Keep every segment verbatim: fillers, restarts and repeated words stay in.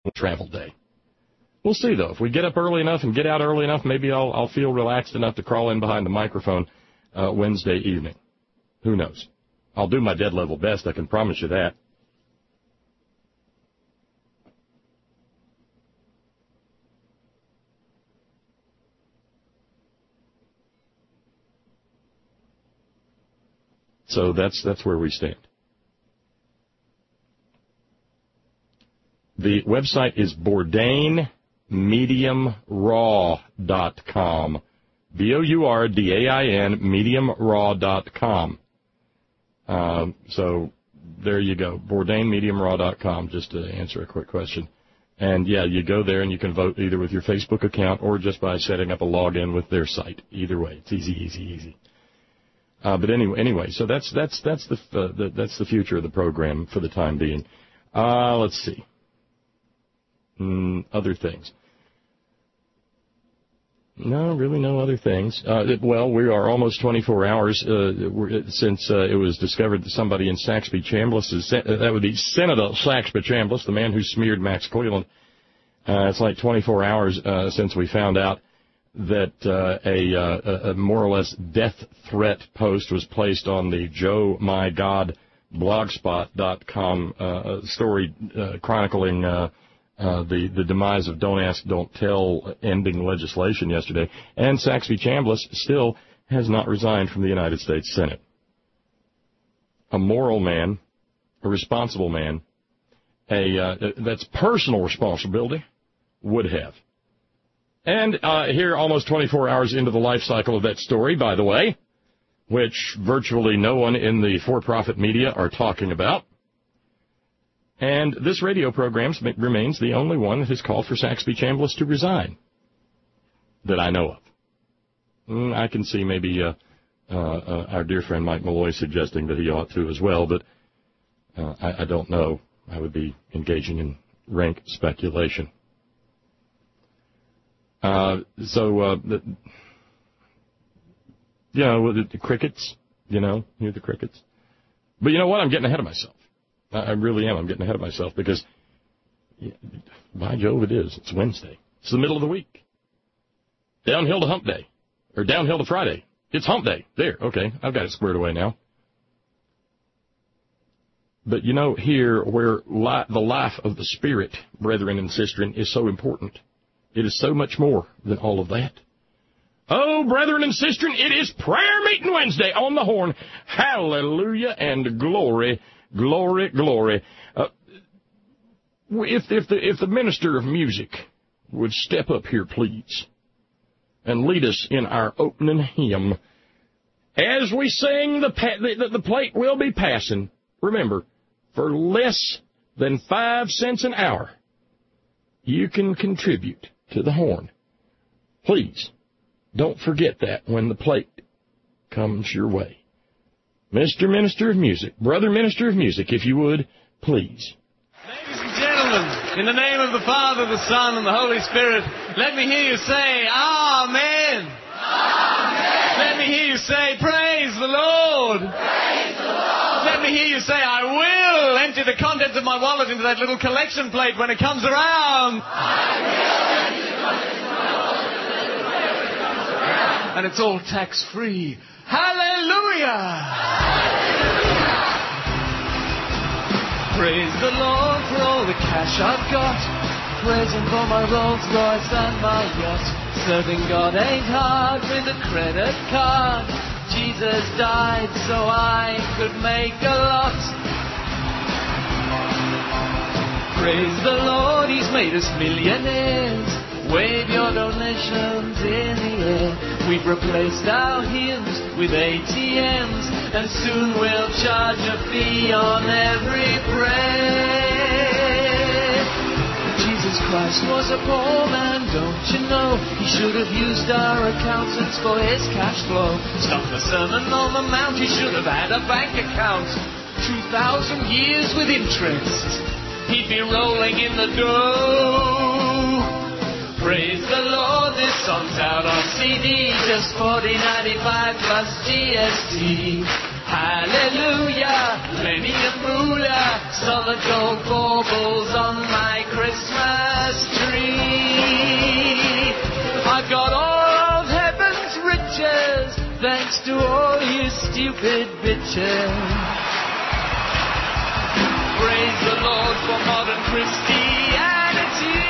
travel day. We'll see, though. If we get up early enough and get out early enough, maybe I'll, I'll feel relaxed enough to crawl in behind the microphone uh, Wednesday evening. Who knows? I'll do my dead level best, I can promise you that. So that's that's where we stand. The website is bourdain medium raw dot com. B O U R D A I N, medium raw dot com. Um, so there you go, bourdain medium raw dot com, just to answer a quick question. And, yeah, you go there and you can vote either with your Facebook account or just by setting up a login with their site. Either way, it's easy, easy, easy. Uh, but anyway, anyway, so that's that's that's the, uh, the that's the future of the program for the time being. Uh, let's see. Mm, other things. No, really no other things. Uh, it, well, we are almost twenty-four hours uh, since uh, it was discovered that somebody in Saxby Chambliss, is, uh, that would be Senator Saxby Chambliss, the man who smeared Max Cleland. Uh, it's like twenty-four hours uh, since we found out that uh, a, uh, a more or less death threat post was placed on the Joe My God blogspot dot com uh, story uh, chronicling uh, uh, the, the demise of Don't Ask, Don't Tell ending legislation yesterday. And Saxby Chambliss still has not resigned from the United States Senate. A moral man, a responsible man, a uh, that's personal responsibility, would have. And uh, here, almost twenty-four hours into the life cycle of that story, by the way, which virtually no one in the for-profit media are talking about. And this radio program remains the only one that has called for Saxby Chambliss to resign that I know of. Mm, I can see maybe uh, uh, uh, our dear friend Mike Malloy suggesting that he ought to as well, but uh, I, I don't know. I would be engaging in rank speculation. Uh, so, uh, the, you know, the, the crickets, you know, hear the crickets. But you know what? I'm getting ahead of myself. I, I really am. I'm getting ahead of myself because, by Jove, it is. It's Wednesday. It's the middle of the week. Downhill to hump day. Or downhill to Friday. It's hump day. There. Okay. I've got it squared away now. But, you know, here where li- the life of the spirit, brethren and sistren, is so important. It is so much more than all of that. Oh, brethren and sistren, it is prayer meeting Wednesday on the horn. Hallelujah and glory, glory, glory. Uh, if, if, the, if the minister of music would step up here, please, and lead us in our opening hymn. As we sing, the, pa- the, the plate will be passing. Remember, for less than five cents an hour, you can contribute to the horn. Please, don't forget that when the plate comes your way. Mister Minister of Music, Brother Minister of Music, if you would, please. Ladies and gentlemen, in the name of the Father, the Son, and the Holy Spirit, let me hear you say, Amen. Amen. Let me hear you say, Praise the Lord. Praise the Lord. Let me hear you say, I will empty the contents of my wallet into that little collection plate when it comes around. I will. And it's all tax-free. Hallelujah! Hallelujah! Praise the Lord for all the cash I've got. Praise Him for my Rolls Royce and my yacht. Serving God ain't hard with a credit card. Jesus died so I could make a lot. Praise the Lord, He's made us millionaires. Wave your donations in the air. We've replaced our hymns with A T Ms, and soon we'll charge a fee on every prayer. Jesus Christ was a poor man, don't you know? He should have used our accountants for his cash flow. Stop the Sermon on the Mount, he should have had a bank account. Two thousand years with interest, he'd be rolling in the dough. Praise the Lord, this song's out on C D, just forty ninety-five plus G S T. Hallelujah, plenty of moolah, saw the gold baubles on my Christmas tree. I got all of heaven's riches, thanks to all you stupid bitches. Praise the Lord for modern Christianity,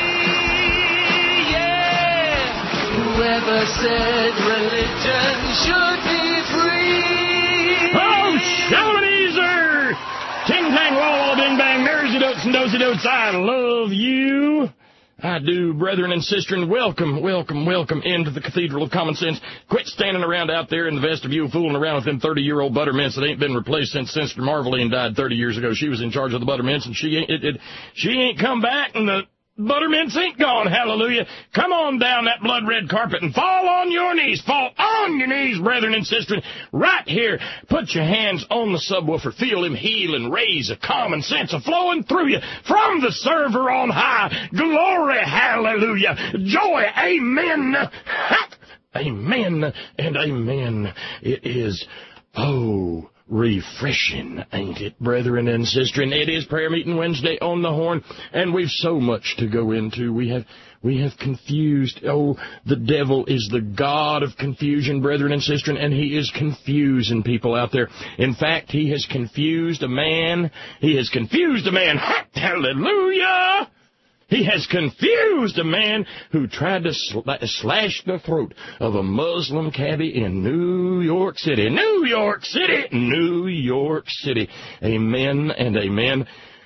yeah. Whoever said religion should be free. Oh, Shalmaneser! Ting tang wall, ding bang, nersy dotes and dosey dotes, I love you. I do, brethren and sisters. Welcome, welcome, welcome into the Cathedral of Common Sense. Quit standing around out there in the vestibule fooling around with them thirty-year-old buttermints that ain't been replaced since Sister Marveline died thirty years ago. She was in charge of the buttermints, and she ain't, it, it, she ain't come back, and the buttermints ain't gone. Hallelujah. Come on down that blood-red carpet and fall on your knees. Fall on your knees, brethren and sisters. Right here. Put your hands on the subwoofer. Feel him heal and raise a common sense a flowing through you from the server on high. Glory, hallelujah. Joy, amen. Amen and amen. It is, oh, refreshing, ain't it, brethren and sisters? It is Prayer Meeting Wednesday on the Horn, and we've so much to go into. We have we have confused. Oh, the devil is the god of confusion, brethren and sisters, and he is confusing people out there. In fact, he has confused a man. He has confused a man. Hallelujah! He has confused a man who tried to sl- slash the throat of a Muslim cabbie in New York City. New York City! New York City. Amen and amen.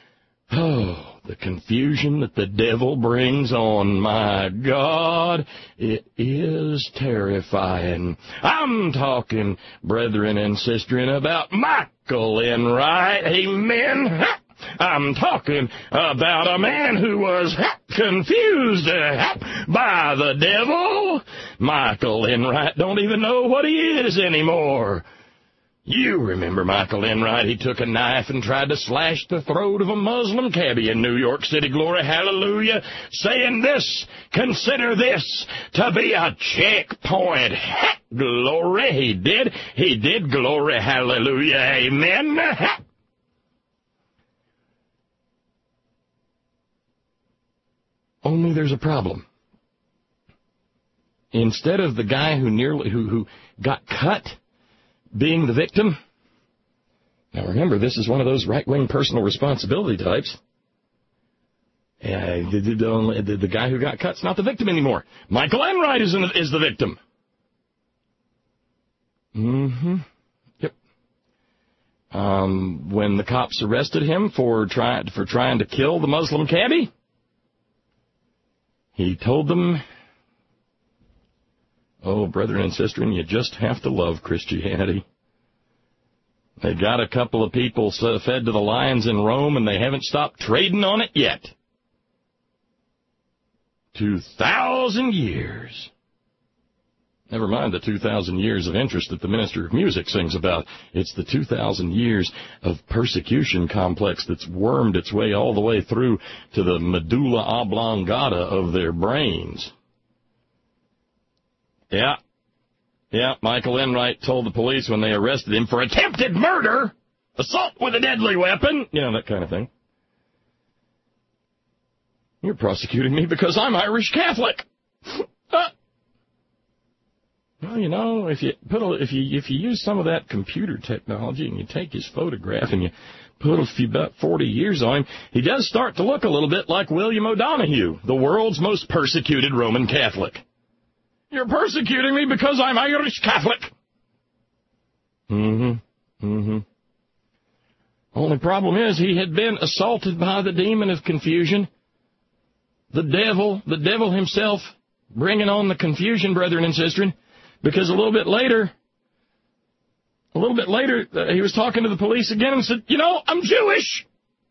Oh, the confusion that the devil brings on, my God, it is terrifying. I'm talking, brethren and sisters, about Michael Enright. Amen. I'm talking about a man who was confused by the devil. Michael Enright don't even know what he is anymore. You remember Michael Enright. He took a knife and tried to slash the throat of a Muslim cabbie in New York City, glory, hallelujah, saying this, consider this to be a checkpoint. Glory, he did. He did, glory, hallelujah, amen. Only there's a problem. Instead of the guy who nearly who who got cut being the victim, now remember, this is one of those right-wing personal responsibility types. Uh, the, the, the, the guy who got cut's not the victim anymore. Michael Enright is, in, is the victim. Mm-hmm. Yep. Um, when the cops arrested him for trying for trying to kill the Muslim cabbie, he told them, oh, brethren and sisters, you just have to love Christianity. They got a couple of people fed to the lions in Rome, and they haven't stopped trading on it yet. Two thousand years. Never mind the two thousand years of interest that the minister of music sings about. It's the two thousand years of persecution complex that's wormed its way all the way through to the medulla oblongata of their brains. Yeah. Yeah, Michael Enright told the police when they arrested him for attempted murder, assault with a deadly weapon, you know, that kind of thing. You're prosecuting me because I'm Irish Catholic. uh, Well, you know, if you put a, if you if you use some of that computer technology and you take his photograph and you put a few about forty years on him, he does start to look a little bit like William O'Donoghue, the world's most persecuted Roman Catholic. You're persecuting me because I'm Irish Catholic. Mm-hmm. Mm-hmm. Only problem is he had been assaulted by the demon of confusion. The devil, the devil himself, bringing on the confusion, brethren and sisters. Because a little bit later, a little bit later, uh, he was talking to the police again and said, you know, I'm Jewish.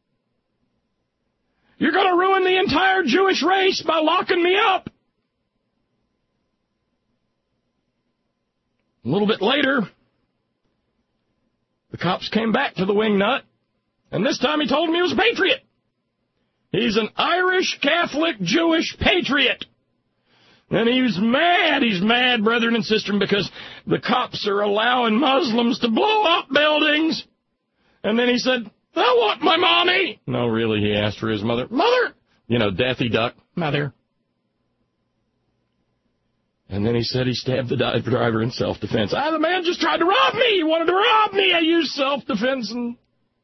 You're going to ruin the entire Jewish race by locking me up. A little bit later, the cops came back to the wingnut, and this time he told him he was a patriot. He's an Irish Catholic Jewish patriot. And he was mad. He's mad, brethren and sisters, because the cops are allowing Muslims to blow up buildings. And then he said, I want my mommy. No, really, he asked for his mother. Mother! You know, Daffy Duck. Mother. And then he said he stabbed the driver in self-defense. Ah, the man just tried to rob me. He wanted to rob me. I used self-defense. And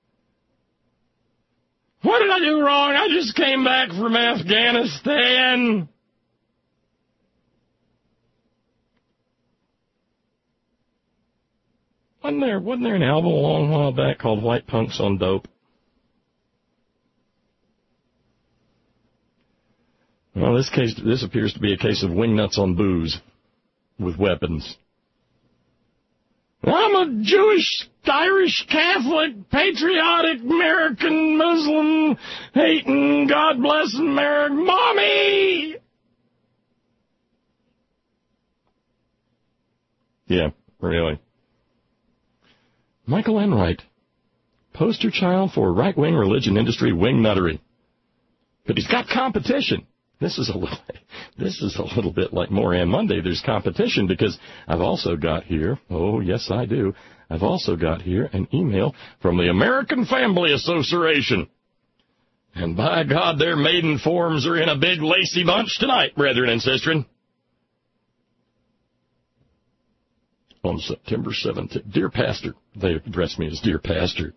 what did I do wrong? I just came back from Afghanistan. Wasn't there, wasn't there an album a long while back called White Punks on Dope? Well, this case, this appears to be a case of wingnuts on booze with weapons. I'm a Jewish, Irish, Catholic, patriotic, American, Muslim, hating, God bless America, mommy! Yeah, really. Michael Enright, poster child for right-wing religion industry wingnuttery. But he's got competition. This is a little, this is a little bit like Moran Monday. There's competition because I've also got here, oh, yes, I do, I've also got here an email from the American Family Association. And by God, their maiden forms are in a big lacy bunch tonight, brethren and sistren. On September seventeenth, Dear Pastor, they address me as Dear Pastor.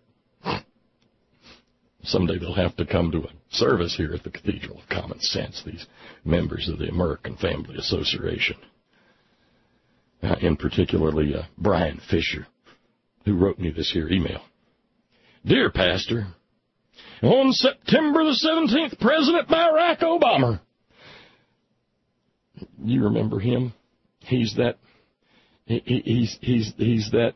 Someday they'll have to come to a service here at the Cathedral of Common Sense, these members of the American Family Association. Uh, in particularly uh, Brian Fisher, who wrote me this here email. Dear Pastor, on September the seventeenth, President Barack Obama. You remember him? He's that, he, he's, he's, he's that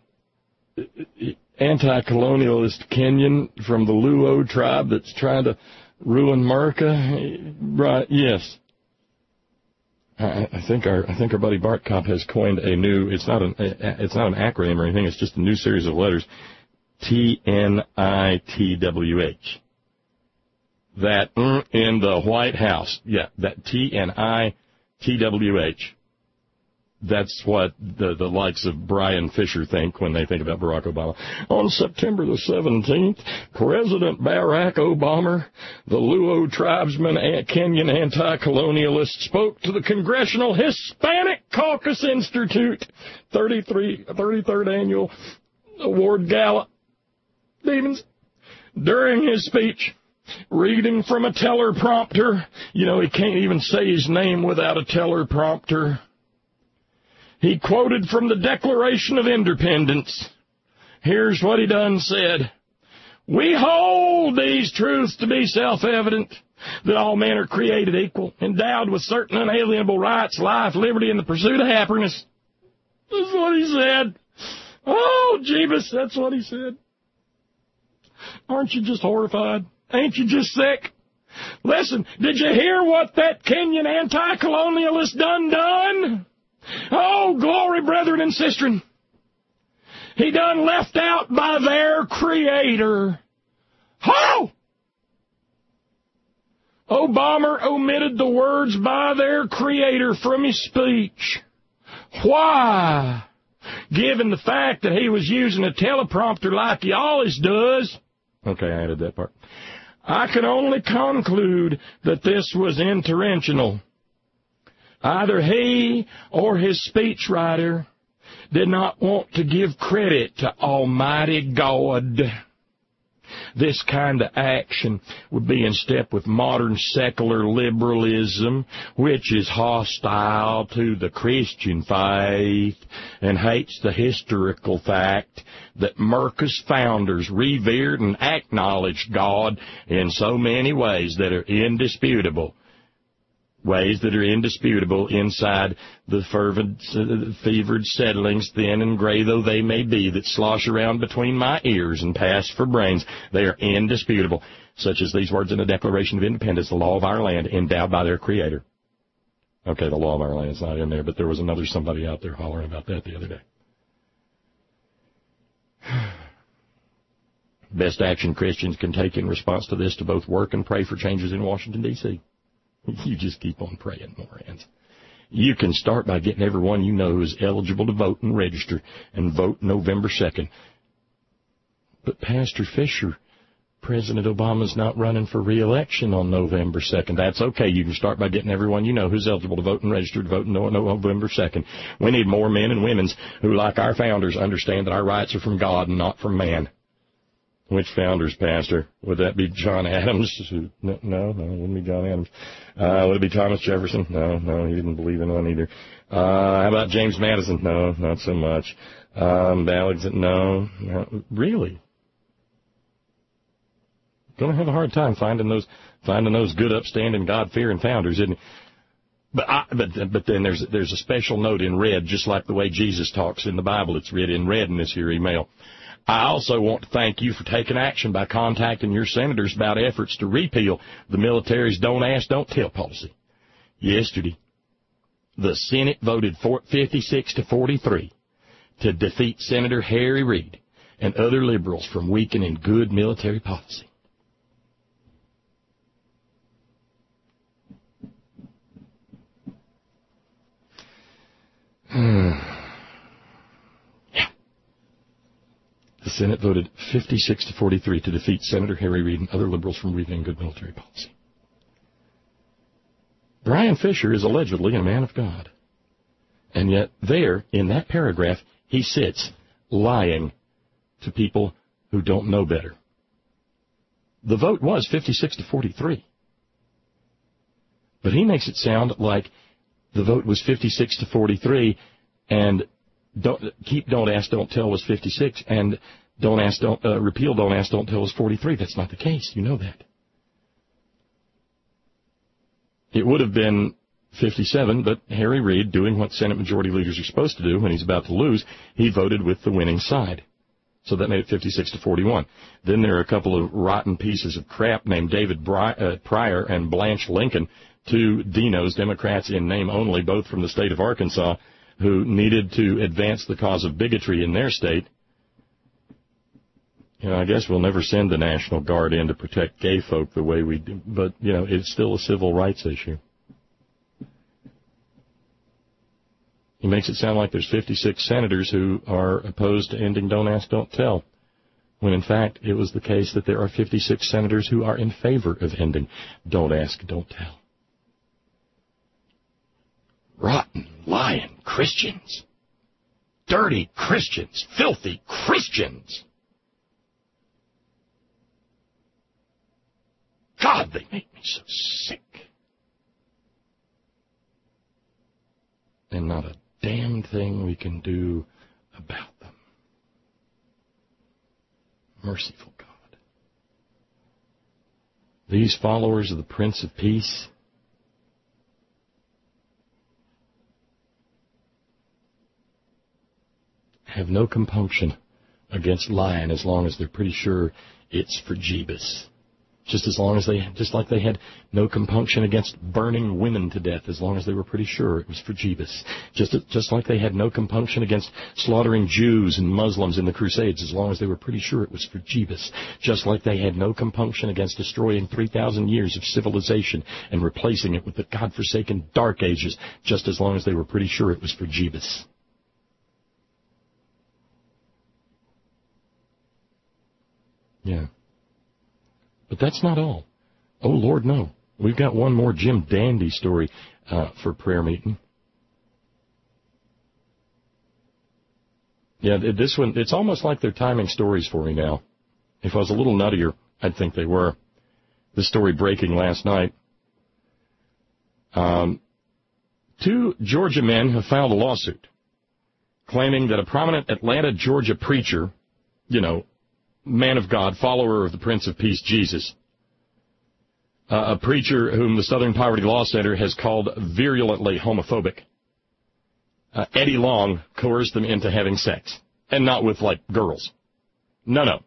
anti-colonialist Kenyan from the Luo tribe that's trying to ruin America. Right, yes. I, I think our I think our buddy Bart Kopp has coined a new. It's not an it's not an acronym or anything. It's just a new series of letters. T N I T W H. That in the White House. Yeah, that T N I T W H. That's what the, the likes of Brian Fisher think when they think about Barack Obama. On September the seventeenth, President Barack Obama, the Luo tribesman and Kenyan anti-colonialist, spoke to the Congressional Hispanic Caucus Institute thirty-third Annual Award Gala. Stevens, during his speech, reading from a teleprompter, you know, he can't even say his name without a teleprompter. He quoted from the Declaration of Independence. Here's what he done said. We hold these truths to be self-evident, that all men are created equal, endowed with certain unalienable rights, life, liberty, and the pursuit of happiness. That's what he said. Oh, Jeebus, that's what he said. Aren't you just horrified? Ain't you just sick? Listen, did you hear what that Kenyan anti-colonialist done done? Oh, glory, brethren and sistren. He done left out by their Creator. Ho! Obama omitted the words by their Creator from his speech. Why? Given the fact that he was using a teleprompter like he always does. Okay, I added that part. I can only conclude that this was intentional. Either he or his speechwriter did not want to give credit to Almighty God. This kind of action would be in step with modern secular liberalism, which is hostile to the Christian faith and hates the historical fact that America's founders revered and acknowledged God in so many ways that are indisputable. Ways that are indisputable inside the fervent, uh, fevered settlings, thin and gray though they may be, that slosh around between my ears and pass for brains. They are indisputable, such as these words in the Declaration of Independence, the law of our land, endowed by their Creator. Okay, the law of our land is not in there, but there was another somebody out there hollering about that the other day. Best action Christians can take in response to this to both work and pray for changes in Washington, D C You just keep on praying, Morans. You can start by getting everyone you know who's eligible to vote and register and vote November second. But Pastor Fisher, President Obama's not running for re-election on November second. That's okay. You can start by getting everyone you know who's eligible to vote and register to vote on November second. We need more men and women who, like our founders, understand that our rights are from God and not from man. Which founders, Pastor? Would that be John Adams? No, no, no, it wouldn't be John Adams. Uh, would it be Thomas Jefferson? No, no, he didn't believe in one either. Uh, how about James Madison? No, not so much. Um, Alexander? No, no, really? Going to have a hard time finding those, finding those good, upstanding, God-fearing founders, isn't it? But, I, but, but then there's, there's a special note in red, just like the way Jesus talks in the Bible. It's read in red in this here email. I also want to thank you for taking action by contacting your senators about efforts to repeal the military's don't ask, don't tell policy. Yesterday, the Senate voted fifty-six to forty-three to defeat Senator Harry Reid and other liberals from weakening good military policy. The Senate voted fifty-six to forty-three to defeat Senator Harry Reid and other liberals from weakening good military policy. Brian Fisher is allegedly a man of God. And yet there, in that paragraph, he sits lying to people who don't know better. The vote was fifty-six to forty-three. But he makes it sound like the vote was fifty-six to forty-three and Don't, keep Don't Ask, Don't Tell was fifty-six, and Don't Ask, Don't uh, Repeal, Don't Ask, Don't Tell was forty-three. That's not the case. You know that. It would have been fifty-seven, but Harry Reid, doing what Senate Majority Leaders are supposed to do when he's about to lose, he voted with the winning side. So that made it fifty-six to forty-one. Then there are a couple of rotten pieces of crap named David Bry- uh, Pryor and Blanche Lincoln, two Dinos, Democrats in name only, both from the state of Arkansas, who needed to advance the cause of bigotry in their state. You know, I guess we'll never send the National Guard in to protect gay folk the way we do, but, you know, it's still a civil rights issue. He makes it sound like there's fifty-six senators who are opposed to ending Don't Ask, Don't Tell, when in fact it was the case that there are fifty-six senators who are in favor of ending Don't Ask, Don't Tell. Rotten, lying Christians. Dirty Christians. Filthy Christians. God, they make me so sick. And not a damn thing we can do about them. Merciful God. These followers of the Prince of Peace have no compunction against lying as long as they're pretty sure it's for Jeebus. Just as long as they, just like they had no compunction against burning women to death as long as they were pretty sure it was for Jeebus. Just, just like they had no compunction against slaughtering Jews and Muslims in the Crusades as long as they were pretty sure it was for Jeebus. Just like they had no compunction against destroying three thousand years of civilization and replacing it with the godforsaken Dark Ages just as long as they were pretty sure it was for Jeebus. Yeah. But that's not all. Oh, Lord, no. We've got one more Jim Dandy story uh, for prayer meeting. Yeah, this one, it's almost like they're timing stories for me now. If I was a little nuttier, I'd think they were. This story breaking last night. Um, two Georgia men have filed a lawsuit claiming that a prominent Atlanta, Georgia preacher, you know, man of God, follower of the Prince of Peace, Jesus, uh, a preacher whom the Southern Poverty Law Center has called virulently homophobic, uh, Eddie Long, coerced them into having sex. And not with, like, girls. No, no.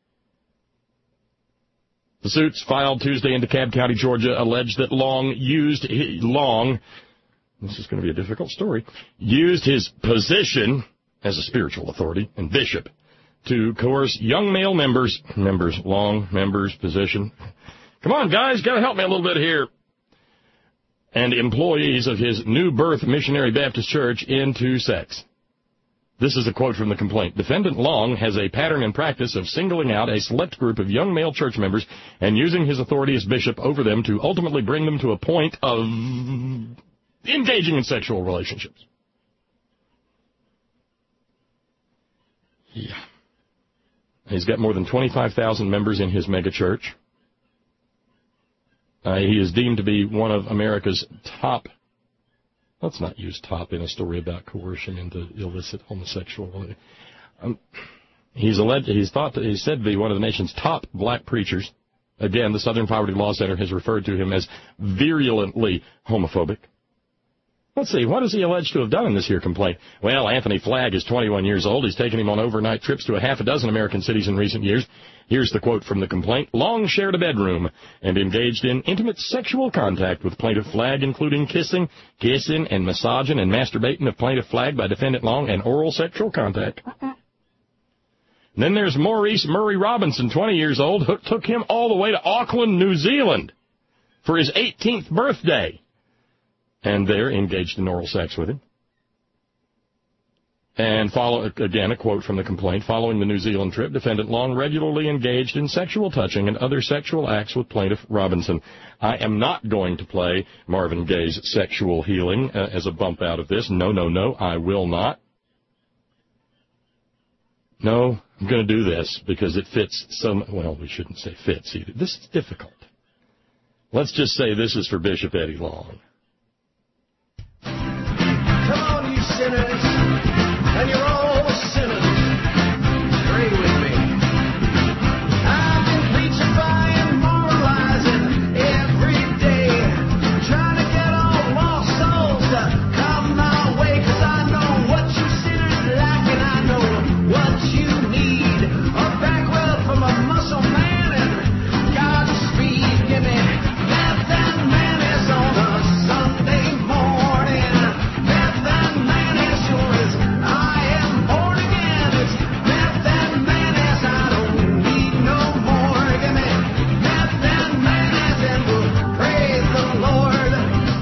The suits filed Tuesday in DeKalb County, Georgia, allege that Long used, Long, this is going to be a difficult story, used his position as a spiritual authority and bishop to coerce young male members, members, Long, members, position. Come on, guys, got to help me a little bit here. and employees of his New Birth Missionary Baptist Church into sex. This is a quote from the complaint. Defendant Long has a pattern and practice of singling out a select group of young male church members and using his authority as bishop over them to ultimately bring them to a point of engaging in sexual relationships. Yeah. He's got more than twenty-five thousand members in his megachurch. Uh, he is deemed to be one of America's top. Let's not use top in a story about coercion into illicit homosexual. Um, he's alleged. He's thought. To, he's said to be one of the nation's top black preachers. Again, the Southern Poverty Law Center has referred to him as virulently homophobic. Let's see. What is he alleged to have done in this here complaint? Well, Anthony Flagg is twenty-one years old. He's taken him on overnight trips to a half a dozen American cities in recent years. Here's the quote from the complaint. Long shared a bedroom and engaged in intimate sexual contact with plaintiff Flagg, including kissing, kissing, and massaging and masturbating of plaintiff Flagg by defendant Long and oral sexual contact. Then there's Maurice Murray Robinson, twenty years old, who took him all the way to Auckland, New Zealand for his eighteenth birthday. And they're engaged in oral sex with him. And follow, again, a quote from the complaint. Following the New Zealand trip, defendant Long regularly engaged in sexual touching and other sexual acts with plaintiff Robinson. I am not going to play Marvin Gaye's Sexual Healing uh, as a bump out of this. No, no, no, I will not. No, I'm going to do this because it fits some, well, we shouldn't say fits either. This is difficult. Let's just say this is for Bishop Eddie Long. Come on, you sinners, and you're all sinners. Pray with me. I've been preaching by and moralizing every day, trying to get all lost souls to come my way, 'cause I know what you sinners like and I know what you need. A back rub from a muscle man and God's speed. Give me meth and mayonnaise on a Sunday morning. Meth and mayonnaise sure as I am born again. It's meth and mayonnaise, I don't need no more. Give me meth and mayonnaise and we'll praise the Lord.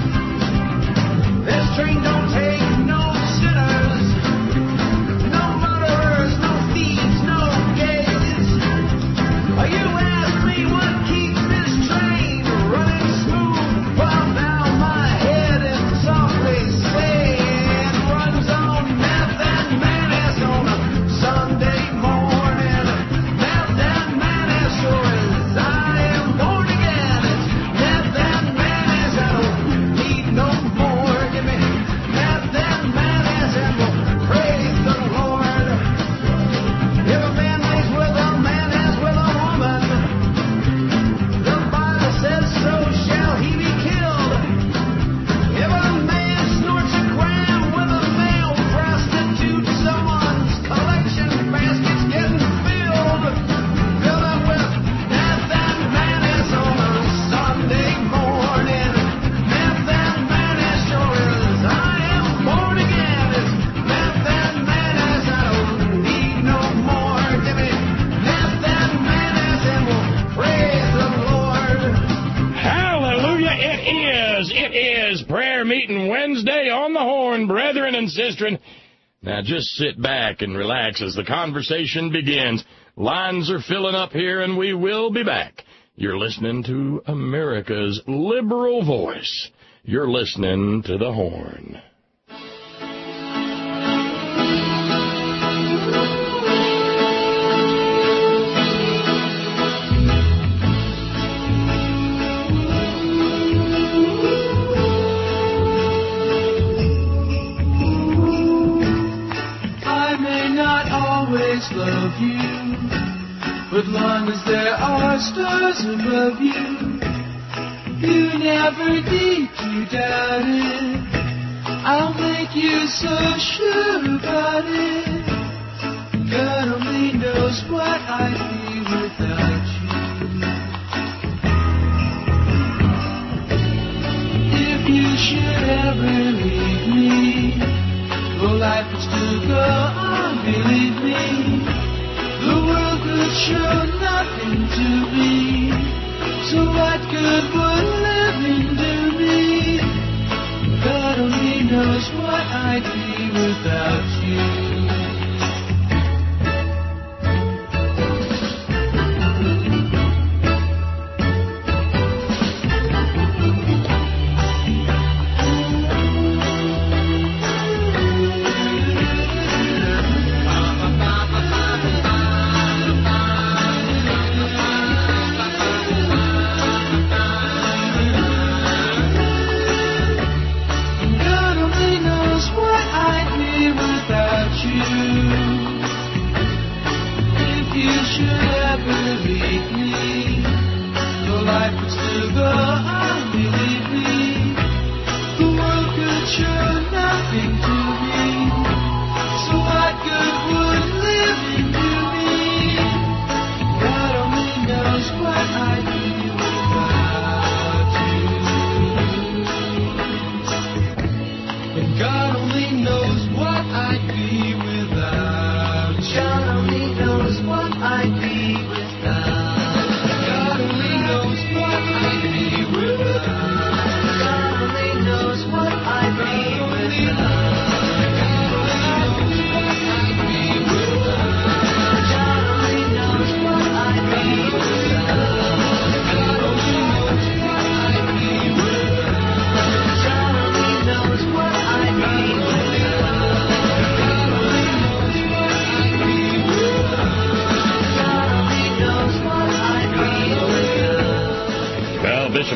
This train don't take no sinners, no murderers, no thieves, no gays. You ask me what keeps this train running smooth. Well, now my head is softly saying runs on meth and mayonnaise on a Sunday morning. Meth and mayonnaise, sure as I am born again. It's meth and mayonnaise, I don't need no more. Give me meth and mayonnaise and we'll praise the Lord. If a man lays with a man as with a woman, the Bible says so shall he be killed. If a man snorts a gram with a male prostitute, someone's collection basket's getting filled. Fill up with meth and mayonnaise on a Sunday morning. Meth and mayonnaise, sure as I am born again. It's meth and mayonnaise, I don't need no more. Give me meth and mayonnaise and we'll praise the Lord. Hallelujah, it is. It is prayer meeting Wednesday on the Horn, brethren and sistren. Now just sit back and relax as the conversation begins. Lines are filling up here and we will be back. You're listening to America's liberal voice. You're listening to the Horn. I may not always love you, but long as there are stars above you, you never need to doubt it. I'll make you so sure about it. God only knows what I'd be without you. If you should ever leave me, well, life would still go on, believe me. The world could show nothing to me, so what good would living do me?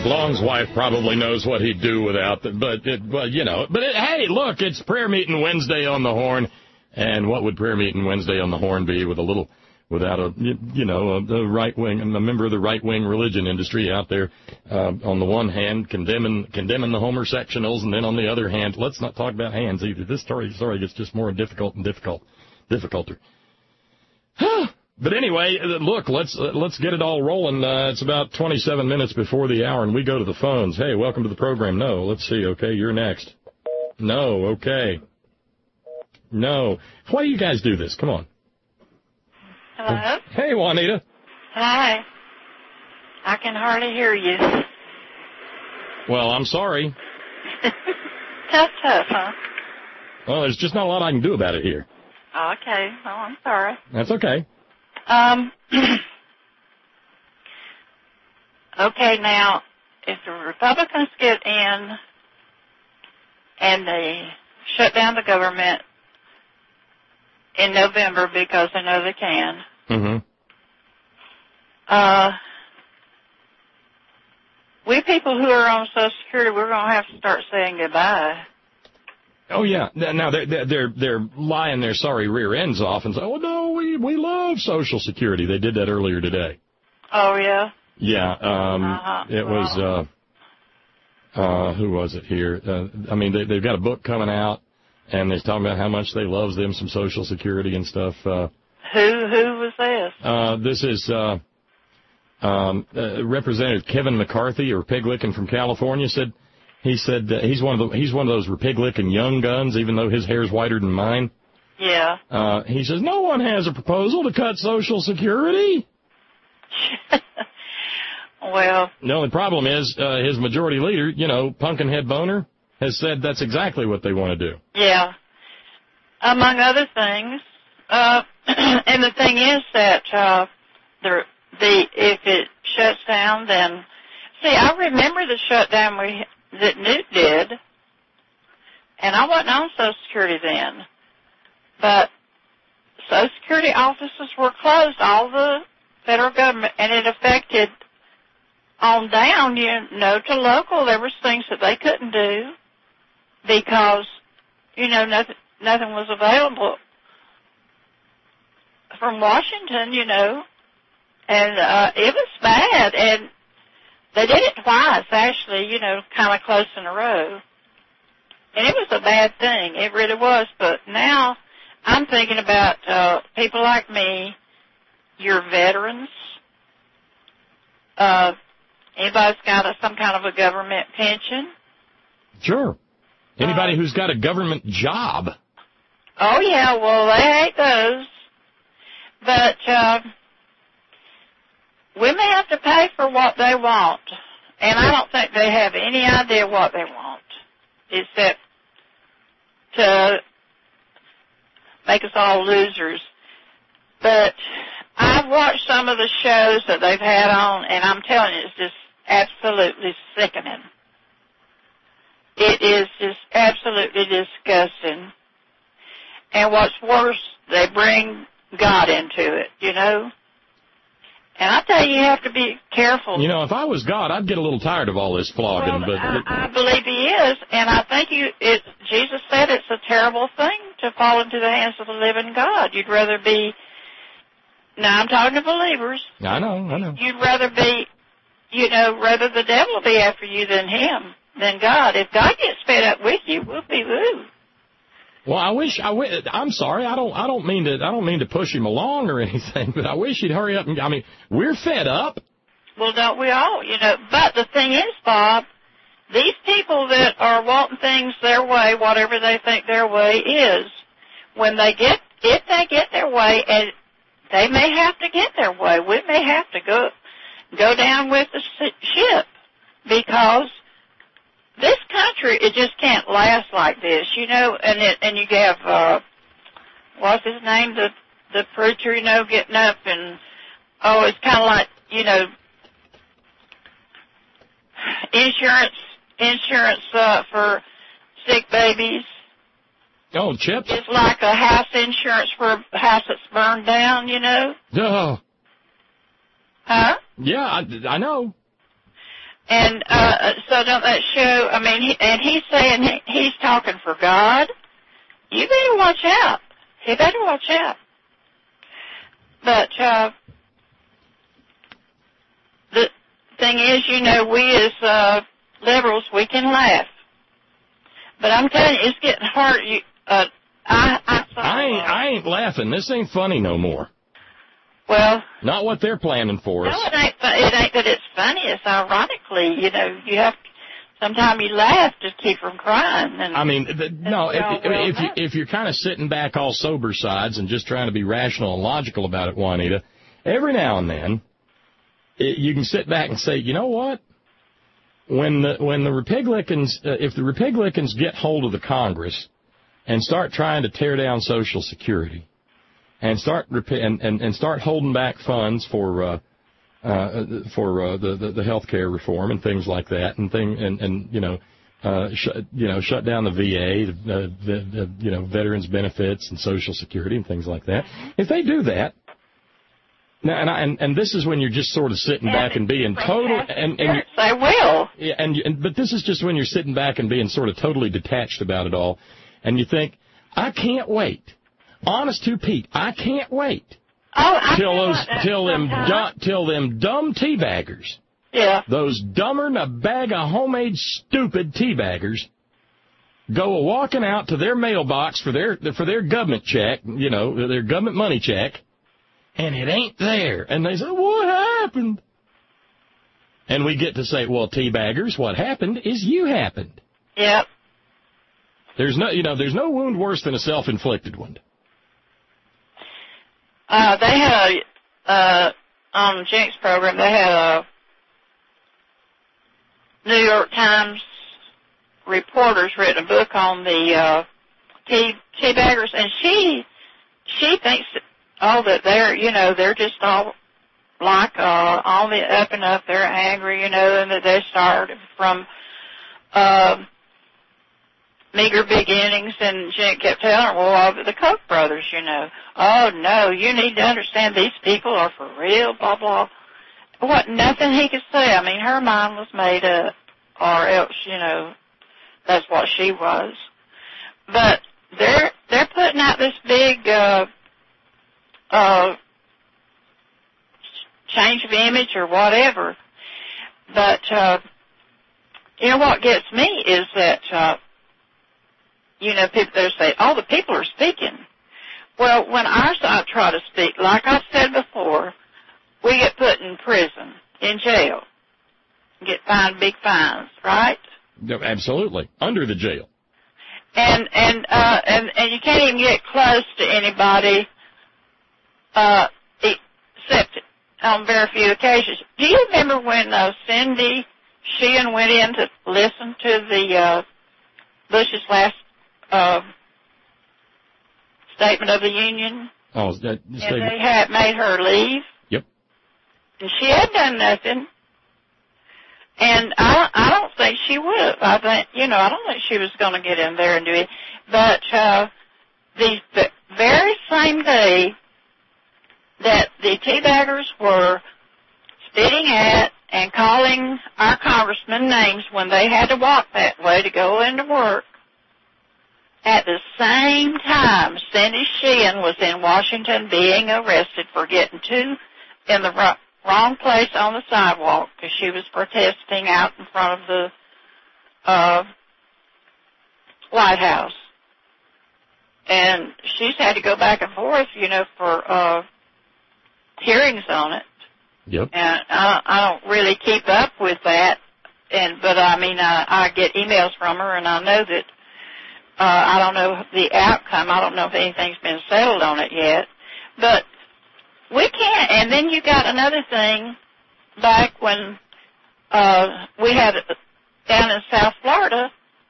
Long's wife probably knows what he'd do without them, but, it, well, you know. But, it, hey, look, it's prayer meeting Wednesday on the Horn. And what would prayer meeting Wednesday on the Horn be with a little, without a, you know, a, a right-wing, a member of the right-wing religion industry out there, uh, on the one hand, condemning condemning the homosexuals, and then on the other hand, let's not talk about hands either. This story, story gets just more difficult and difficult, difficulter. But anyway, look, let's uh, let's get it all rolling. Uh, it's about twenty-seven minutes before the hour, and we go to the phones. Hey, welcome to the program. No, let's see. Okay, you're next. No, okay. No. Why do you guys do this? Come on. Hello? Hey, Juanita. Hi. I can hardly hear you. Well, I'm sorry. Tough, tough, huh? Well, there's just not a lot I can do about it here. Oh, okay. Well, I'm sorry. That's okay. Um. Okay, now, if the Republicans get in and they shut down the government in November because they know they can, Mm-hmm. uh, we people who are on Social Security, we're going to have to start saying goodbye. Oh, yeah. Now, they're, they're, they're lying their sorry rear ends off and say, oh, no, we, we love Social Security. They did that earlier today. Oh, yeah? Yeah. Um, uh-huh. It was, uh, uh, who was it here? Uh, I mean, they, they've got a book coming out, and they're talking about how much they love them some Social Security and stuff. Uh, Who who was this? uh, this is uh, um, uh, Representative Kevin McCarthy, or pig licking from California, said he said uh, he's one of the he's one of those pig licking young guns, even though his hair's whiter than mine. Yeah. Uh, he says no one has a proposal to cut Social Security. Well. No, the problem is uh, his majority leader, you know, Pumpkinhead Boner, has said that's exactly what they want to do. Yeah. Among other things, uh, and the thing is that uh, the the if it shuts down, then see, I remember the shutdown we that Newt did, and I wasn't on Social Security then, but Social Security offices were closed, all the federal government, and it affected on down, you know, to local. There was things that they couldn't do because, you know, nothing nothing was available from Washington, you know, and uh, it was bad, and they did it twice, actually, you know, kind of close in a row, and it was a bad thing, it really was, but now I'm thinking about uh, people like me, your veterans, uh, anybody's got a, some kind of a government pension. Sure. Anybody uh, who's got a government job. Oh, yeah, well, they hate those. But uh, women have to pay for what they want, and I don't think they have any idea what they want, except to make us all losers. But I've watched some of the shows that they've had on, and I'm telling you, it's just absolutely sickening. It is just absolutely disgusting. And what's worse, they bring God into it, you know? And I tell you, you have to be careful. You know, if I was God, I'd get a little tired of all this flogging. Well, but I, I believe he is, and I think you. It, Jesus said it's a terrible thing to fall into the hands of the living God. You'd rather be, now I'm talking to believers. I know, I know. You'd rather be, you know, rather the devil be after you than him, than God. If God gets fed up with you, whoopee-woo. Well, I wish I w- I'm sorry. I don't. I don't mean to. I don't mean to push him along or anything. But I wish he'd hurry up and. I mean, we're fed up. Well, don't we all? You know. But the thing is, Bob, these people that are wanting things their way, whatever they think their way is, when they get, if they get their way, and they may have to get their way, we may have to go go down with the ship because. This country, it just can't last like this, you know, and it, and you have, uh, what's his name, the, the preacher, you know, getting up and, oh, it's kind of like, you know, insurance, insurance, uh, for sick babies. Oh, Chip? It's like a house insurance for a house that's burned down, you know. Oh. Huh? Yeah, I, I know. And uh, so don't that show, I mean, he, and he's saying he, he's talking for God. You better watch out. You better watch out. But uh, the thing is, you know, we as uh, liberals, we can laugh. But I'm telling you, it's getting hard. You, uh, I, I, saw, I, ain't, uh, I ain't laughing. This ain't funny no more. Well, Not what they're planning for us. no, it ain't. fu- It ain't that it's funny. It's ironically, you know, you have. Sometimes you laugh to keep from crying. And I mean, the, no, we all if, well if, you, know. if you're kind of sitting back all sober sides and just trying to be rational and logical about it, Juanita, every now and then it, you can sit back and say, you know what? When the when the Republicans, uh, if the Republicans get hold of the Congress and start trying to tear down Social Security and start rep- and, and, and start holding back funds for uh, uh, for uh, the, the the health care reform and things like that, and thing and, and you know uh, sh- you know shut down the V A, the, the, the you know veterans benefits and Social Security and things like that. If they do that. Now, and, I, and and this is when you're just sort of sitting back and being total and, and Yes, I will. yeah, and, and but this is just when you're sitting back and being sort of totally detached about it all, and you think, I can't wait. Honest to Pete, I can't wait Oh, I till feel those like that till them sometimes. du- till them dumb teabaggers, Yeah. those dumber than a bag of homemade stupid teabaggers, go a walking out to their mailbox for their for their government check, you know, their government money check. And it ain't there. And they say, what happened? And we get to say, well, teabaggers, what happened is you happened. Yep. There's no, you know, there's no wound worse than a self-inflicted one. Uh, they had a, uh, on Jenks program, they had a New York Times reporters written a book on the, uh, tea, teabaggers, and she, she thinks that, oh, that they're, you know, they're just all like, uh, all the up and up, they're angry, you know, and that they started from, um, meager beginnings, and Jen kept telling her, well, uh, the Koch brothers, you know. Oh, no, you need to understand these people are for real, blah, blah. What, nothing he could say. I mean, her mind was made up, or else, you know, that's what she was. But they're, they're putting out this big, uh, uh, change of image or whatever. But, uh, you know what gets me is that, uh, you know, people there say, oh, the people are speaking. Well, when our side try to speak, like I said before, we get put in prison, in jail, get fined big fines, right? No, absolutely. Under the jail. And, and, uh, and, and you can't even get close to anybody, uh, except on very few occasions. Do you remember when, uh, Cindy Sheehan went in to listen to the, uh, Bush's last, uh, Statement of the Union? Oh, that And statement. they had made her leave. Yep. And she had done nothing. And I, I don't think she would have. I think, you know, I don't think she was going to get in there and do it. But, uh, the, the very same day that the teabaggers were spitting at and calling our congressmen names when they had to walk that way to go into work, at the same time, Cindy Sheehan was in Washington being arrested for getting two in the ro- wrong place on the sidewalk because she was protesting out in front of the uh, White House. And she's had to go back and forth, you know, for uh, hearings on it. Yep. And I, I don't really keep up with that. And but I mean, I, I get emails from her, and I know that. Uh, I don't know the outcome. I don't know if anything's been settled on it yet. But we can't. And then you got another thing back when uh, we had it down in South Florida.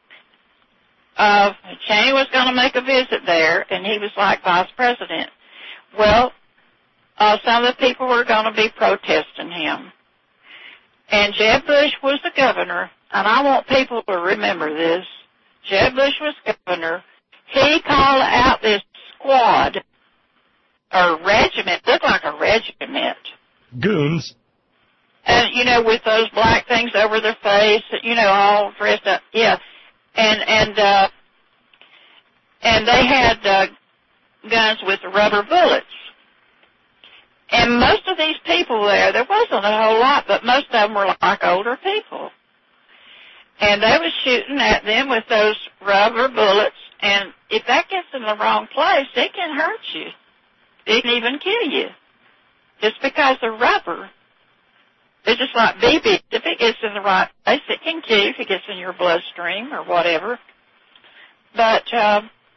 Uh, Cheney was going to make a visit there, and he was like vice president. Well, uh, some of the people were going to be protesting him. And Jeb Bush was the governor, and I want people to remember this. Jeb Bush was governor. He called out this squad, or regiment, looked like a regiment. Goons. And, you know, with those black things over their face, you know, all dressed up. Yeah. And, and, uh, and they had, uh, guns with rubber bullets. And most of these people there, there wasn't a whole lot, but most of them were like older people. And they was shooting at them with those rubber bullets, and if that gets in the wrong place, it can hurt you. It can even kill you. Just because they're rubber. They're just like B Bs. If it gets in the right place, it can kill you if it gets in your bloodstream or whatever. But uh,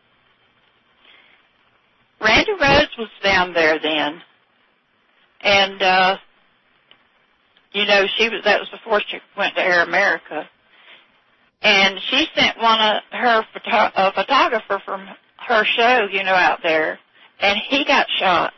Randy Rhodes was down there then. And, uh, you know, she was, that was before she went to Air America. And she sent one of her photo- a photographer from her show, you know, out there, and he got shot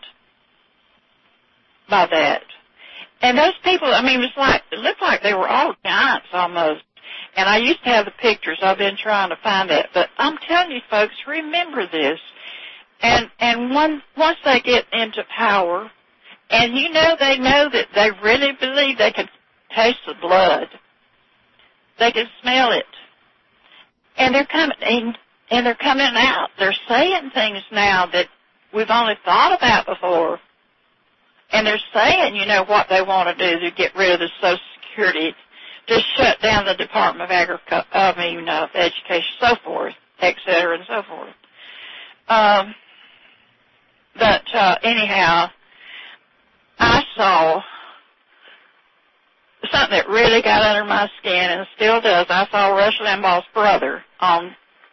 by that. And those people, I mean, it was like, it looked like they were all giants almost. And I used to have the pictures. I've been trying to find that. But I'm telling you, folks, remember this. And, and one, once they get into power, and you know they know that they really believe they can taste the blood. They can smell it. And they're coming in, and they're coming out. They're saying things now that we've only thought about before. And they're saying, you know, what they want to do to get rid of the Social Security, to shut down the Department of Agriculture, I mean, uh, Education, so forth, et cetera, and so forth. Um, but uh, anyhow, I saw something that really got under my skin, and still does. I saw Rush Limbaugh's brother on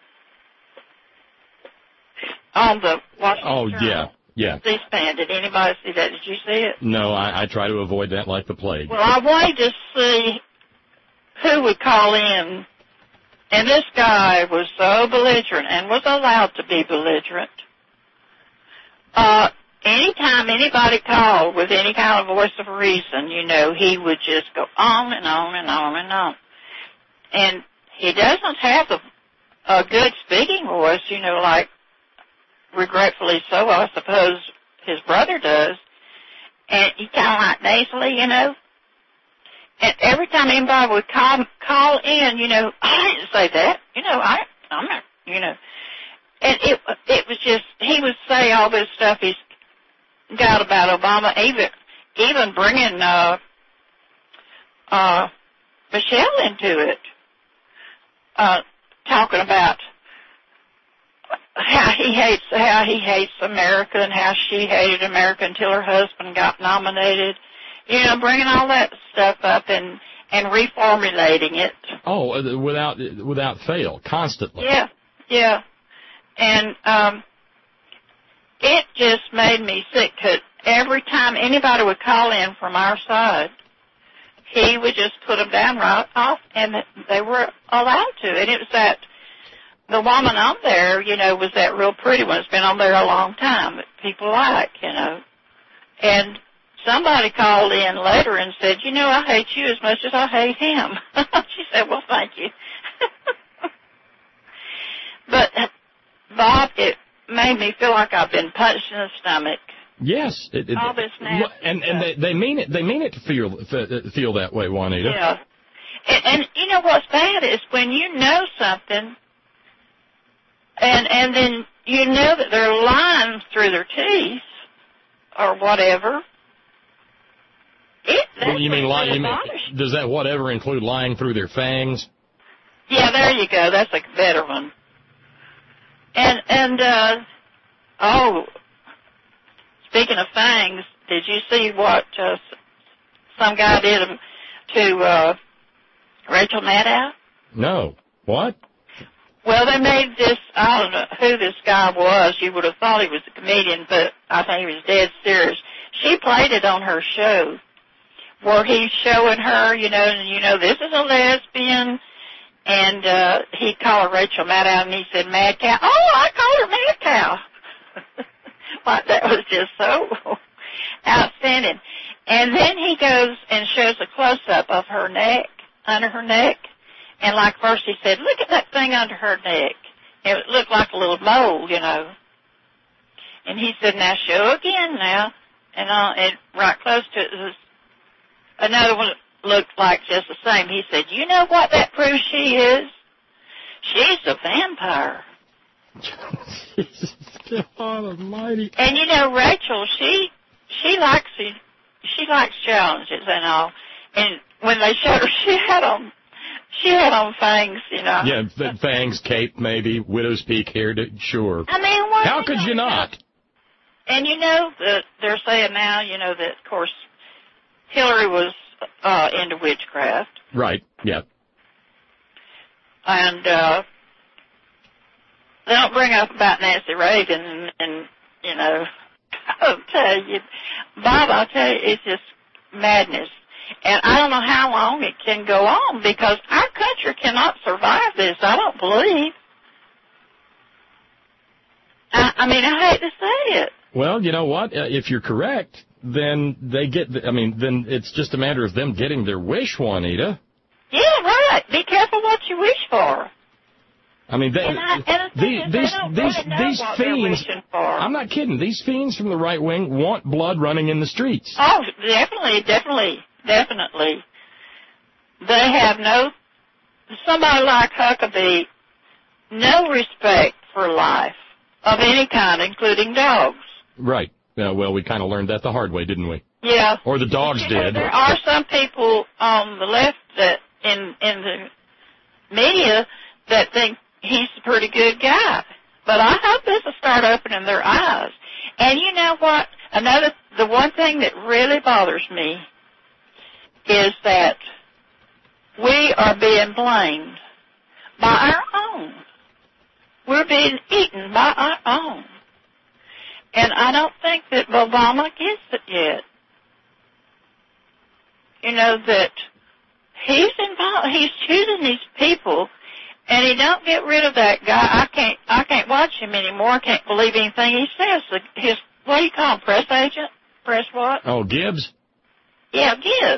on the Washington Oh, Journal. yeah, yeah. C-SPAN. Did anybody see that? Did you see it? No, I, I try to avoid that like the plague. Well, I wanted to see who would call in, and this guy was so belligerent and was allowed to be belligerent. Uh, anytime anybody called with any kind of voice of reason, you know, he would just go on and on and on and on. And he doesn't have a, a good speaking voice, you know, like, regretfully so, I suppose his brother does. And he kind of like nasally, you know. And every time anybody would call call in, you know, I didn't say that. You know, I, I'm not, you know. And it it was just, he would say all this stuff he's got about Obama, even even bringing uh, uh, Michelle into it, uh, talking about how he hates how he hates America and how she hated America until her husband got nominated. You know, bringing all that stuff up and and reformulating it. Oh, uh, without without fail, constantly. Yeah, yeah, and um, it just made me sick. Cause every time anybody would call in from our side, he would just put them down right off, and they were allowed to. And it was that the woman on there, you know, was that real pretty one. It's been on there a long time that people like, you know, and somebody called in later and said, you know, I hate you as much as I hate him. She said, well, thank you. But, Bob, it made me feel like I've been punched in the stomach. Yes. It, it, All this nasty and and they, they mean it. They mean it to feel feel that way, Juanita. Yeah. And, and you know what's bad is when you know something, and and then you know that they're lying through their teeth or whatever. It, Well, you mean lying? You mean, abolished. does that whatever include lying through their fangs? Yeah, there you go. That's a better one. And and uh, oh, speaking of fangs, did you see what uh, some guy did to uh, Rachel Maddow? No. What? Well, they made this, I don't know who this guy was. You would have thought he was a comedian, but I think he was dead serious. She played it on her show where he's showing her, you know, and you know, this is a lesbian. And uh, he called her Rachel Maddow, and he said, Mad Cow. Oh, I called her Mad Cow. Like, that was just so outstanding. And then he goes and shows a close-up of her neck, under her neck. And like first he said, look at that thing under her neck. It looked like a little mole, you know. And he said, now show again now. And, uh, and right close to it was another one looked like just the same. He said, you know what that proves she is? She's a vampire. God almighty. And you know, Rachel, she she likes she likes challenges and all. And when they showed her, she had on she had on fangs, you know. Yeah, f- fangs, cape, maybe widow's peak hair. Sure. I mean, what how could you not? And you know that they're saying now, you know, that of course Hillary was uh, into witchcraft. Right. Yeah. And uh, they don't bring up about Nancy Reagan, and, and you know, I'll tell you, Bob, I'll tell you, it's just madness. And I don't know how long it can go on because our country cannot survive this, I don't believe. I, I mean, I hate to say it. Well, you know what? Uh, if you're correct, then they get, the, I mean, then it's just a matter of them getting their wish, Juanita. Yeah, right. Be careful what you wish for. I mean, they, and I, and the these, is, these, they don't these, really know these what fiends, they're wishing for. I'm not kidding, these fiends from the right wing want blood running in the streets. Oh, definitely, definitely, definitely. They have no, somebody like Huckabee, no respect for life of any kind, including dogs. Right. Uh, well, we kind of learned that the hard way, didn't we? Yeah. Or the dogs you know, did. There are some people on the left that in in the media that think he's a pretty good guy. But I hope this will start opening their eyes. And you know what? Another, the one thing that really bothers me is that we are being blamed by our own. We're being eaten by our own. And I don't think that Obama gets it yet. You know, that he's involved, he's choosing these people, and he don't get rid of that guy. I can't, I can't watch him anymore. I can't believe anything he says. His, what do you call him, press agent? Press what? Oh, Gibbs? Yeah, Gibbs.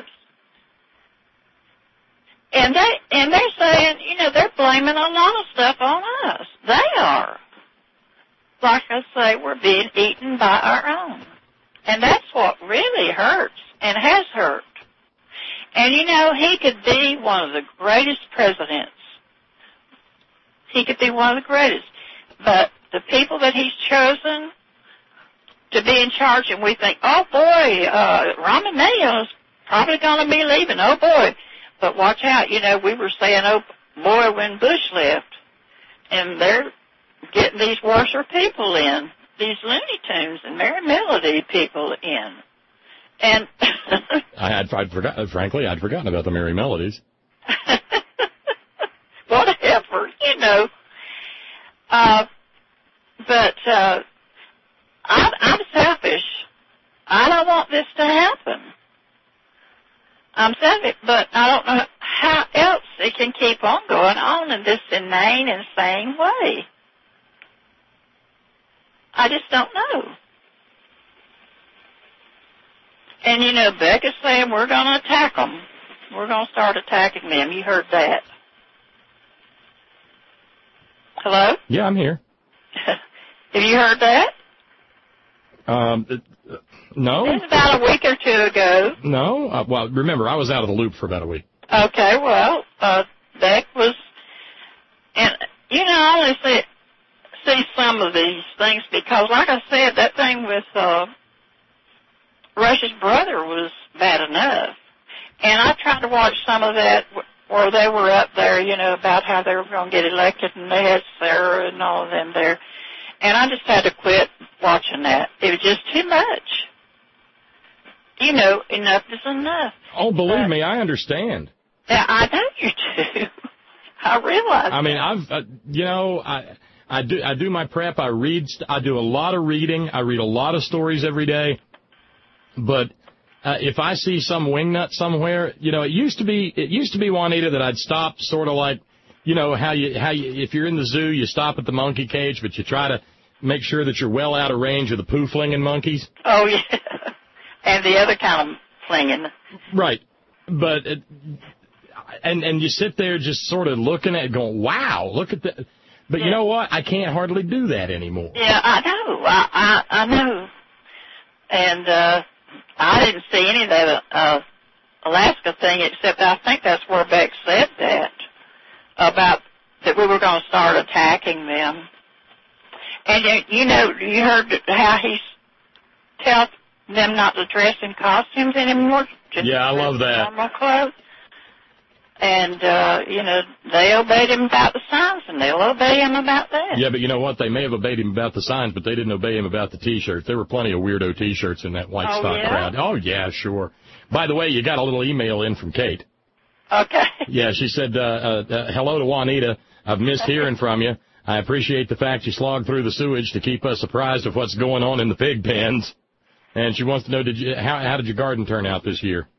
And they, and they're saying, you know, they're blaming a lot of stuff on us. They are. Like I say, we're being eaten by our own. And that's what really hurts and has hurt. And, you know, he could be one of the greatest presidents. He could be one of the greatest. But the people that he's chosen to be in charge, and we think, oh, boy, uh, Rahm Emanuel's probably going to be leaving. Oh, boy. But watch out. You know, we were saying, oh, boy, when Bush left. And they're getting these worser people in, these Looney Tunes and Merry Melody people in. And I had, I'd forgot, frankly, I'd forgotten about the Merry Melodies. Whatever, you know. Uh, but uh, I'm, I'm selfish. I don't want this to happen. I'm selfish, but I don't know how else it can keep on going on in this inane, insane way. I just don't know. And, you know, Becca's saying we're going to attack them. We're going to start attacking them. You heard that. Hello? Yeah, I'm here. Have you heard that? Um, uh, no. It was about a week or two ago. No? Uh, well, remember, I was out of the loop for about a week. Okay, well, uh, Beck was, and, you know, I only see, see some of these things because, like I said, that thing with uh, Rush's brother was bad enough. And I tried to watch some of that where they were up there, you know, about how they were going to get elected, and they had Sarah and all of them there. And I just had to quit watching that. It was just too much. You know, enough is enough. Oh, believe uh, me, I understand. Yeah, I know you do. I realize I mean, that. I've, uh, you know, I, I do, I do my prep. I read, I do a lot of reading. I read a lot of stories every day. But uh, if I see some wingnut somewhere, you know, it used to be, it used to be, Juanita, that I'd stop sort of like, you know, how you, how you, if you're in the zoo, you stop at the monkey cage, but you try to make sure that you're well out of range of the poo-flinging monkeys. Oh, yeah. And the other kind of flinging. Right. But, it, and, and you sit there just sort of looking at it going, wow, look at that. But yeah. You know what? I can't hardly do that anymore. Yeah, I know. I, I, I know. And, uh, I didn't see any of that, uh, Alaska thing, except I think that's where Beck said that, about that we were going to start attacking them. And, uh, you know, you heard how he tells them not to dress in costumes anymore. Just Yeah, I love that. Normal clothes. And, uh, you know, they obeyed him about the signs, and they'll obey him about that. Yeah, but you know what? They may have obeyed him about the signs, but they didn't obey him about the T-shirts. There were plenty of weirdo T-shirts in that white Oh, stock yeah? crowd. Oh, yeah, sure. By the way, you got a little email in from Kate. Okay. Yeah, she said, uh, uh, uh, hello to Juanita. I've missed hearing from you. I appreciate the fact you slogged through the sewage to keep us apprised of what's going on in the pig pens. And she wants to know, did you, how, how did your garden turn out this year?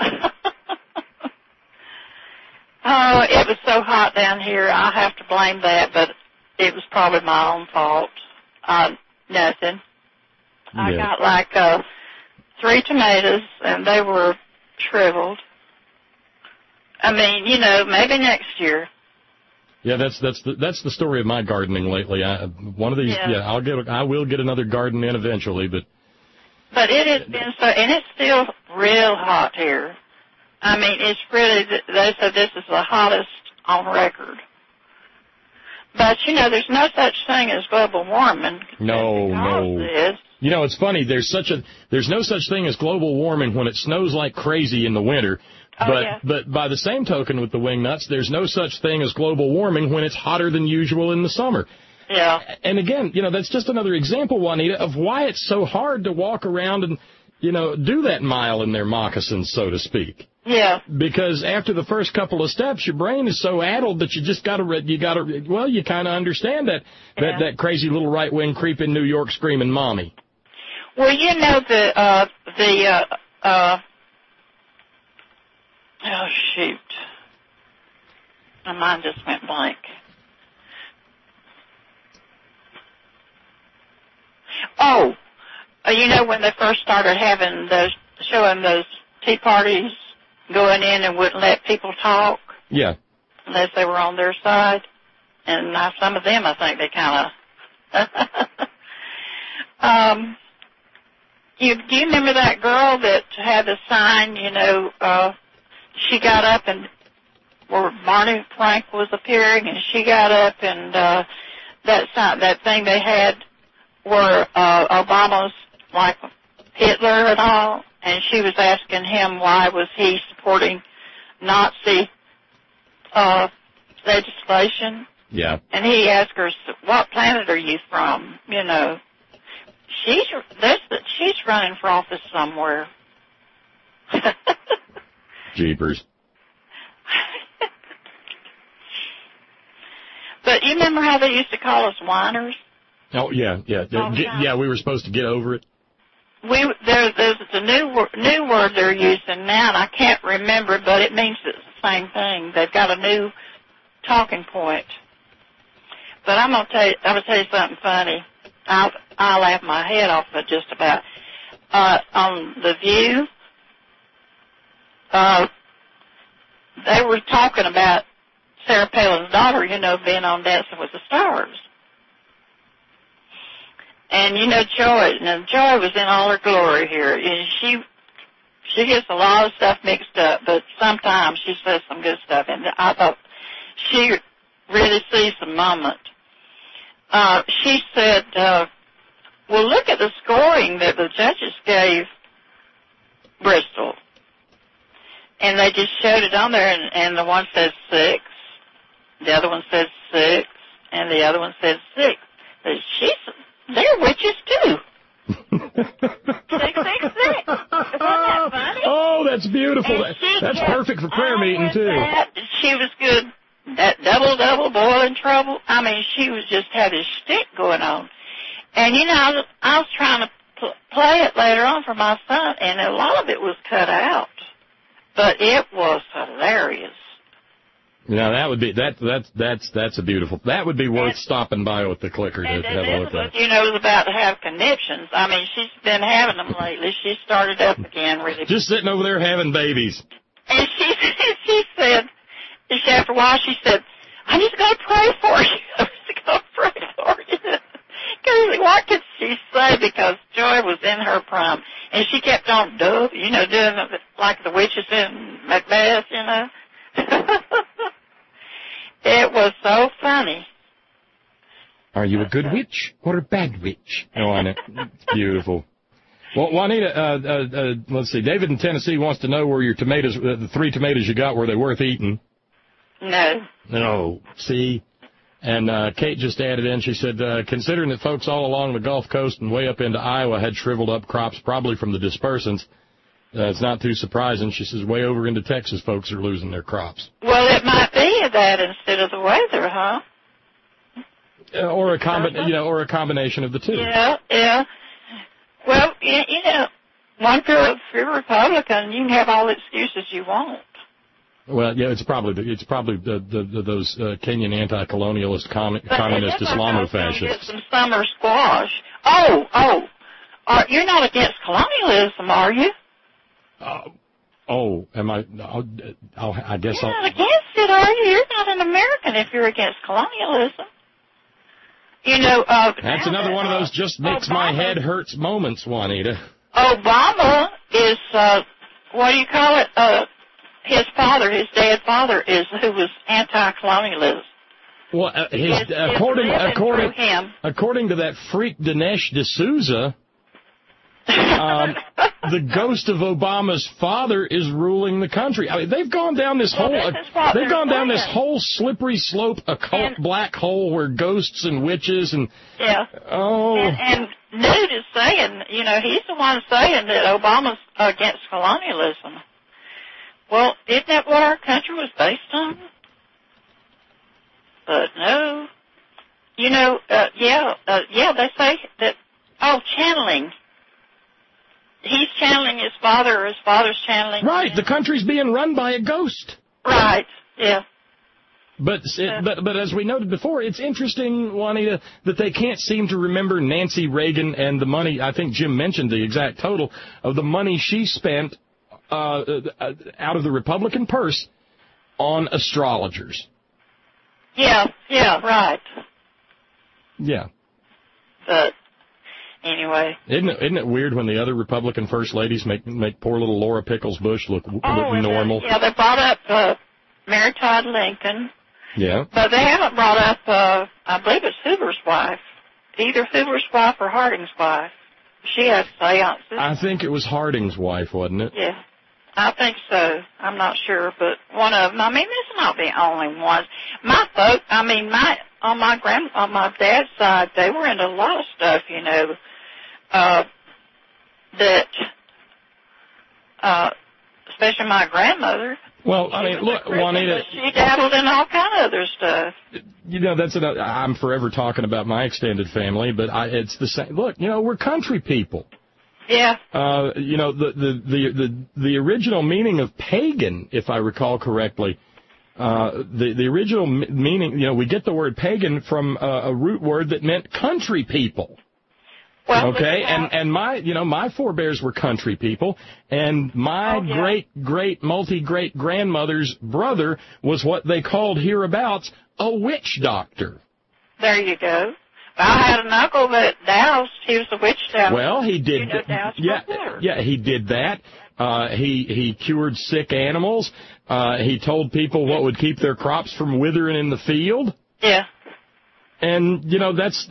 Oh, it was so hot down here. I have to blame that, but it was probably my own fault. Uh, nothing. I Yeah. got like uh, three tomatoes, and they were shriveled. I mean, you know, maybe next year. Yeah, that's that's the that's the story of my gardening lately. I, one of these, Yeah. yeah, I'll get, I will get another garden in eventually, but But it has been so, and it's still real hot here. I mean, it's really, they said this is the hottest on record. But, you know, there's no such thing as global warming. No, no. This. You know, it's funny. There's such a there's no such thing as global warming when it snows like crazy in the winter. Oh, But yeah. but by the same token with the wingnuts, there's no such thing as global warming when it's hotter than usual in the summer. Yeah. And again, you know, that's just another example, Juanita, of why it's so hard to walk around and, you know, do that mile in their moccasins, so to speak. Yeah. Because after the first couple of steps, your brain is so addled that you just got to, you got to, well, you kind of understand that, that, Yeah. that crazy little right-wing creep in New York screaming mommy. Well, you know, the, uh, the, uh, uh, oh, shoot. My mind just went blank. Oh, uh, you know, when they first started having those, showing those tea parties, going in and wouldn't let people talk Yeah. unless they were on their side. And now some of them, I think they kind of, um, you, do you remember that girl that had a sign, you know, uh, she got up and where Barney Frank was appearing, and she got up and, uh, that sign, that thing they had where, uh, Obama's like Hitler and all, and she was asking him why was he supporting Nazi, uh, legislation. Yeah. And he asked her, what planet are you from? You know, she's, this, she's running for office somewhere. Jeepers. But you remember how they used to call us whiners? Oh, yeah, yeah. All the Get- time. yeah, we were supposed to get over it. We there, there's a new wor- new word they're using now, and I can't remember, but it means it's the same thing. They've got a new talking point. But I'm gonna tell you, I'm gonna tell you something funny. I'll I'll laugh my head off of it just about. Uh, on The View, uh, they were talking about Sarah Palin's daughter, you know, being on Dancing with the Stars. And, you know, Joy, now Joy was in all her glory here. And she she gets a lot of stuff mixed up, but sometimes she says some good stuff. And I thought she really sees the moment. Uh, she said, uh, well, look at the scoring that the judges gave Bristol. And they just showed it on there, and, and the one says six, the other one says six, and the other one says six. But she's, they're witches too. Six, six, six. Isn't that funny? Oh, that's beautiful. And That- she That's kept perfect for prayer on meeting, with too. that. She was good. That double, double, boiling trouble. I mean, she was just had this shtick going on. And, you know, I was, I was trying to pl- play it later on for my son, and a lot of it was cut out. But it was hilarious. Now that would be that that's that's that's a beautiful. That would be worth And- stopping by with the clicker to And have a look at. Elizabeth, you know, is about to have conniptions. I mean, she's been having them lately. She started up again really. Just sitting over there having babies. And she she said, she, after a while, she said, I need to go pray for you. I need to go pray for you. Because what could she say? Because Joy was in her prime. And she kept on, dub, you know, doing the like the witches in Macbeth, you know. It was so funny. Are you a good witch or a bad witch? Oh, I know. It's beautiful. Well, Juanita, uh, uh, uh, let's see. David in Tennessee wants to know where your tomatoes, uh, the three tomatoes you got, were they worth eating? No. No. See? And uh, Kate just added in, she said, uh, considering that folks all along the Gulf Coast and way up into Iowa had shriveled up crops probably from the dispersants, uh, it's not too surprising. She says way over into Texas folks are losing their crops. Well, it might be that instead of the weather, huh? Uh, or a combi- you know, or a combination of the two. Yeah, yeah. Well, you, you know, one if you're, if you're a Republican, you can have all the excuses you want. Well, yeah, it's probably the, it's probably the, the, the those uh, Kenyan anti-colonialist com- communist Islamofascists. Get some summer squash. Oh, oh, are, you're not against colonialism, are you? Uh, oh, am I? I'll, I'll, I guess You're I'll. not against it, are you? You're not an American if you're against colonialism. You know, uh, That's another one of those just makes Obama, my head hurts moments, Juanita. Obama is, uh, what do you call it? Uh, his father, his dead father, is who was anti-colonialist. Well, uh, his, It's- it's according living according through him. according to that freak Dinesh D'Souza, um, the ghost of Obama's father is ruling the country. I mean, they've gone down this Well, whole this is what they've they're gone down this saying. whole slippery slope, occult And- black hole where ghosts and witches and Yeah. oh. And, and Newt is saying, you know, he's the one saying that Obama's against colonialism. Well, isn't that what our country was based on? But no. You know, uh, yeah, uh, yeah, they say that, oh, channeling. He's channeling his father, or his father's channeling Right, him. the country's being run by a ghost. Right, yeah. But, it, but but as we noted before, it's interesting, Juanita, that they can't seem to remember Nancy Reagan and the money. I think Jim mentioned the exact total of the money she spent uh, uh, out of the Republican purse on astrologers. Yeah, yeah, right. Yeah. But anyway. Isn't it, isn't it weird when the other Republican first ladies make make poor little Laura Pickles Bush look, look Oh, and normal? then, yeah, they brought up uh, Mary Todd Lincoln. Yeah. But they haven't brought up, uh, I believe it's Hoover's wife. Either Hoover's wife or Harding's wife. She has seances. I think it was Harding's wife, wasn't it? Yeah. I think so. I'm not sure, but one of them. I mean, this is not the only ones. My folk, I mean, my on my grand, on my dad's side, they were into a lot of stuff, you know, uh, that, uh, especially my grandmother. Well, I mean, look, Juanita. She dabbled in all kind of other stuff. You know, that's another, I'm forever talking about my extended family, but I, it's the same. Look, you know, we're country people. Yeah. Uh, you know, the, the, the, the, the original meaning of pagan, if I recall correctly, uh, the, the original m- meaning, you know, we get the word pagan from uh, a root word that meant country people. Well, Okay, and and my you know my forebears were country people, and my Oh, yeah. great great multi great grandmother's brother was what they called hereabouts a witch doctor. there you go. I had an uncle that doused. He was a witch dowser. Well, he did. You know, doused yeah, before. yeah, he did that. Uh, he he cured sick animals. Uh, he told people what would keep their crops from withering in the field. Yeah. And you know that's.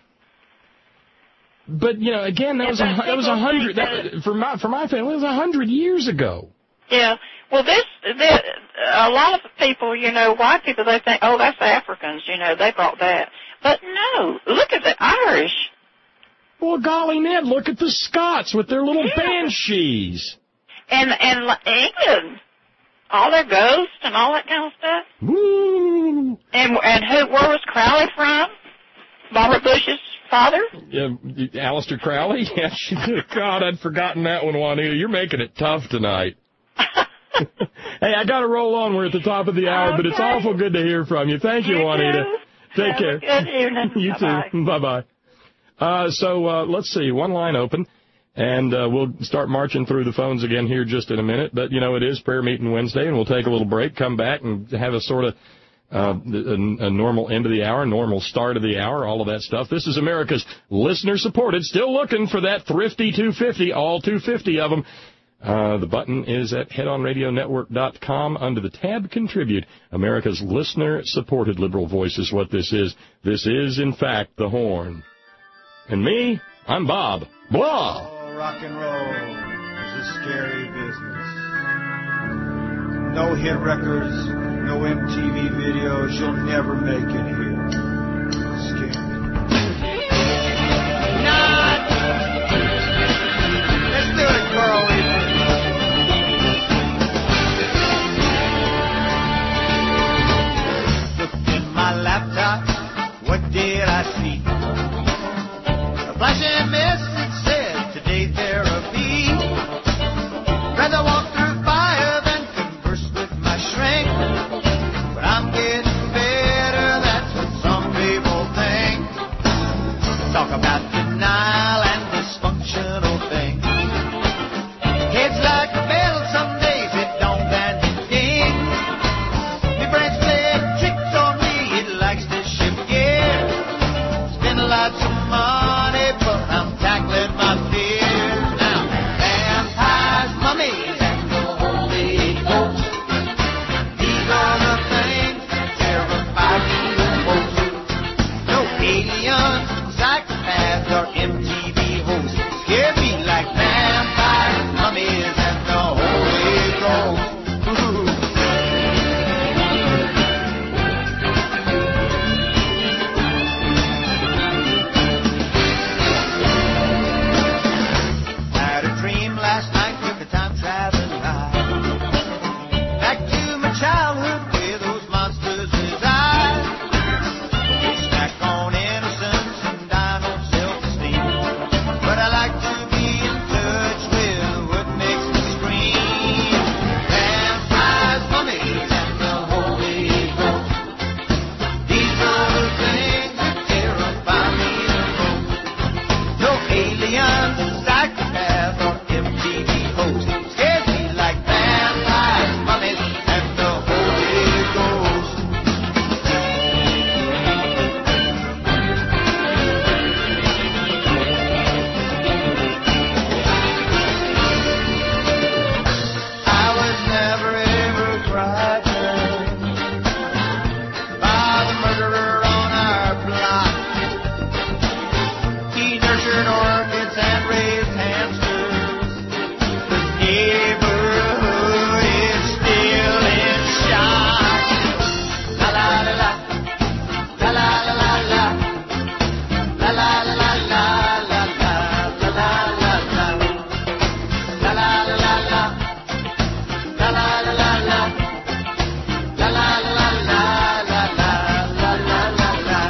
But you know, again, that Yeah, was a but that was a people hundred think that, for my for my family. It was a hundred years ago. Yeah. Well, this, this, a lot of people, you know, white people, they think, oh, that's Africans, you know, they brought that. But no, look at the Irish. Well, golly, Ned, look at the Scots with their little Yeah. banshees. And, and England, all their ghosts and all that kind of stuff. Woo! And, and who, where was Crowley from? Robert Bush's father? Yeah, Aleister Crowley? Yeah, she did. God, I'd forgotten that one, Juanita. You're making it tough tonight. Hey, I got to roll on. We're at the top of the hour, but it's Okay. awful good to hear from you. Thank you, You Juanita. too. Take Have care. a good evening. You Bye-bye. too. Bye-bye. Uh, so uh, let's see. One line open, and uh, we'll start marching through the phones again here just in a minute. But, you know, it is prayer meeting Wednesday, and we'll take a little break, come back, and have a sort of uh, a, a normal end of the hour, normal start of the hour, all of that stuff. This is America's listener-supported, still looking for that thrifty two fifty, all two fifty of them. Uh, the button is at head on radio network dot com under the tab Contribute. America's listener-supported liberal voice is what this is. This is, in fact, the Horn. And me, I'm Bob. Blah! Oh, rock and roll is a scary business. No hit records, no M T V videos, you'll never make it here. Scary. Not! Let's do it, Carl. Looked in my laptop, what did I see? A flashing message said, today therapy. Rather walk through fire than converse with my shrink. But I'm getting better, that's what some people think. Talk about denial and dysfunctional things. Heads like a bell, some days it don't and it dings. My brain's playing tricks on me, it likes to shift gears. Spend lots of money, but I'm tackling my fears. Now, vampires, mummies, and the Holy Ghost. These are the things that terrify me the most. No aliens, psychopaths, or M T V hosts scare me like vampires, mummies, and the Holy Ghost. Ooh. Had a dream last night, took a time traveling ride back to my childhood where those monsters reside. Snack on innocence and dine on self-esteem. But I like to be in touch with what makes me scream. Vampires, mummies, and the Holy Ghost. These are the things that terrify me the most. No aliens, psychopaths, or M T V hosts scares me like vampires, mummies, and the Holy Ghost. I was never ever frightened by the murderer on our block. He nurtured orchids and raised hamsters. The neighborhood is still in shock. La la la la, la la la la la, la la la la la, la la la la la la, la la la la la, la la la la la, la la la la la, la la la la la la.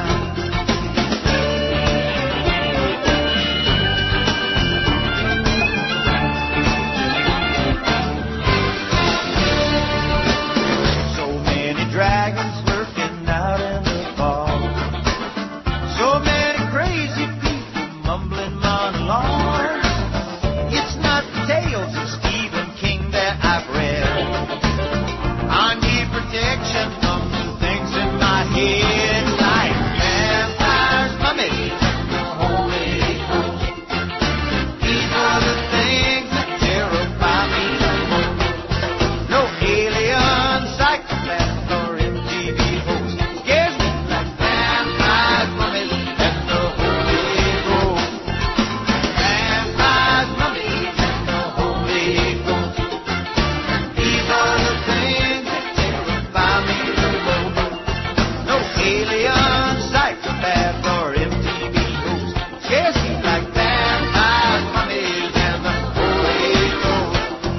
So many dragons lurking out in the fog. So many crazy people mumbling monologues. It's not the tales of Stephen King that I've read. I need protection from the things in my head, like vampires, mummies, and the Holy Ghost. These are the things that terrify me the most. No alien, psychopaths, or M T V hosts scares me like vampires, mummies, and the Holy Ghost. Vampires, mummies, and the Holy Ghost. These are the things that terrify me the most. No alien, psychopaths, or M T V hosts scares me like vampires, mummies, and the Holy Ghost.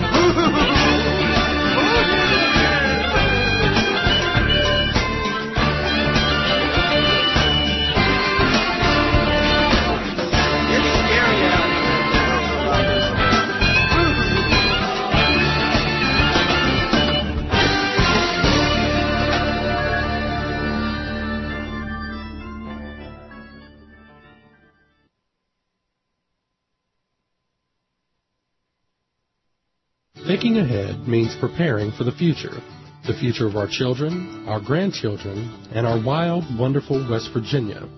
It's scary out Thinking ahead means preparing for the future. The future of our children, our grandchildren, and our wild, wonderful West Virginia.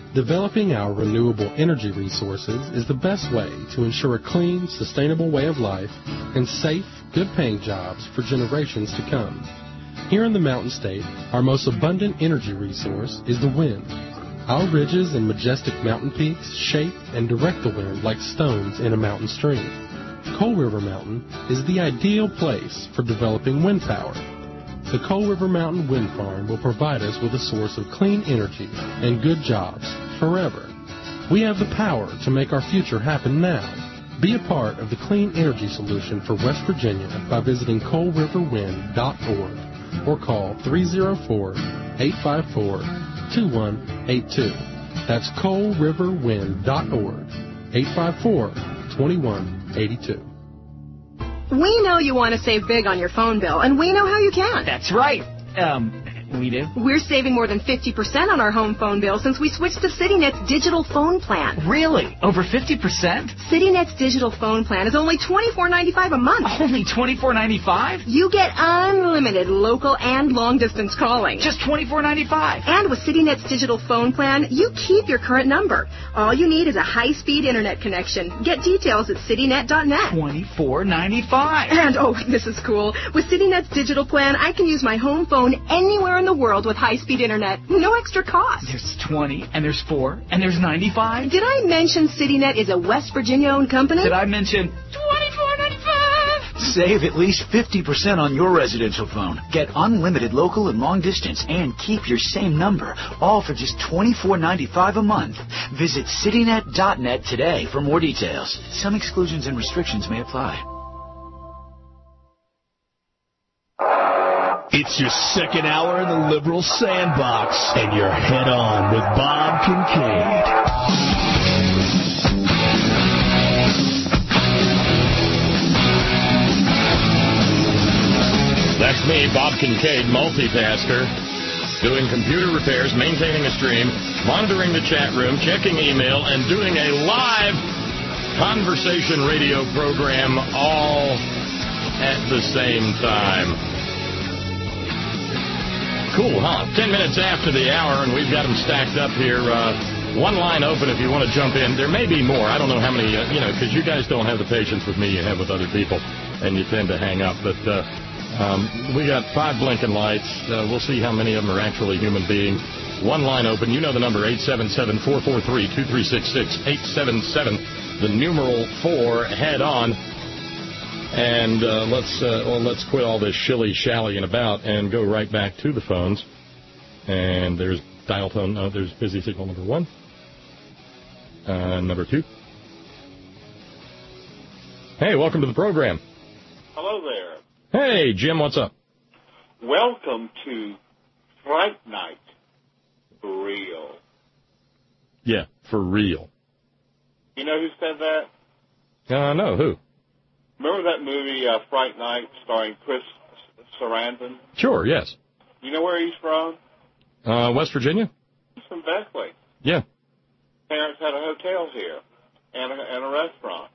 Developing our renewable energy resources is the best way to ensure a clean, sustainable way of life and safe, good-paying jobs for generations to come. Here in the Mountain State, our most abundant energy resource is the wind. Our ridges and majestic mountain peaks shape and direct the wind like stones in a mountain stream. Coal River Mountain is the ideal place for developing wind power. The Coal River Mountain Wind Farm will provide us with a source of clean energy and good jobs forever. We have the power to make our future happen now. Be a part of the clean energy solution for West Virginia by visiting coal river wind dot org or call three oh four, eight five four, two one eight two. That's coal river wind dot org, eight five four, two one eight two. We know you want to save big on your phone bill, and we know how you can. That's right. Um, we do. We're saving more than fifty percent on our home phone bill since we switched to CityNet's digital phone plan. Really? Over fifty percent? CityNet's digital phone plan is only twenty-four ninety-five a month. Only twenty-four ninety-five? You get unlimited local and long-distance calling. Just twenty-four ninety-five. And with CityNet's digital phone plan, you keep your current number. All you need is a high-speed internet connection. Get details at citynet dot net. twenty-four ninety-five. And, oh, this is cool. With CityNet's digital plan, I can use my home phone anywhere in the world with high-speed internet. No extra cost. There's twenty, and there's four, and there's ninety-five. Did I mention CityNet is a West Virginia-owned company? Did I mention twenty-four ninety-five? Save at least fifty percent on your residential phone. Get unlimited local and long distance and keep your same number, all for just twenty-four ninety-five a month. Visit citynet dot net today for more details. Some exclusions and restrictions may apply. It's your second hour in the Liberal Sandbox, and you're head on with Bob Kincaid. That's me, Bob Kincaid, multitasker, doing computer repairs, maintaining a stream, monitoring the chat room, checking email, and doing a live conversation radio program all at the same time. Cool, huh? Ten minutes after the hour, and we've got them stacked up here. Uh, one line open if you want to jump in. There may be more. I don't know how many, uh, you know, because you guys don't have the patience with me you have with other people, and you tend to hang up. But uh, um, we got five blinking lights. Uh, we'll see how many of them are actually human beings. One line open. You know the number, eight seven seven, four four three, two three six six, eight seven seven, the numeral four, head on. And uh, let's uh, well, let's quit all this shilly-shallying about and go right back to the phones. And there's dial tone. Uh, there's busy signal number one. Uh, number two. Hey, welcome to the program. Hello there. Hey, Jim, what's up? Welcome to Fright Night. For real. Yeah, for real. You know who said that? Uh, no, who? Remember that movie, uh, Fright Night, starring Chris Sarandon? Sure, yes. You know where he's from? Uh, West Virginia? He's from Beckley. Yeah. Parents had a hotel here and a, and a restaurant.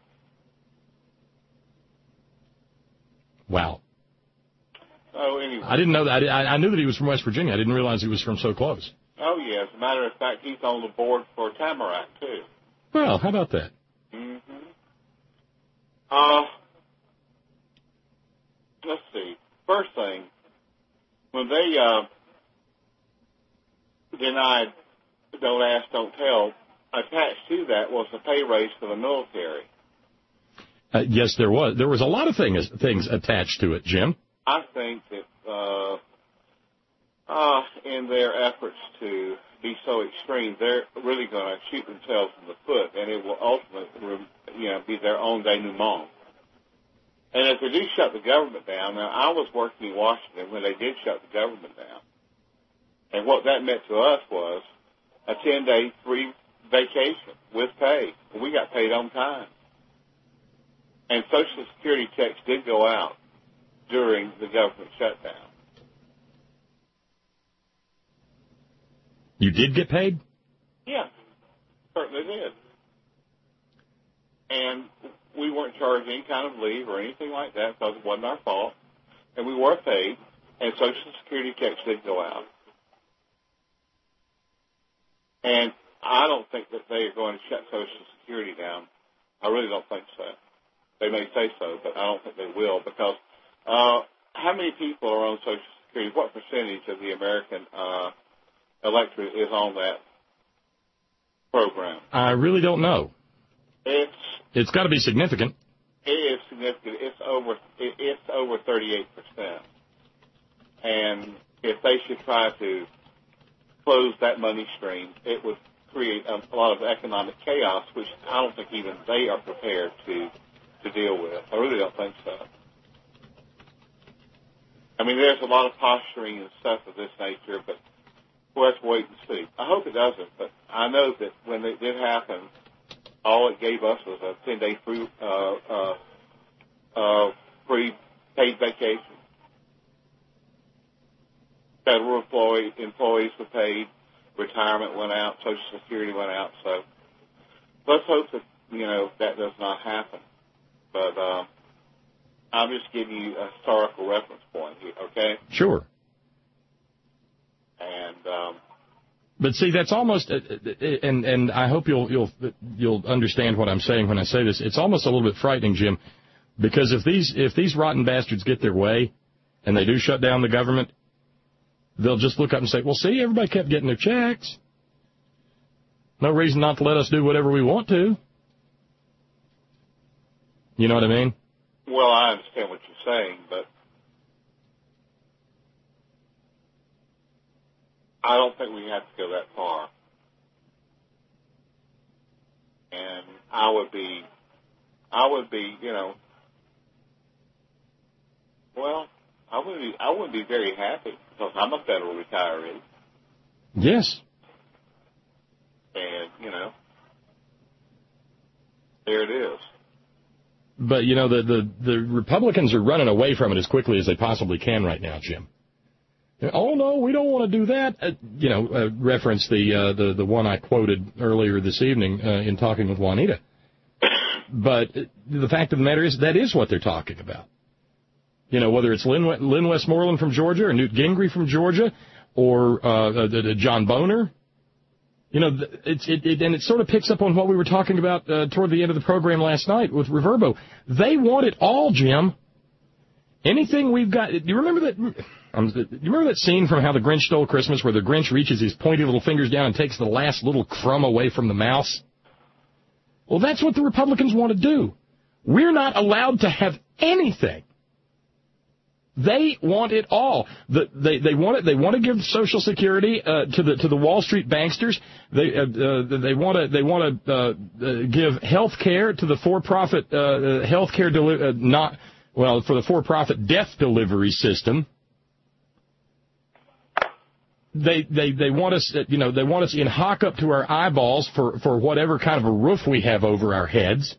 Wow. Oh, anyway. I didn't know that. I, I knew that he was from West Virginia. I didn't realize he was from so close. Oh, yeah. As a matter of fact, he's on the board for Tamarack, too. Well, how about that? Mm-hmm. Uh, let's see. First thing, when they uh, denied Don't Ask, Don't Tell, attached to that was a pay raise for the military. Uh, yes, there was. There was a lot of things things attached to it, Jim. I think that uh, uh, in their efforts to be so extreme, they're really going to shoot themselves in the foot, and it will ultimately, you know, be their own denouement. And if they do shut the government down, now I was working in Washington when they did shut the government down, and what that meant to us was a ten-day free vacation with pay. We got paid on time. And Social Security checks did go out during the government shutdown. You did get paid? Yeah, certainly did. And we weren't charged any kind of leave or anything like that because it wasn't our fault. And we were paid, and Social Security checks did go out. And I don't think that they are going to shut Social Security down. I really don't think so. They may say so, but I don't think they will, because uh, how many people are on Social Security? What percentage of the American uh, electorate is on that program? I really don't know. It's It's got to be significant. It is significant. It's over. It, it's over thirty-eight percent. And if they should try to close that money stream, it would create a, a lot of economic chaos, which I don't think even they are prepared to to deal with. I really don't think so. I mean, there's a lot of posturing and stuff of this nature, but we'll have to wait and see. I hope it doesn't, but I know that when it did happen, all it gave us was a ten-day free, uh, uh, uh, free paid vacation. Federal employee, employees were paid, retirement went out, Social Security went out. So let's hope that, you know, that does not happen. But um, I'm just giving you a historical reference point here, okay? Sure. And um, But see, that's almost, and and I hope you'll you'll you'll understand what I'm saying when I say this. It's almost a little bit frightening, Jim, because if these if these rotten bastards get their way, and they do shut down the government, they'll just look up and say, "Well, see, everybody kept getting their checks. No reason not to let us do whatever we want to." You know what I mean? well, I understand what you're saying, but I don't think we have to go that far. And I would be, I would be, you know, well, I would be, I would be very happy because I'm a federal retiree. Yes. And, you know, there it is. But, you know, the, the, the Republicans are running away from it as quickly as they possibly can right now, Jim. Oh, no, we don't want to do that. Uh, you know, uh, reference the, uh, the the one I quoted earlier this evening uh, in talking with Juanita. But the fact of the matter is that is what they're talking about. You know, whether it's Lynn, Lynn Westmoreland from Georgia or Newt Gingrey from Georgia or uh, uh, John Boehner. You know, it's, it, it, and it sort of picks up on what we were talking about uh, toward the end of the program last night with Reverbo. They want it all, Jim. Anything we've got. Do you remember that? Um, do you remember that scene from How the Grinch Stole Christmas where the Grinch reaches his pointy little fingers down and takes the last little crumb away from the mouse? Well, that's what the Republicans want to do. We're not allowed to have anything. They want it all. The, they they want it. They want to give Social Security uh, to the to the Wall Street banksters. They uh, uh, they want to they want to uh, uh, give health care to the for-profit uh, health care deli- uh, not well for the for-profit death delivery system. They they they want us you know they want us in hock up to our eyeballs for for whatever kind of a roof we have over our heads.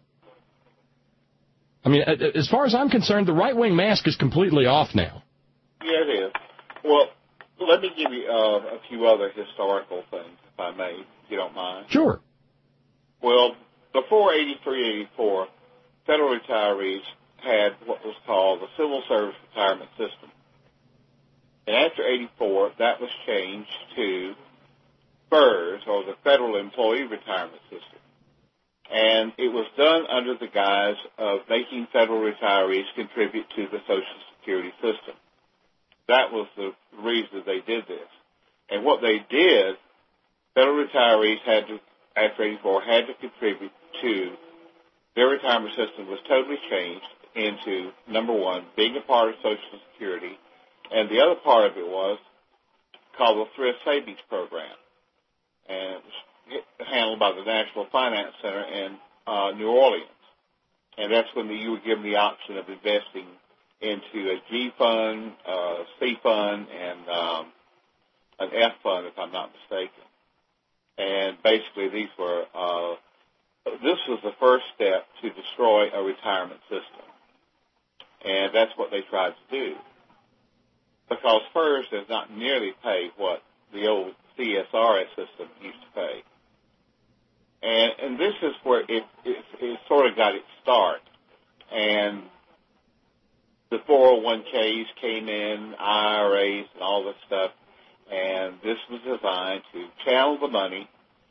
I mean, as far as I'm concerned, the right-wing mask is completely off now. Yeah, it is. Well, let me give you uh, a few other historical things, if I may, if you don't mind. Sure. Well, before eighty-three, eighty-four, federal retirees had what was called the Civil Service Retirement System. And after eighty-four, that was changed to FERS, or the Federal Employee Retirement System. And it was done under the guise of making federal retirees contribute to the Social Security system. That was the reason they did this. And what they did, federal retirees had to, after eighty-four, had to contribute to their retirement system was totally changed into, number one, being a part of Social Security, and the other part of it was called the Thrift Savings Program. And it was handled by the National Finance Center in uh, New Orleans. And that's when the, you were given the option of investing into a G fund, uh, C fund, and um, an F fund, if I'm not mistaken. And basically these were, uh, this was the first step to destroy a retirement system. And that's what they tried to do. Because FERS does not nearly pay what the old C S R S system used to pay. And, and this is where it, it, it sort of got its start. And the four oh one Ks came in, I R As, and all this stuff. And this was designed to channel the money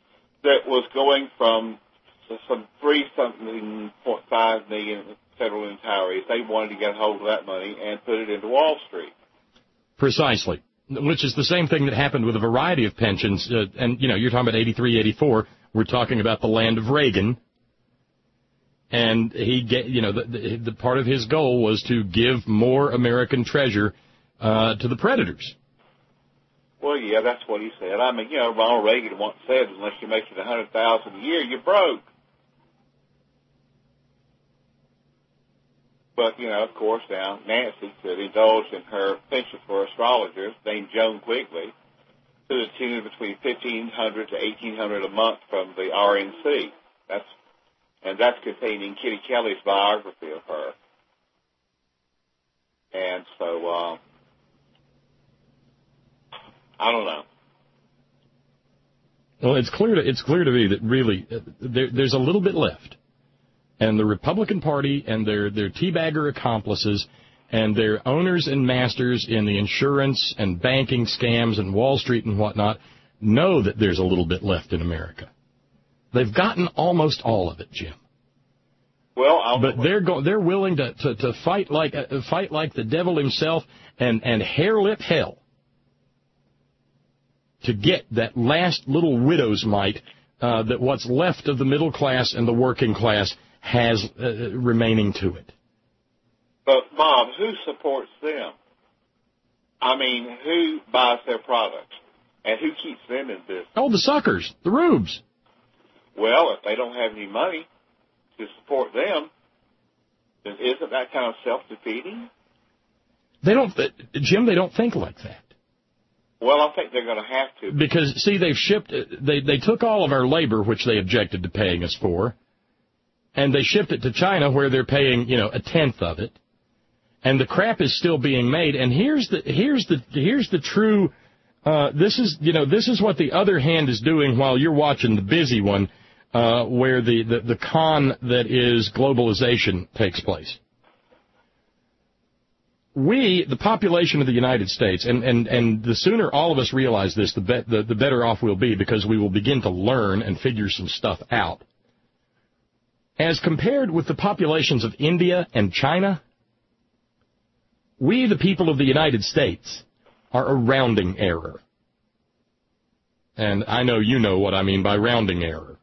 that was going from some three something point five million federal retirees. They wanted to get a hold of that money and put it into Wall Street. Precisely, which is the same thing that happened with a variety of pensions. Uh, and, you know, you're talking about eighty-three, eighty-four. We're talking about the land of Reagan. And he, get, you know, the, the, the part of his goal was to give more American treasure uh, to the predators. Well, yeah, that's what he said. I mean, you know, Ronald Reagan once said, unless you make it a hundred thousand a year, you're broke. But, you know, of course, now Nancy could indulge in her penchant for astrologers named Joan Quigley to the tune of between fifteen hundred to eighteen hundred a month from the R N C. That's and that's containing Kitty Kelly's biography of her. And so, uh, I don't know. Well, it's clear to it's clear to me that really uh, there, there's a little bit left. And the Republican Party and their, their teabagger accomplices and their owners and masters in the insurance and banking scams and Wall Street and whatnot know that there's a little bit left in America. They've gotten almost all of it, Jim. Well, I'll but they're go- they're willing to, to, to fight like uh, fight like the devil himself and, and hair lip hell to get that last little widow's mite uh, that what's left of the middle class and the working class has uh, remaining to it. But, Bob, who supports them? I mean, who buys their products? And who keeps them in business? Oh, the suckers, the rubes. Well, if they don't have any money to support them, then isn't that kind of self-defeating? They don't, uh, Jim, they don't think like that. Well, I think they're going to have to. Because, see, they've shipped, they, they took all of our labor, which they objected to paying us for, and they shipped it to China where they're paying, you know, a tenth of it. And the crap is still being made. And here's the, here's the, here's the true, uh, this is, you know, this is what the other hand is doing while you're watching the busy one, uh, where the, the, the con that is globalization takes place. We, the population of the United States, and, and, and the sooner all of us realize this, the, be, the, the better off we'll be, because we will begin to learn and figure some stuff out. As compared with the populations of India and China, we, the people of the United States, are a rounding error. And I know you know what I mean by rounding error.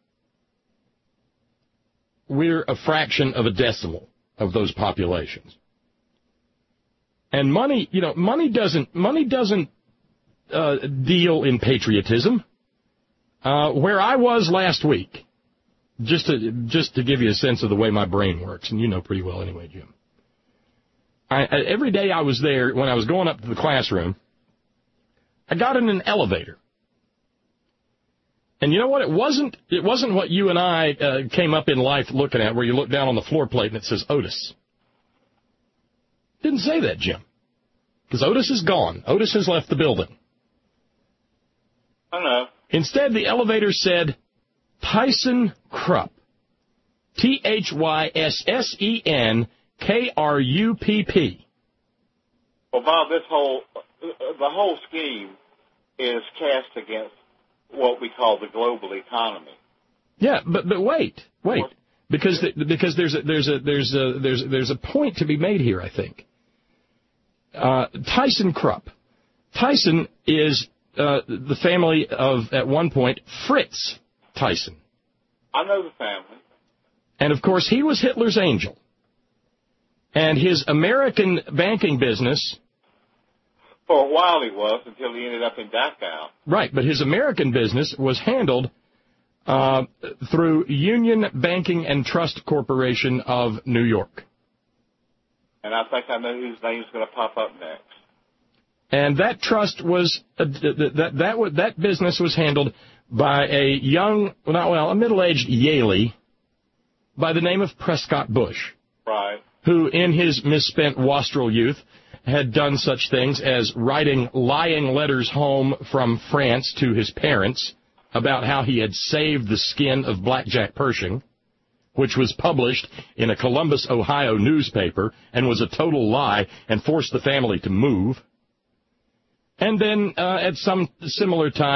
We're a fraction of a decimal of those populations. And money, you know, money doesn't, money doesn't uh, deal in patriotism. Uh, where I was last week, just to just to give you a sense of the way my brain works, and you know pretty well anyway, Jim. I, I, every day I was there, when I was going up to the classroom, I got in an elevator. And you know what? It wasn't it wasn't what you and I uh, came up in life looking at, where you look down on the floor plate and it says Otis. Didn't say that, Jim. Because Otis is gone. Otis has left the building. I know. Instead, the elevator said Tyson Krupp. T H Y S S E N K R U P P. Well, Bob, this whole, the whole scheme is cast against what we call the global economy. Yeah, but but wait, wait, because the, because there's a, there's a there's a there's there's a point to be made here, I think. Uh, Tyson Krupp. Tyson is uh, the family of, at one point, Fritz Tyson. I know the family. And, of course, he was Hitler's angel. And his American banking business... For a while he was, until he ended up in Dachau. Right, but his American business was handled uh, through Union Banking and Trust Corporation of New York. And I think I know whose name's going to pop up next. And that trust was, uh, that, that, that, that business was handled by a young, well, well a middle-aged Yaley by the name of Prescott Bush. Right. Who, in his misspent wastrel youth, had done such things as writing lying letters home from France to his parents about how he had saved the skin of Blackjack Pershing, which was published in a Columbus, Ohio newspaper and was a total lie and forced the family to move. And then uh, at some similar time,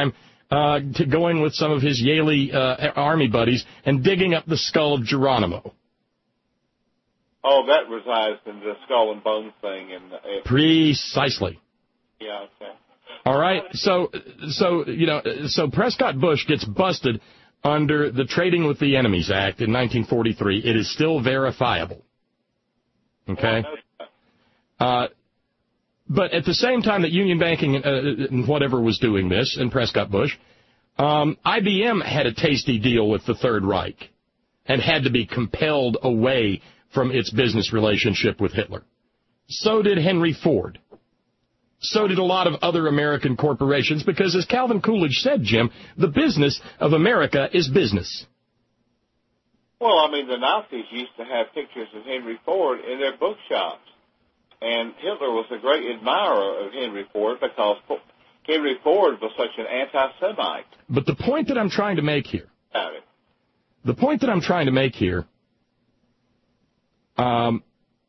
uh, to going with some of his Yale uh, army buddies and digging up the skull of Geronimo. Oh, that resides in the skull and bones thing. And uh, Precisely. Yeah, okay. All right, so, so you know, so Prescott Bush gets busted under the Trading with the Enemies Act in nineteen forty-three. It is still verifiable. Okay? Uh, but at the same time that Union Banking uh, and whatever was doing this, and Prescott Bush, um, I B M had a tasty deal with the Third Reich and had to be compelled away from its business relationship with Hitler. So did Henry Ford. So did a lot of other American corporations, because as Calvin Coolidge said, Jim, the business of America is business. Well, I mean, the Nazis used to have pictures of Henry Ford in their bookshops. And Hitler was a great admirer of Henry Ford because Henry Ford was such an anti-Semite. But the point that I'm trying to make here, About it. the point that I'm trying to make here, um,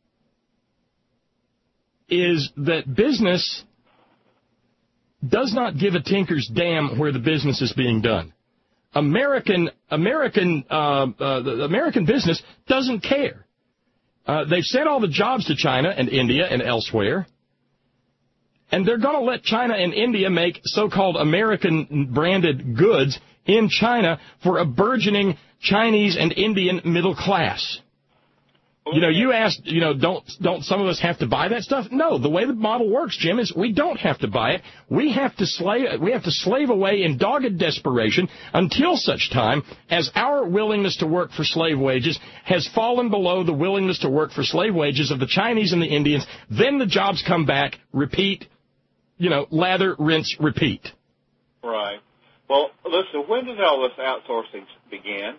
is that business does not give a tinker's damn where the business is being done. American American uh, uh, the American business doesn't care. Uh, they've sent all the jobs to China and India and elsewhere, and they're going to let China and India make so-called American-branded goods in China for a burgeoning Chinese and Indian middle class. You know, you asked, you know, don't don't some of us have to buy that stuff? No, the way the model works, Jim, is we don't have to buy it. We have to slave we have to slave away in dogged desperation until such time as our willingness to work for slave wages has fallen below the willingness to work for slave wages of the Chinese and the Indians. Then the jobs come back, repeat, you know, lather, rinse, repeat. Right. Well, listen, when did all this outsourcing begin?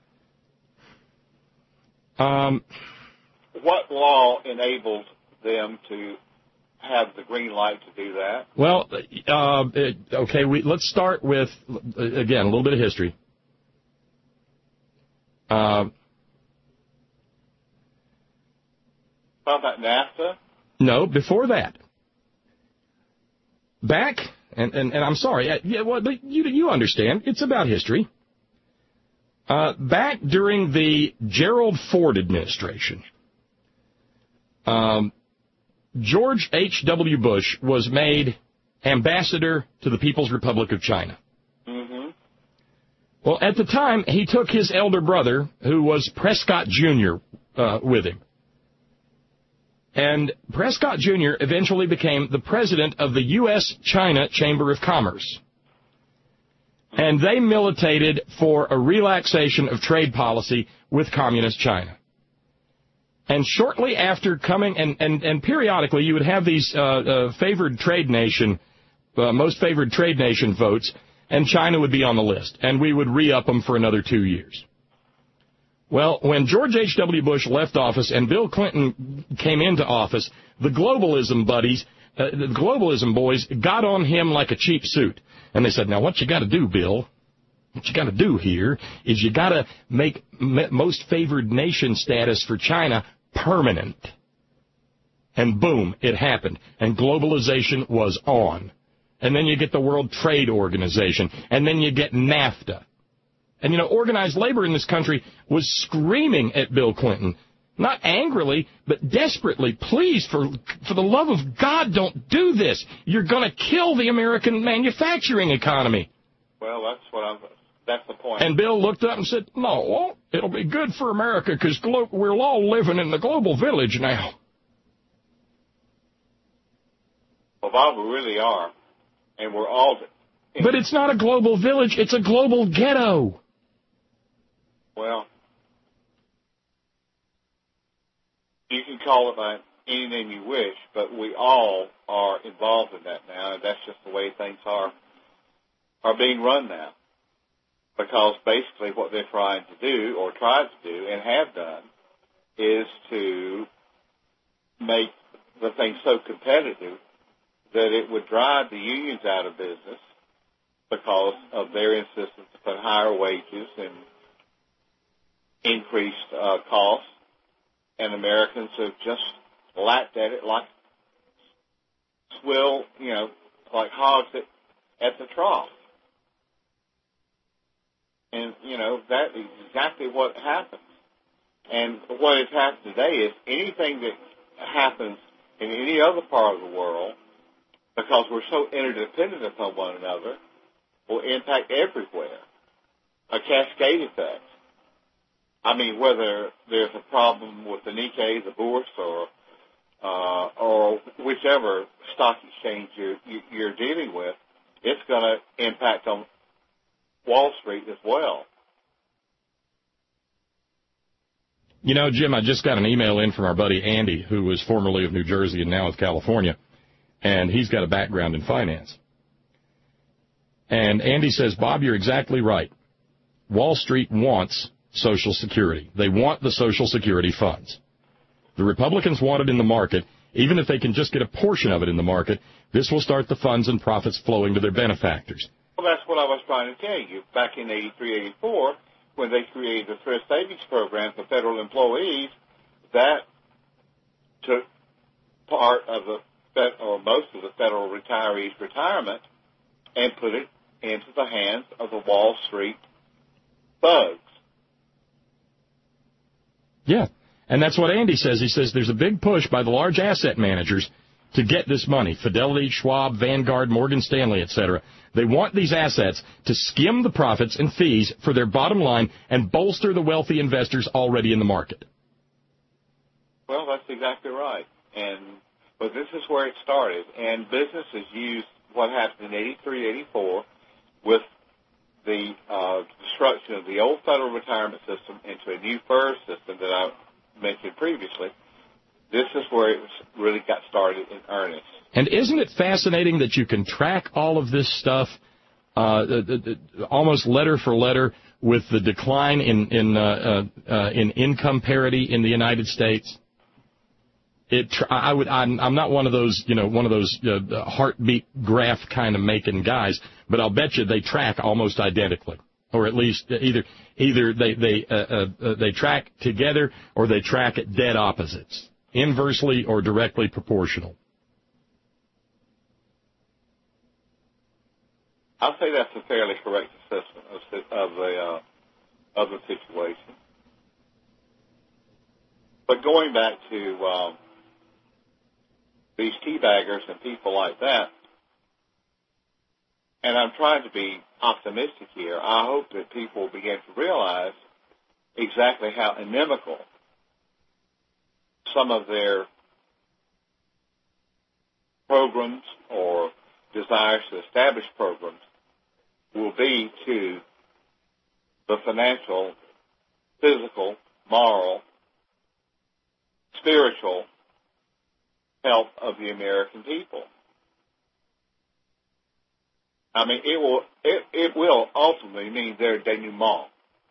Um... What law enabled them to have the green light to do that? Well, uh, okay, we, let's start with, again, a little bit of history. Uh, How about NAFTA? No, before that. Back, and, and, and I'm sorry, yeah, well, you, you understand, it's about history. Uh, back during the Gerald Ford administration, Um, George H W. Bush was made ambassador to the People's Republic of China. Mm-hmm. Well, at the time, he took his elder brother, who was Prescott Junior, uh, with him. And Prescott Junior eventually became the president of the U S China Chamber of Commerce. And they militated for a relaxation of trade policy with Communist China. And shortly after coming, and, and, and periodically, you would have these uh, uh, favored trade nation, uh, most favored trade nation votes, and China would be on the list, and we would re-up them for another two years. Well, when George H W. Bush left office and Bill Clinton came into office, the globalism buddies, uh, the globalism boys, got on him like a cheap suit. And they said, now what you got to do, Bill, what you got to do here is you got to make most favored nation status for China permanent. And boom, it happened. And globalization was on. And then you get the World Trade Organization. And then you get NAFTA. And, you know, organized labor in this country was screaming at Bill Clinton, not angrily, but desperately, please, for for the love of God, don't do this. You're going to kill the American manufacturing economy. Well, that's what I'm... That's the point. And Bill looked up and said, no, well, it'll be good for America because glo- we're all living in the global village now. Well, Bob, we really are. And we're all... But it's not a global village. It's a global ghetto. Well, you can call it by any name you wish, but we all are involved in that now, and that's just the way things are are being run now. Because basically what they're trying to do, or tried to do, and have done, is to make the thing so competitive that it would drive the unions out of business because of their insistence to put higher wages and increased uh, costs, and Americans have just lapped at it like swill, you know, like hogs at, at the trough. And, you know, that is exactly what happens. And what has happened today is anything that happens in any other part of the world, because we're so interdependent upon one another, will impact everywhere. A cascade effect. I mean, whether there's a problem with the Nikkei, the Bourse, or uh, or whichever stock exchange you're, you're dealing with, it's going to impact on Wall Street as well. You know, Jim, I just got an email in from our buddy Andy, who was formerly of New Jersey and now of California, and he's got a background in finance. And Andy says, Bob, you're exactly right. Wall Street wants Social Security. They want the Social Security funds. The Republicans want it in the market. Even if they can just get a portion of it in the market, this will start the funds and profits flowing to their benefactors. Well, that's what I was trying to tell you. Back in eighty-three, eighty-four, when they created the Thrift Savings Program for federal employees, that took part of the, or most of the federal retirees' retirement and put it into the hands of the Wall Street thugs. Yeah, and that's what Andy says. He says there's a big push by the large asset managers to get this money. Fidelity, Schwab, Vanguard, Morgan Stanley, et cetera. They want these assets to skim the profits and fees for their bottom line and bolster the wealthy investors already in the market. Well, that's exactly right. And but this is where it started. And businesses used what happened in eighty-three, eighty-four with the uh, destruction of the old federal retirement system into a new FERS system that I mentioned previously. This is where it really got started in earnest. And isn't it fascinating that you can track all of this stuff uh, almost letter for letter with the decline in in, uh, uh, uh, in income parity in the United States? It, I would, I'm, I'm not one of those, you know, one of those uh, heartbeat graph kind of making guys, but I'll bet you they track almost identically, or at least either either they they uh, uh, they track together or they track at dead opposites, inversely or directly proportional. I'll say that's a fairly correct assessment of, of the uh, of the situation. But going back to um, these teabaggers and people like that, and I'm trying to be optimistic here, I hope that people begin to realize exactly how inimical some of their programs or desires to establish programs will be to the financial, physical, moral, spiritual health of the American people. I mean, it will it, it will ultimately mean their denouement.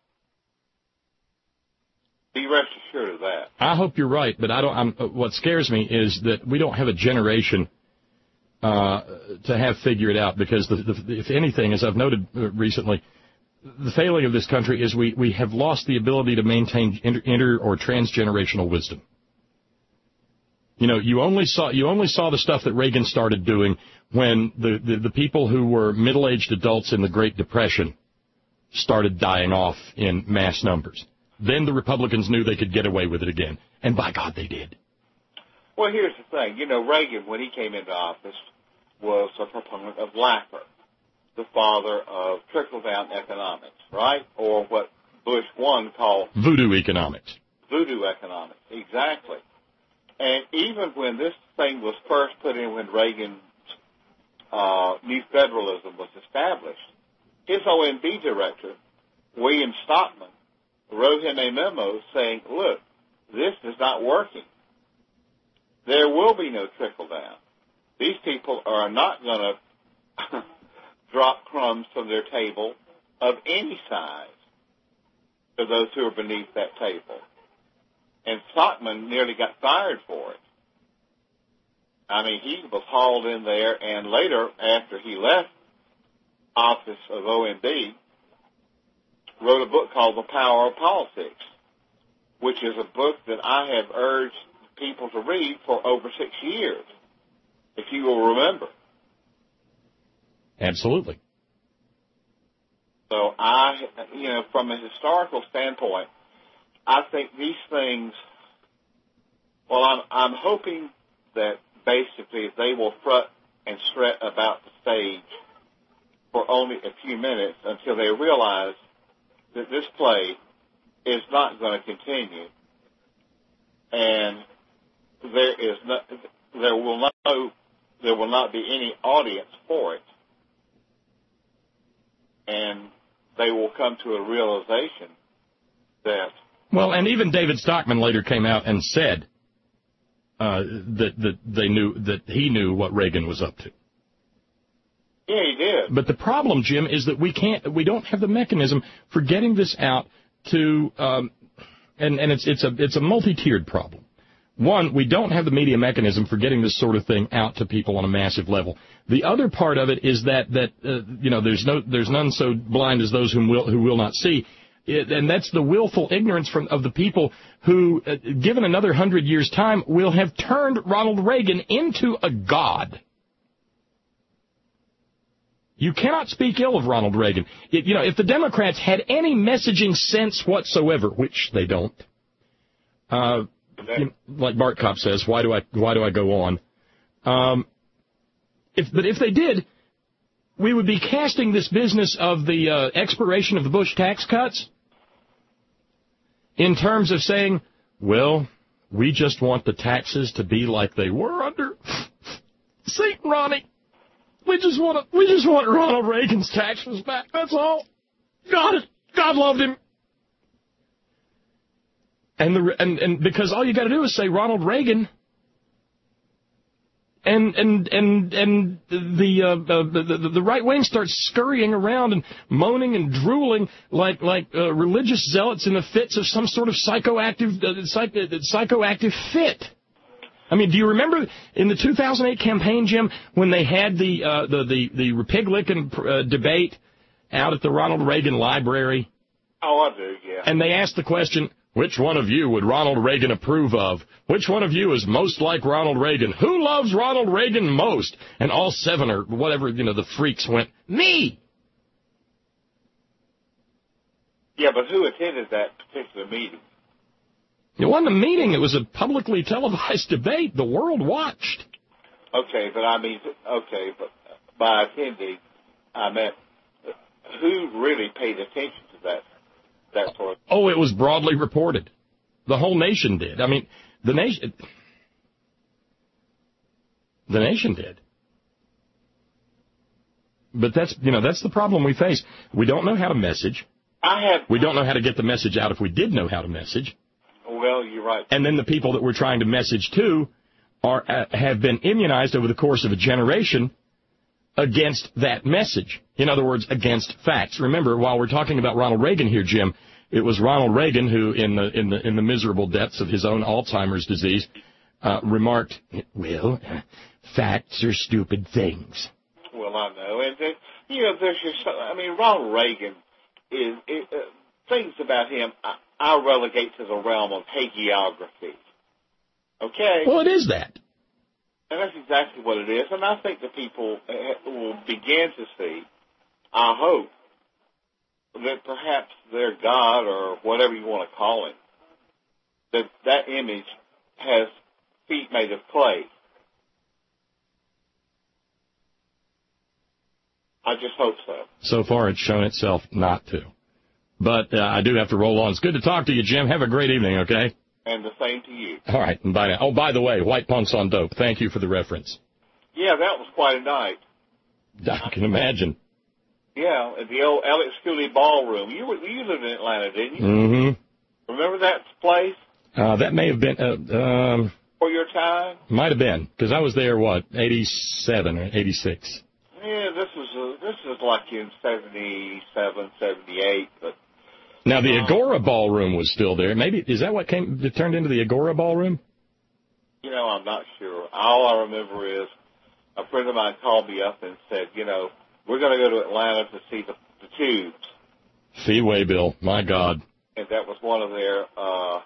Be rest assured of that. I hope you're right, but I don't. I'm, what scares me is that we don't have a generation uh, to have figured out. Because the, the, if anything, as I've noted recently, the failing of this country is we, we have lost the ability to maintain inter, inter or transgenerational wisdom. You know, you only saw you only saw the stuff that Reagan started doing when the, the, the people who were middle-aged adults in the Great Depression started dying off in mass numbers. Then the Republicans knew they could get away with it again. And by God, they did. Well, here's the thing. You know, Reagan, when he came into office, was a proponent of Laffer, the father of trickle-down economics, right? Or what Bush one called voodoo economics. Voodoo economics, exactly. And even when this thing was first put in, when Reagan's uh, new federalism was established, his O M B director, William Stockman, wrote him a memo saying, look, this is not working. There will be no trickle-down. These people are not going to drop crumbs from their table of any size to those who are beneath that table. And Stockman nearly got fired for it. I mean, he was hauled in there, and later, after he left office of O M B, wrote a book called The Power of Politics, which is a book that I have urged people to read for over six years, if you will remember. Absolutely. So I, you know, from a historical standpoint, I think these things, well, I'm, I'm hoping that basically they will fret and fret about the stage for only a few minutes until they realize that this play is not going to continue, and there is no, there will no, there will not be any audience for it, and they will come to a realization that. Well, and even David Stockman later came out and said uh, that that they knew that he knew what Reagan was up to. Yeah, he did. But the problem, Jim, is that we can't, we don't have the mechanism for getting this out to, um, and and it's it's a it's a multi-tiered problem. One, we don't have the media mechanism for getting this sort of thing out to people on a massive level. The other part of it is that that uh, you know there's no there's none so blind as those who will who will not see. It, and that's the willful ignorance from of the people who, uh, given another hundred years' time, will have turned Ronald Reagan into a god. You cannot speak ill of Ronald Reagan. It, you know, if the Democrats had any messaging sense whatsoever, which they don't, uh, you know, like Bart Kopp says, why do I why do I go on? Um, if but if they did, we would be casting this business of the uh, expiration of the Bush tax cuts in terms of saying, well, we just want the taxes to be like they were under Saint Ronnie. We just want to, we just want Ronald Reagan's taxes back. That's all. God, God loved him. And the and and because all you got to do is say Ronald Reagan, and and and and the uh, the, the the right wing starts scurrying around and moaning and drooling like like uh, religious zealots in the fits of some sort of psychoactive uh, psych, uh, psychoactive fit. I mean, do you remember in the two thousand eight campaign, Jim, when they had the uh, the the the Republican uh, debate out at the Ronald Reagan Library? Oh, I do, yeah. And they asked the question, which one of you would Ronald Reagan approve of? Which one of you is most like Ronald Reagan? Who loves Ronald Reagan most? And all seven or whatever, you know, the freaks went, me! Yeah, but who attended that particular meeting? It wasn't a meeting. It was a publicly televised debate. The world watched. Okay, but I mean, okay, but by attending, I meant who really paid attention to that, that sort of thing? Oh, it was broadly reported. The whole nation did. I mean, the nation, the nation did. But that's, you know, that's the problem we face. We don't know how to message. I have. We don't know how to get the message out if we did know how to message. Well, you're right. And then the people that we're trying to message to are uh, have been immunized over the course of a generation against that message. In other words, against facts. Remember, while we're talking about Ronald Reagan here, Jim, it was Ronald Reagan who, in the in the in the miserable depths of his own Alzheimer's disease, uh, remarked, "Well, facts are stupid things." Well, I know, and then, you know, there's just, I mean, Ronald Reagan is it, uh, things about him. I, I relegate to the realm of hagiography. Okay? Well, it is that. And that's exactly what it is. And I think that people will begin to see, I hope, that perhaps their God, or whatever you want to call it, that that image has feet made of clay. I just hope so. So far, it's shown itself not to. But uh, I do have to roll on. It's good to talk to you, Jim. Have a great evening, okay? And the same to you. All right. And bye now. Oh, by the way, White Punks on Dope. Thank you for the reference. Yeah, that was quite a night. I can imagine. Yeah, at the old Alex Cooley Ballroom. You were, you lived in Atlanta, didn't you? Mm-hmm. Remember that place? Uh, that may have been, uh, um, For your time? Might have been, because I was there, what, eighty-seven or eighty-six? Yeah, this was uh, this was like in seventy-seven, seventy-eight, but... Now, the Agora Ballroom was still there. Maybe, is that what came, it turned into the Agora Ballroom? You know, I'm not sure. All I remember is a friend of mine called me up and said, you know, we're going to go to Atlanta to see the, the Tubes. Feeway Bill, my God. And that was one of their, uh,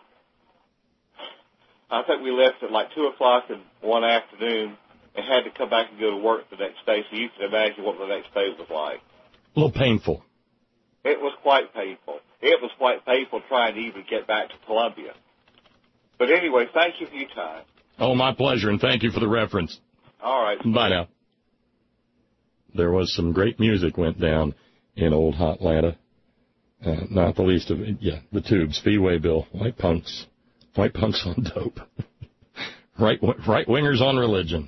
I think we left at like two o'clock in one afternoon and had to come back and go to work the next day, so you can imagine what the next day was like. A little painful. It was quite painful. It was quite painful trying to even get back to Columbia. But anyway, thank you for your time. Oh, my pleasure, and thank you for the reference. All right. Bye now. There was some great music went down in old Hotlanta. Uh, not the least of it, yeah, the Tubes, Feeway Bill, white punks, white punks on dope, right right wingers on religion.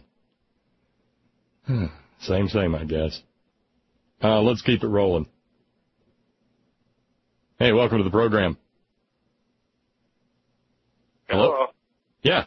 Same, same, I guess. Uh, let's keep it rolling. Hey, welcome to the program. Hello? Hello. Yeah.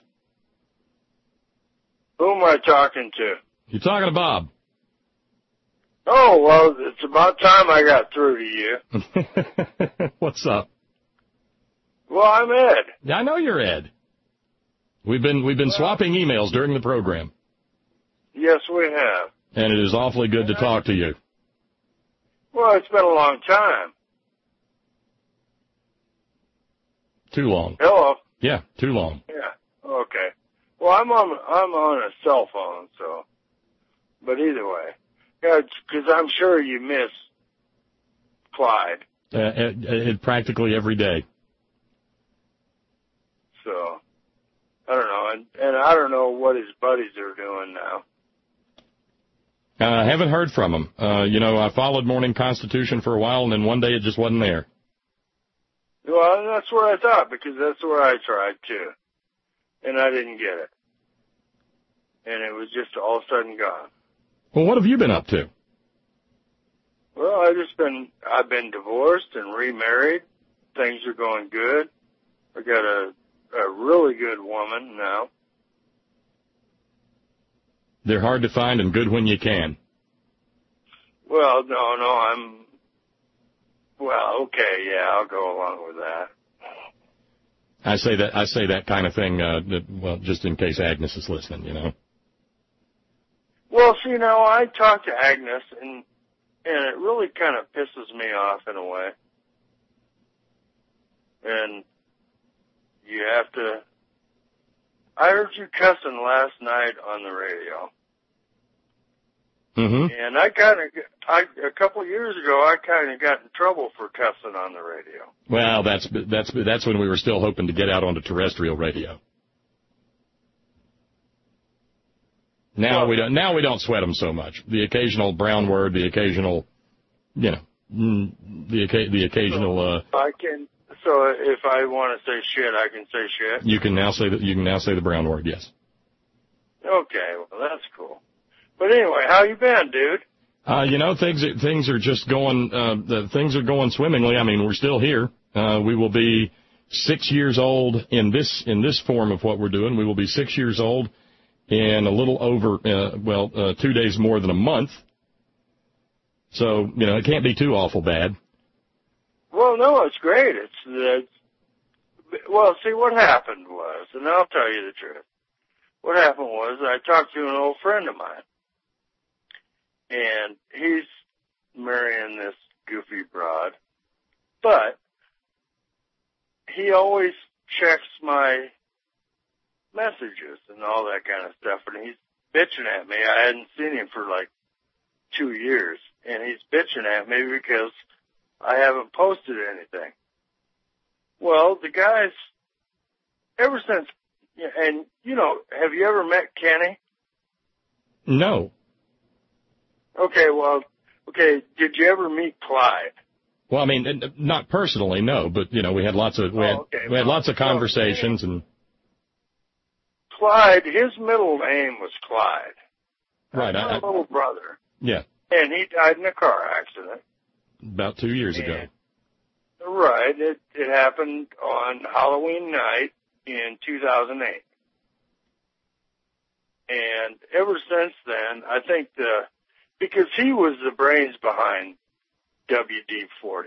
Who am I talking to? You're talking to Bob. Oh, well, it's about time I got through to you. What's up? Well, I'm Ed. Yeah, I know you're Ed. We've been we've been well, swapping emails during the program. Yes, we have. And it is awfully good to talk to you. Well, it's been a long time. Too long. Hello. Yeah, too long. Yeah. Okay. Well, I'm on I'm on a cell phone, so. But either way. Yeah, because I'm sure you miss Clyde. Uh, it, it, practically every day. So, I don't know, and, and I don't know what his buddies are doing now. I uh, haven't heard from him. Uh, you know, I followed Morning Constitution for a while, and then one day it just wasn't there. Well, that's what I thought, because that's where I tried too, and I didn't get it, and it was just all of a sudden gone. Well, what have you been up to? Well, I just been, I've been divorced and remarried. Things are going good. I got a, a really good woman now. They're hard to find and good when you can. Well, no, no, I'm, well, okay, yeah, I'll go along with that. I say that, I say that kind of thing, uh, well, just in case Agnes is listening, you know. Well, see, now, I talked to Agnes, and and it really kind of pisses me off in a way. And you have to... I heard you cussing last night on the radio. Mm-hmm. And I kind of... I a couple of years ago, I kind of got in trouble for cussing on the radio. Well, that's that's that's when we were still hoping to get out onto terrestrial radio. Now we don't. Now we don't sweat them so much. The occasional brown word, the occasional, you know, the the occasional. Uh, I can. So if I want to say shit, I can say shit. You can now say that. You can now say the brown word. Yes. Okay. Well, that's cool. But anyway, how you been, dude? Uh, you know, things are, things are just going. Uh, the things are going swimmingly. I mean, we're still here. Uh, we will be six years old in this in this form of what we're doing. We will be six years old. In a little over, uh, well, uh, two days more than a month. So, you know, it can't be too awful bad. Well, no, it's great. It's, it's, well, see, what happened was, and I'll tell you the truth. What happened was, I talked to an old friend of mine, and he's marrying this goofy broad, but he always checks my messages and all that kind of stuff, and he's bitching at me. I hadn't seen him for like two years, and he's bitching at me because I haven't posted anything. Well, the guys, ever since, and you know, have you ever met Kenny? No. Okay, well, okay, did you ever meet Clyde? Well, I mean, not personally, no, but you know, we had lots of we had, oh, okay. we had well, lots of conversations and. Clyde, his middle name was Clyde. Right. My I, little brother. Yeah. And he died in a car accident. About two years and, ago. Right. It, it happened on Halloween night in two thousand eight. And ever since then, I think the, because he was the brains behind W D forty.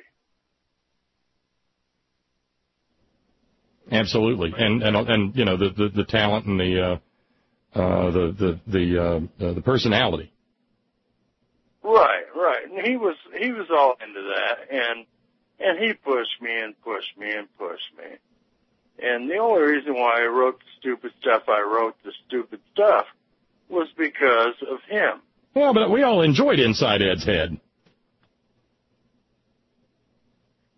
Absolutely, and and and you know the the, the talent and the uh, uh, the the the uh, uh, the personality. Right, right, and he was he was all into that, and and he pushed me and pushed me and pushed me, and the only reason why I wrote the stupid stuff I wrote the stupid stuff was because of him. Well, but we all enjoyed Inside Ed's Head.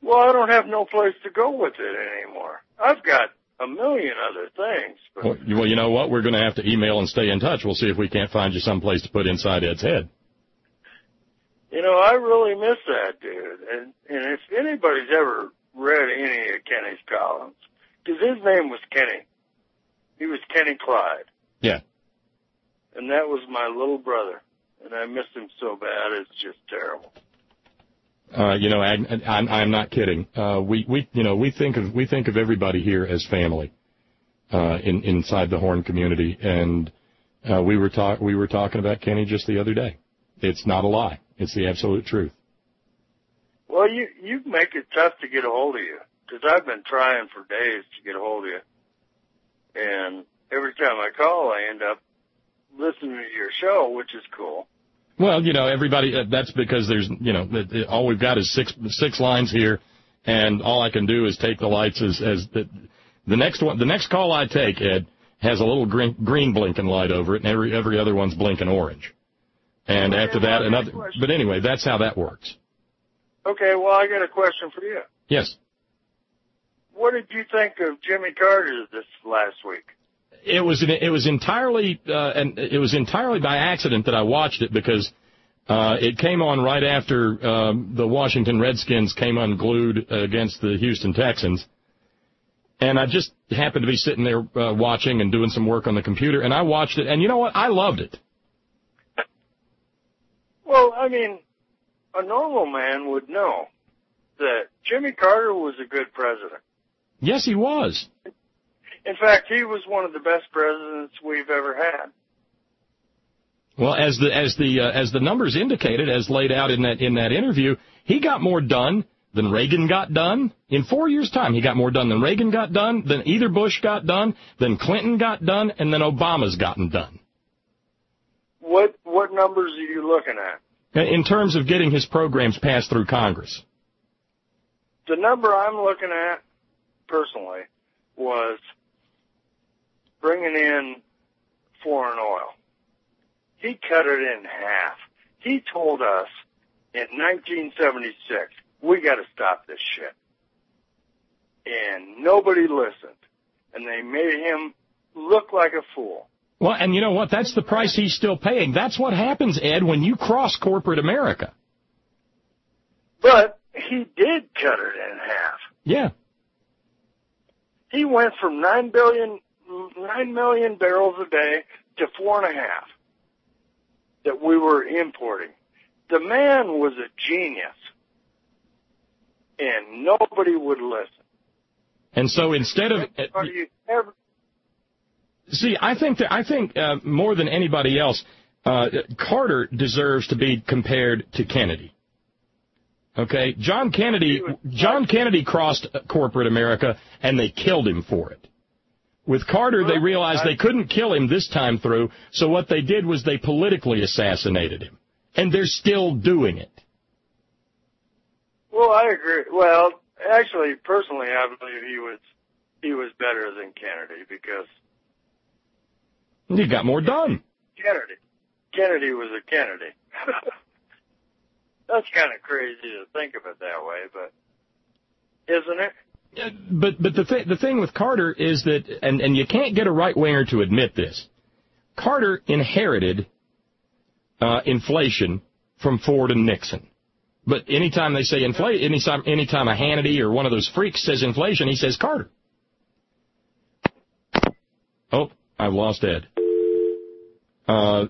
Well, I don't have no place to go with it anymore. I've got a million other things. But Well, you- well, you know what? We're going to have to email and stay in touch. We'll see if we can't find you some place to put inside Ed's head. You know, I really miss that dude. And, and if anybody's ever read any of Kenny's columns, because his name was Kenny. He was Kenny Clyde. Yeah. And that was my little brother. And I miss him so bad, it's just terrible. Uh, you know, I, I'm, I'm not kidding. Uh, we, we, you know, we think of, we think of everybody here as family, uh, in, inside the Horn community. And, uh, we were talk, we were talking about Kenny just the other day. It's not a lie. It's the absolute truth. Well, you, you make it tough to get a hold of you. Because I've been trying for days to get a hold of you. And every time I call, I end up listening to your show, which is cool. Well, you know, everybody, uh, that's because there's, you know, it, it, all we've got is six, six lines here, and all I can do is take the lights as, as the, the next one, the next call I take, Ed, has a little green, green blinking light over it, and every, every other one's blinking orange. And Okay, after well, that, I got a another, question. but anyway, that's how that works. Okay, well, I got a question for you. Yes. What did you think of Jimmy Carter this last week? It was it was entirely uh, and it was entirely by accident that I watched it because uh, it came on right after um, the Washington Redskins came unglued against the Houston Texans, and I just happened to be sitting there uh, watching and doing some work on the computer, and I watched it, and you know what? I loved it. Well, I mean, a normal man would know that Jimmy Carter was a good president. Yes, he was. In fact, he was one of the best presidents we've ever had. Well, as the as the uh, as the numbers indicated, as laid out in that in that interview, he got more done than Reagan got done in four years' time. He got more done than Reagan got done, than either Bush got done, than Clinton got done, and then Obama's gotten done. What what numbers are you looking at? In terms of getting his programs passed through Congress. The number I'm looking at, personally, was bringing in foreign oil. He cut it in half. He told us in nineteen seventy-six, we got to stop this shit. And nobody listened. And they made him look like a fool. Well, and you know what? That's the price he's still paying. That's what happens, Ed, when you cross corporate America. But he did cut it in half. Yeah. He went from nine billion, nine million barrels a day to four and a half that we were importing. The man was a genius, and nobody would listen. And so instead of Are you ever? see, I think that I think uh, more than anybody else, uh, Carter deserves to be compared to Kennedy. Okay, John Kennedy, John Kennedy crossed corporate America, and they killed him for it. With Carter, they realized they couldn't kill him this time through, so what they did was they politically assassinated him. And they're still doing it. Well, I agree. Well, actually, personally, I believe he was he was better than Kennedy because He got more done. Kennedy, Kennedy was a Kennedy. That's kind of crazy to think of it that way, but isn't it? But but the th- the thing with Carter is that, and, and you can't get a right-winger to admit this, Carter inherited uh, inflation from Ford and Nixon. But anytime they say inflation, anytime, anytime a Hannity or one of those freaks says inflation, he says Carter. Oh, I've lost Ed. Uh,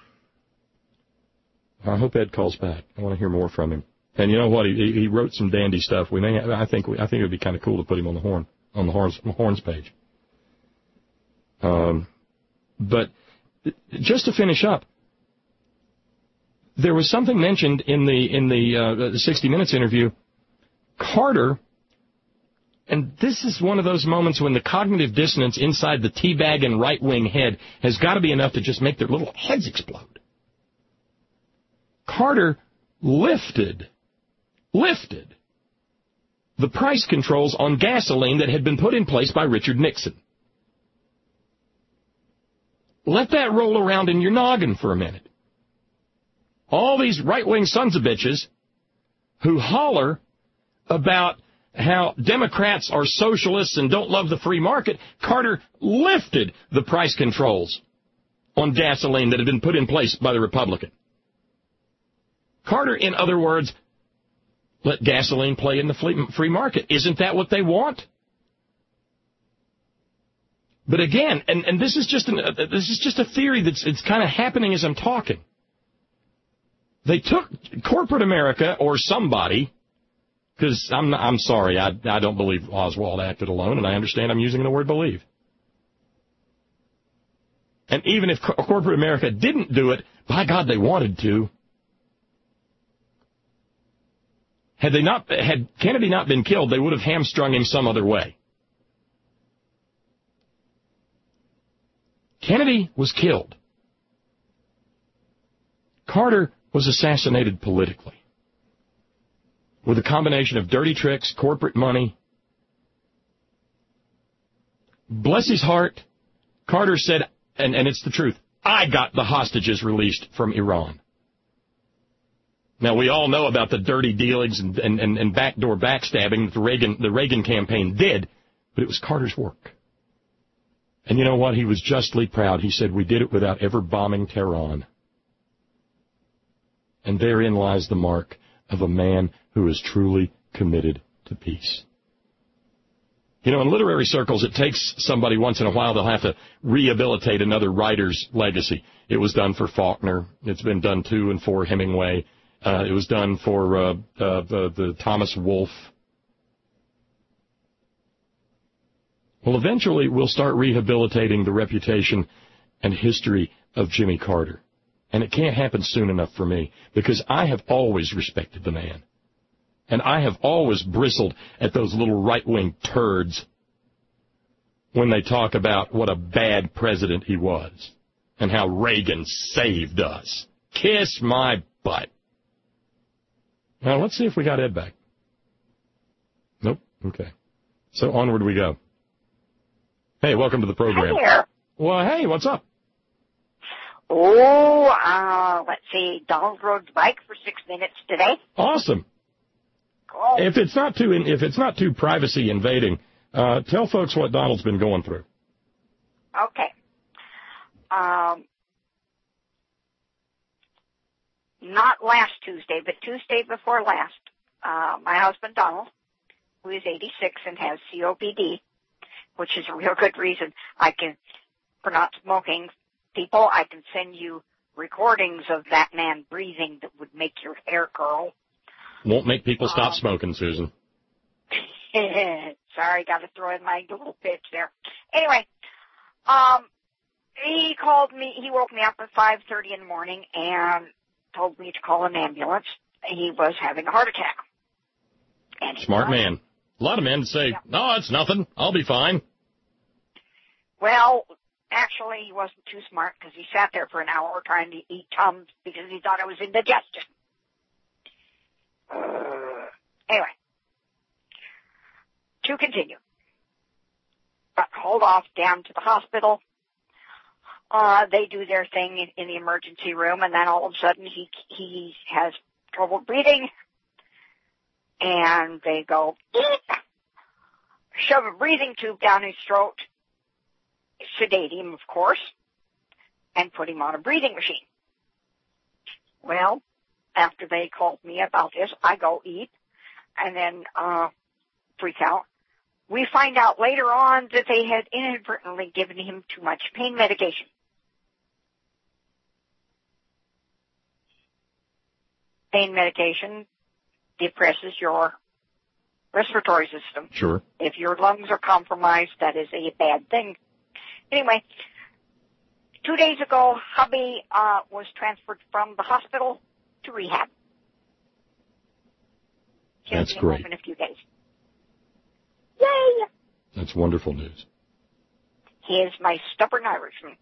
I hope Ed calls back. I want to hear more from him. And you know what? He he wrote some dandy stuff. We may. I think. I think it would be kind of cool to put him on the horn on the horns horns page. Um, but just to finish up, there was something mentioned in the in the, uh, the sixty minutes interview. Carter, and this is one of those moments when the cognitive dissonance inside the teabag and right wing head has got to be enough to just make their little heads explode. Carter lifted. lifted the price controls on gasoline that had been put in place by Richard Nixon. Let that roll around in your noggin for a minute. All these right-wing sons of bitches who holler about how Democrats are socialists and don't love the free market, Carter lifted the price controls on gasoline that had been put in place by the Republican. Carter, in other words, let gasoline play in the free market. Isn't that what they want? But again, and, and this is just an, uh, this is just a theory that's it's kind of happening as I'm talking. They took corporate America or somebody, because I'm I'm sorry, I I don't believe Oswald acted alone, and I understand I'm using the word believe. And even if co- corporate America didn't do it, by God, they wanted to. Had they not, had Kennedy not been killed, they would have hamstrung him some other way. Kennedy was killed. Carter was assassinated politically with a combination of dirty tricks, corporate money. Bless his heart, Carter said, and, and it's the truth, I got the hostages released from Iran. Now, we all know about the dirty dealings and, and, and, and backdoor backstabbing that the Reagan, the Reagan campaign did, but it was Carter's work. And you know what? He was justly proud. He said, we did it without ever bombing Tehran. And therein lies the mark of a man who is truly committed to peace. You know, in literary circles, it takes somebody once in a while, they'll have to rehabilitate another writer's legacy. It was done for Faulkner. It's been done to and for Hemingway. Uh, it was done for uh, uh, the, the Thomas Wolfe. Well, eventually we'll start rehabilitating the reputation and history of Jimmy Carter. And it can't happen soon enough for me, because I have always respected the man. And I have always bristled at those little right-wing turds when they talk about what a bad president he was and how Reagan saved us. Kiss my butt. Now, let's see if we got Ed back. Nope. Okay. So onward we go. Hey, welcome to the program. Hi there. Well, hey, what's up? Oh, uh, let's see. Donald rode the bike for six minutes today. Awesome. Oh. If it's not too if it's not too privacy invading, uh, tell folks what Donald's been going through. Okay. Um, not last Tuesday, but Tuesday before last, uh, my husband Donald, who is eighty-six and has C O P D, which is a real good reason I can, for not smoking, people, I can send you recordings of that man breathing that would make your hair curl. Won't make people stop um, smoking, Susan. Sorry, got to throw in my little pitch there. Anyway, um, he called me, he woke me up at five thirty in the morning and told me to call an ambulance. He was having a heart attack. And Smart man. A lot of men say, yeah. No, it's nothing. I'll be fine. Well, actually, he wasn't too smart because he sat there for an hour trying to eat Tums because he thought it was indigestion. Uh, anyway, to continue. Got called off down to the hospital. Uh, they do their thing in, in the emergency room, and then all of a sudden he he has trouble breathing, and they go, shove a breathing tube down his throat, sedate him, of course, and put him on a breathing machine. Well, after they called me about this, I go eat, and then uh freak out. We find out later on that they had inadvertently given him too much pain medication. Pain medication depresses your respiratory system. Sure. If your lungs are compromised, that is a bad thing. Anyway, two days ago, hubby uh, was transferred from the hospital to rehab. He'll That's be great. home in a few days. Yay! That's wonderful news. He is my stubborn Irishman.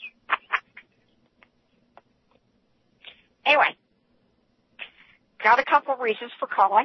Anyway, got a couple reasons for calling.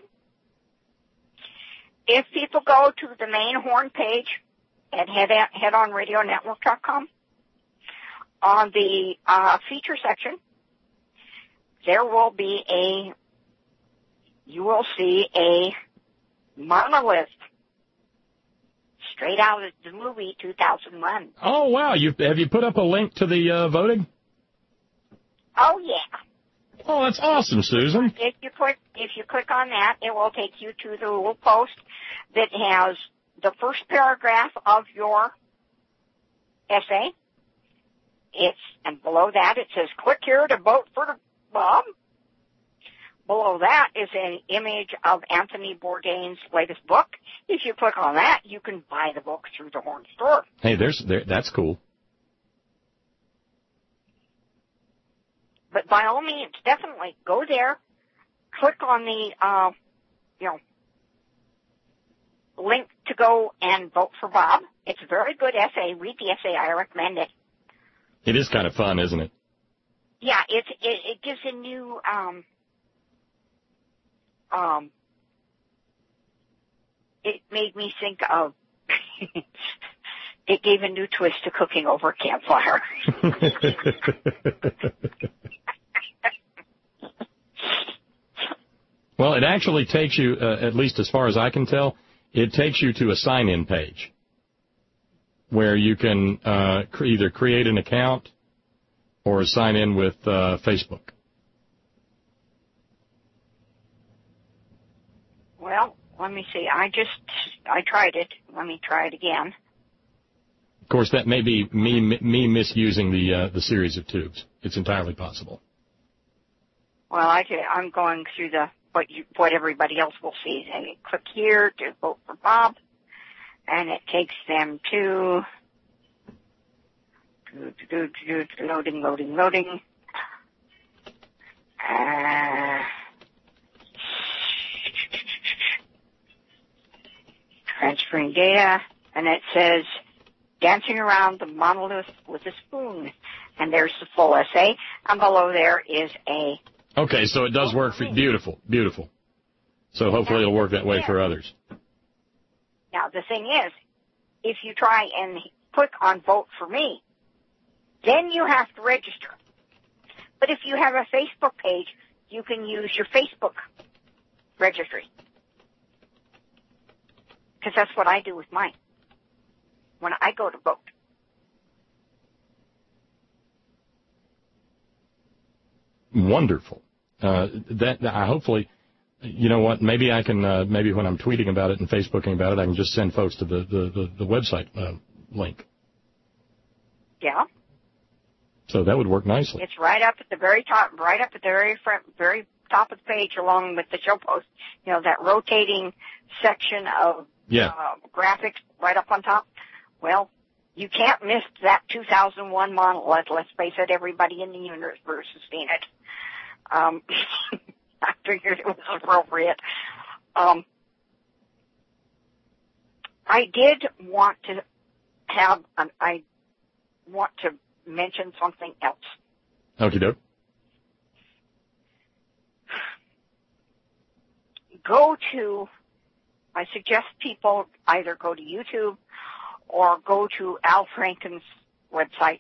If people go to the main horn page at head on radio network dot com, on the uh, feature section, there will be a, you will see a Monolith. Straight out of the movie two thousand one. Oh, wow. You, have you put up a link to the uh, voting? Oh, yeah. Oh, that's awesome, Susan. If you click, if you click on that, it will take you to the little post that has the first paragraph of your essay. It's, and below that it says, click here to vote for Bob. Below that is an image of Anthony Bourdain's latest book. If you click on that, you can buy the book through the Horn store. Hey, there's there, that's cool. But by all means, definitely go there, click on the, uh, you know, link to go and vote for Bob. It's a very good essay. Read the essay. I recommend it. It is kind of fun, isn't it? Yeah, it's, it, it gives a new, um, um, it made me think of, it gave a new twist to cooking over a campfire. Well, it actually takes you, uh, at least as far as I can tell, it takes you to a sign-in page where you can uh, cre- either create an account or sign in with uh, Facebook. Well, let me see. I just, I tried it. Let me try it again. Of course, that may be me me misusing the uh, the series of tubes. It's entirely possible. Well, I did, I'm going through the what you, what everybody else will see. They click here to vote for Bob, and it takes them to, to, to, to, to loading, loading, loading. Uh, transferring data, and it says dancing around the monolith with a spoon. And there's the full essay, and below there is a... Okay, so it does work for you. Beautiful, beautiful. So hopefully it'll work that way for others. Now, the thing is, if you try and click on Vote for Me, then you have to register. But if you have a Facebook page, you can use your Facebook registry. Because that's what I do with mine when I go to vote. Wonderful. Uh, that I hopefully, you know what? Maybe I can. Uh, maybe when I'm tweeting about it and Facebooking about it, I can just send folks to the the the, the website uh, link. Yeah. So that would work nicely. It's right up at the very top, right up at the very front, very top of the page, along with the show post. You know, that rotating section of yeah. uh, graphics right up on top. Well, you can't miss that two thousand one monolith. Let's face it, everybody in the universe has seen it. Um, I figured it was appropriate. Um, I did want to have, an, I want to mention something else. Okie doke. Go to, I suggest people either go to YouTube or go to Al Franken's website.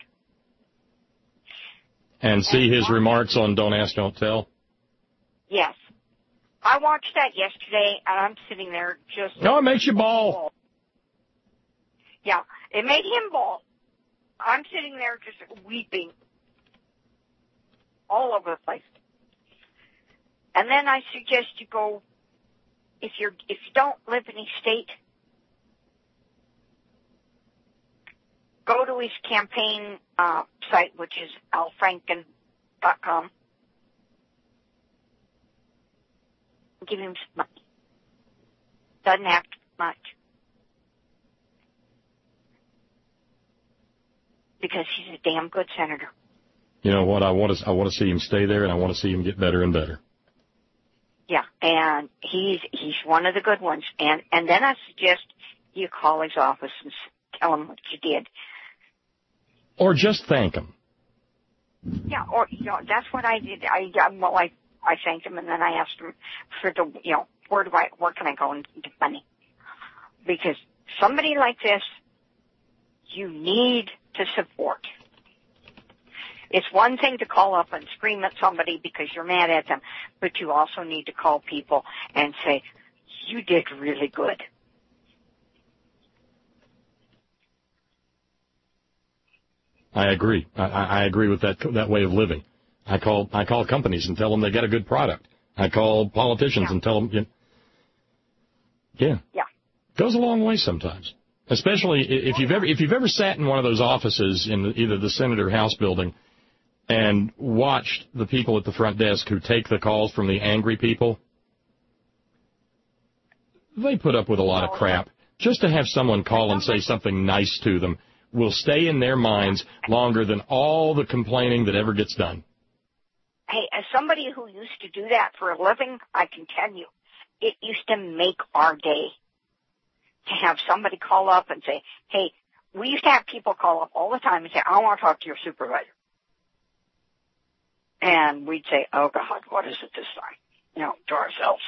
And see his remarks on Don't Ask, Don't Tell? Yes. I watched that yesterday, and I'm sitting there just... No, it makes you bawl. Yeah, it made him bawl. I'm sitting there just weeping all over the place. And then I suggest you go, if you're if you don't live in a state, go to his campaign uh, site, which is al franken dot com. Give him some money. Doesn't have to be much. Because he's a damn good senator. You know what? I want to I want to see him stay there, and I want to see him get better and better. Yeah, and he's he's one of the good ones. And and then I suggest you call his office and tell him what you did. Or just thank him. Yeah, or you know that's what I did. I well, I I thanked him, and then I asked him for the you know where do I where can I go and get money? Because somebody like this, you need to support. It's one thing to call up and scream at somebody because you're mad at them, but you also need to call people and say, you did really good. I agree. I, I agree with that that way of living. I call I call companies and tell them they get a good product. I call politicians yeah. and tell them, you know, yeah, yeah, goes a long way sometimes. Especially if you've ever if you've ever sat in one of those offices in either the Senate or House building and watched the people at the front desk who take the calls from the angry people. They put up with a lot of crap. Just to have someone call and say something nice to them will stay in their minds longer than all the complaining that ever gets done. Hey, as somebody who used to do that for a living, I can tell you, it used to make our day to have somebody call up and say, hey, we used to have people call up all the time and say, I want to talk to your supervisor. And we'd say, oh, God, what is it this time? You know, to ourselves.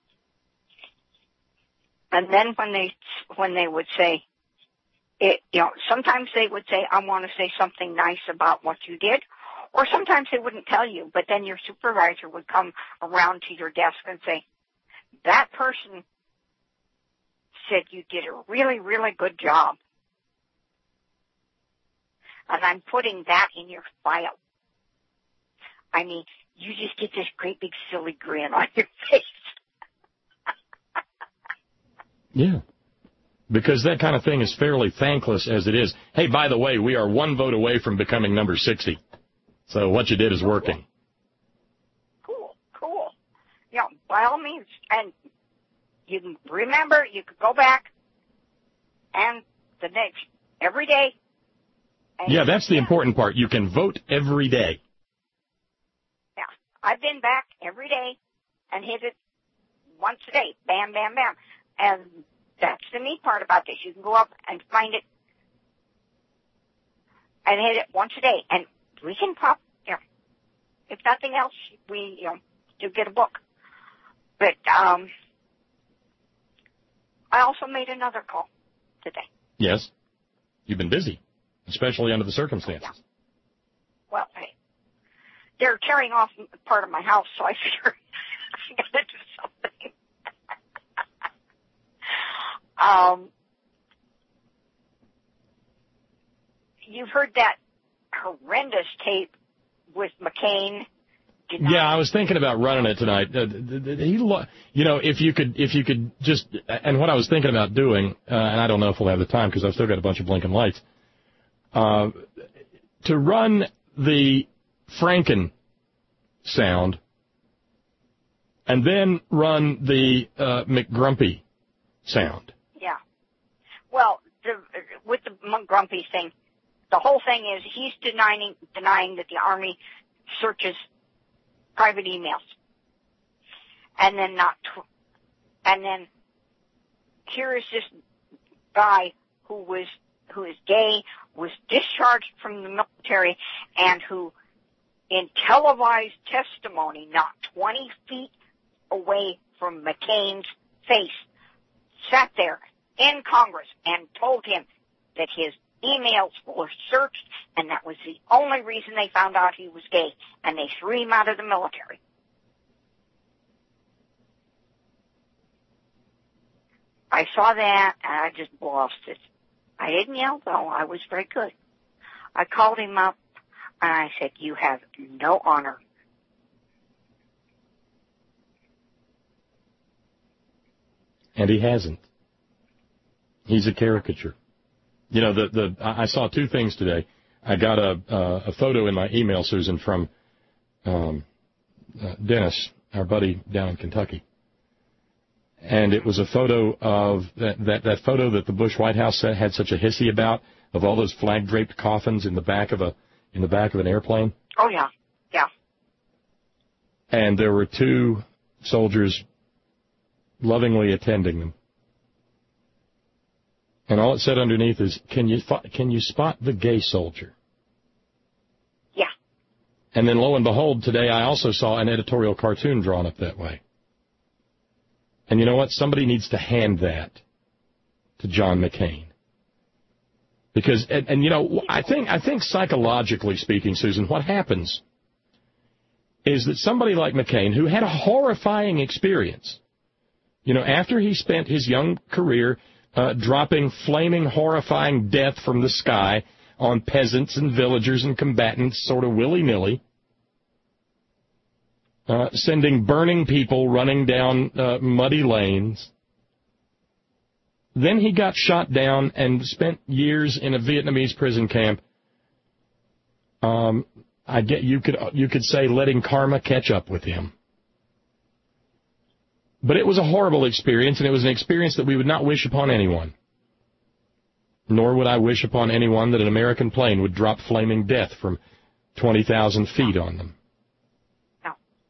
And then when they when they would say, it, you know, sometimes they would say, I want to say something nice about what you did, or sometimes they wouldn't tell you, but then your supervisor would come around to your desk and say, that person said you did a really, really good job. And I'm putting that in your file. I mean, you just get this great big silly grin on your face. Yeah, because that kind of thing is fairly thankless as it is. Hey, by the way, we are one vote away from becoming number sixty. So what you did is working. Cool, cool. You know, by all means, and you can remember, you could go back and the next, every day. Yeah, that's the important part. You can vote every day. Yeah, I've been back every day and hit it once a day. Bam, bam, bam. And that's the neat part about this. You can go up and find it and hit it once a day. And we can pop, you know, if nothing else, we, you know, do get a book. But um, I also made another call today. Yes. You've been busy, especially under the circumstances. Yeah. Well, hey, they're tearing off part of my house, so I figured I got to do something. Um, you've heard that horrendous tape with McCain. Yeah, I was thinking about running it tonight. Uh, he, you know, if you could, if you could just, and what I was thinking about doing, uh, and I don't know if we'll have the time because I've still got a bunch of blinking lights, uh, to run the Franken sound, and then run the uh, McGrumpy sound. Yeah. Well, the, with the McGrumpy thing, the whole thing is he's denying denying that the Army searches private emails, and then not, tw- and then here is this guy who was who is gay, was discharged from the military, and who, in televised testimony, not twenty feet away from McCain's face, sat there in Congress and told him that his emails were searched, and that was the only reason they found out he was gay, and they threw him out of the military. I saw that, and I just lost it. I didn't yell, though. I was very good. I called him up, and I said, you have no honor. And he hasn't. He's a caricature. You know, the the I saw two things today. I got a uh, a photo in my email, Susan, from um, uh, Dennis, our buddy down in Kentucky, and it was a photo of that that, that photo that the Bush White House had such a hissy about, of all those flag draped coffins in the back of a in the back of an airplane. Oh yeah, yeah. And there were two soldiers lovingly attending them. And all it said underneath is, can you can you spot the gay soldier? Yeah. And then lo and behold, today I also saw an editorial cartoon drawn up that way. And you know what? Somebody needs to hand that to John McCain. Because, and, and you know, I think I think psychologically speaking, Susan, what happens is that somebody like McCain, who had a horrifying experience, You know, after he spent his young career uh, dropping flaming, horrifying death from the sky on peasants and villagers and combatants sort of willy-nilly, uh, sending burning people running down uh, muddy lanes, then he got shot down and spent years in a Vietnamese prison camp. Um, I get you could you could say letting karma catch up with him. But it was a horrible experience, and it was an experience that we would not wish upon anyone. Nor would I wish upon anyone that an American plane would drop flaming death from twenty thousand feet on them. No.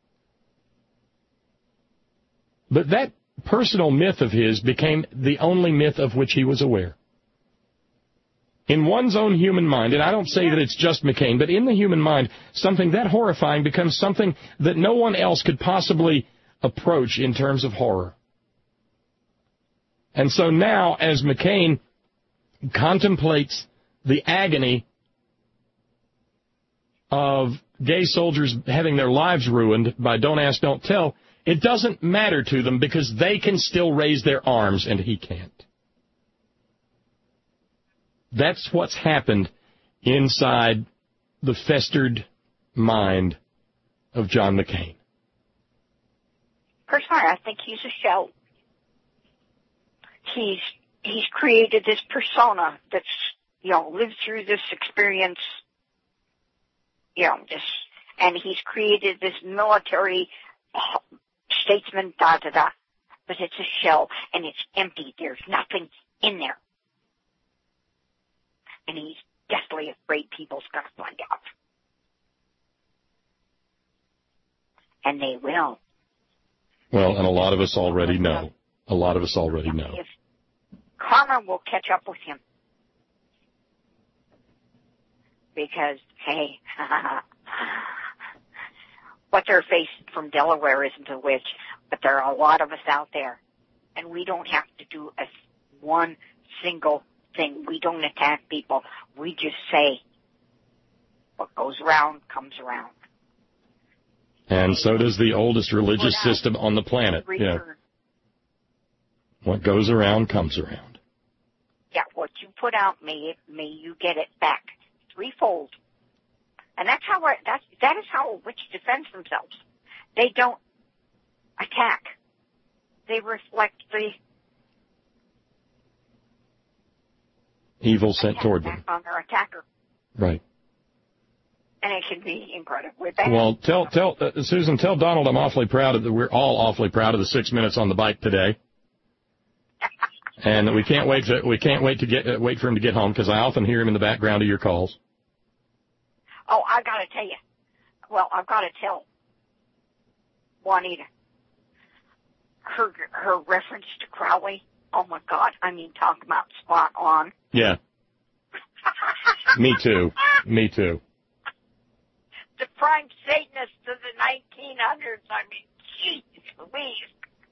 But that personal myth of his became the only myth of which he was aware. In one's own human mind, and I don't say that it's just McCain, but in the human mind, something that horrifying becomes something that no one else could possibly approach in terms of horror. And so now, as McCain contemplates the agony of gay soldiers having their lives ruined by Don't Ask, Don't Tell, it doesn't matter to them because they can still raise their arms and he can't. That's what's happened inside the festered mind of John McCain. Personally, I think he's a shell. He's he's created this persona that's, you know, lived through this experience, you know, this, and he's created this military statesman, da da da. But it's a shell, and it's empty. There's nothing in there. And he's deathly afraid people's going to find out. And they will. Well, and a lot of us already know. A lot of us already know. If karma will catch up with him. Because, hey, what they're facing from Delaware isn't a witch, but there are a lot of us out there. And we don't have to do a one single thing. We don't attack people. We just say, what goes around comes around. And so does the oldest religious system on the planet. Yeah. What goes around comes around. Yeah, what you put out, may it, may you get it back threefold. And that's how I, that's that is how a witch defends themselves. They don't attack. They reflect the evil sent toward them on their attacker. Right. And it can be incredibly bad. Well, tell tell uh, Susan, tell Donald I'm awfully proud of the. We're all awfully proud of the six minutes on the bike today, and we can't wait to we can't wait to get uh, wait for him to get home because I often hear him in the background of your calls. Oh, I got to tell you. Well, I've got to tell Juanita her her reference to Crowley. Oh my God! I mean, talk about spot on. Yeah. Me too. Me too. The prime Satanists of the nineteen hundreds. I mean, jeez Louise.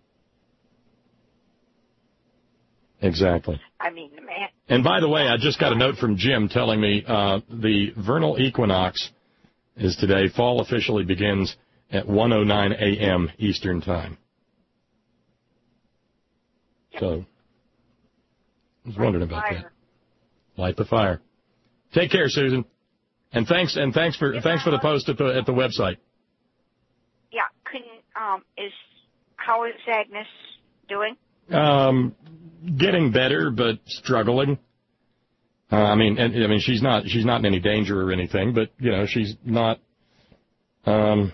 Exactly. I mean, the man. And by the way, I just got a note from Jim telling me uh, the vernal equinox is today. Fall officially begins at one oh nine a.m. Eastern Time. So, I was wondering about that. Light the fire. Take care, Susan. And thanks, and thanks for thanks for the post at the at the website. Yeah, couldn't um is how is Agnes doing? Um, getting better, but struggling. Uh, I mean, and I mean she's not she's not in any danger or anything, but you know she's not um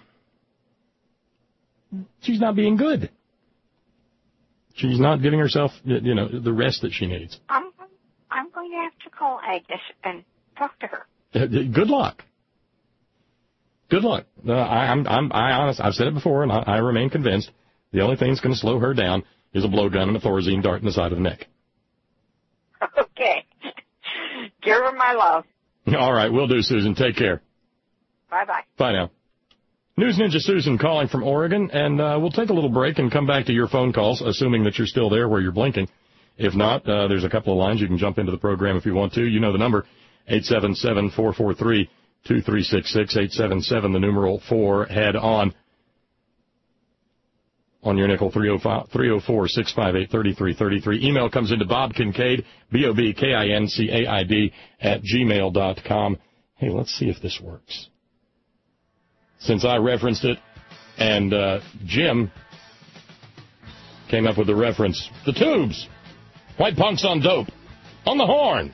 she's not being good. She's not giving herself you know the rest that she needs. I'm I'm going to have to call Agnes and talk to her. Good luck. Good luck. Uh, I, I'm, I'm, I honest. I've said it before, and I, I remain convinced. The only thing that's going to slow her down is a blowgun and a Thorazine dart in the side of the neck. Okay. Give her my love. All right, will do, Susan. Take care. Bye bye. Bye now. News Ninja Susan calling from Oregon, and uh, we'll take a little break and come back to your phone calls, assuming that you're still there where you're blinking. If not, uh, there's a couple of lines you can jump into the program if you want to. You know the number. eight seven seven, four four three, two three six six, eight seven seven, the numeral four, head on. on your nickel, three oh four, six five eight, three three three three. Email comes into Bob Kincaid, B O B K I N C A I D, at gmail dot com. Hey, let's see if this works. Since I referenced it, and uh, Jim came up with the reference. The Tubes. White Punks on Dope. On the horn.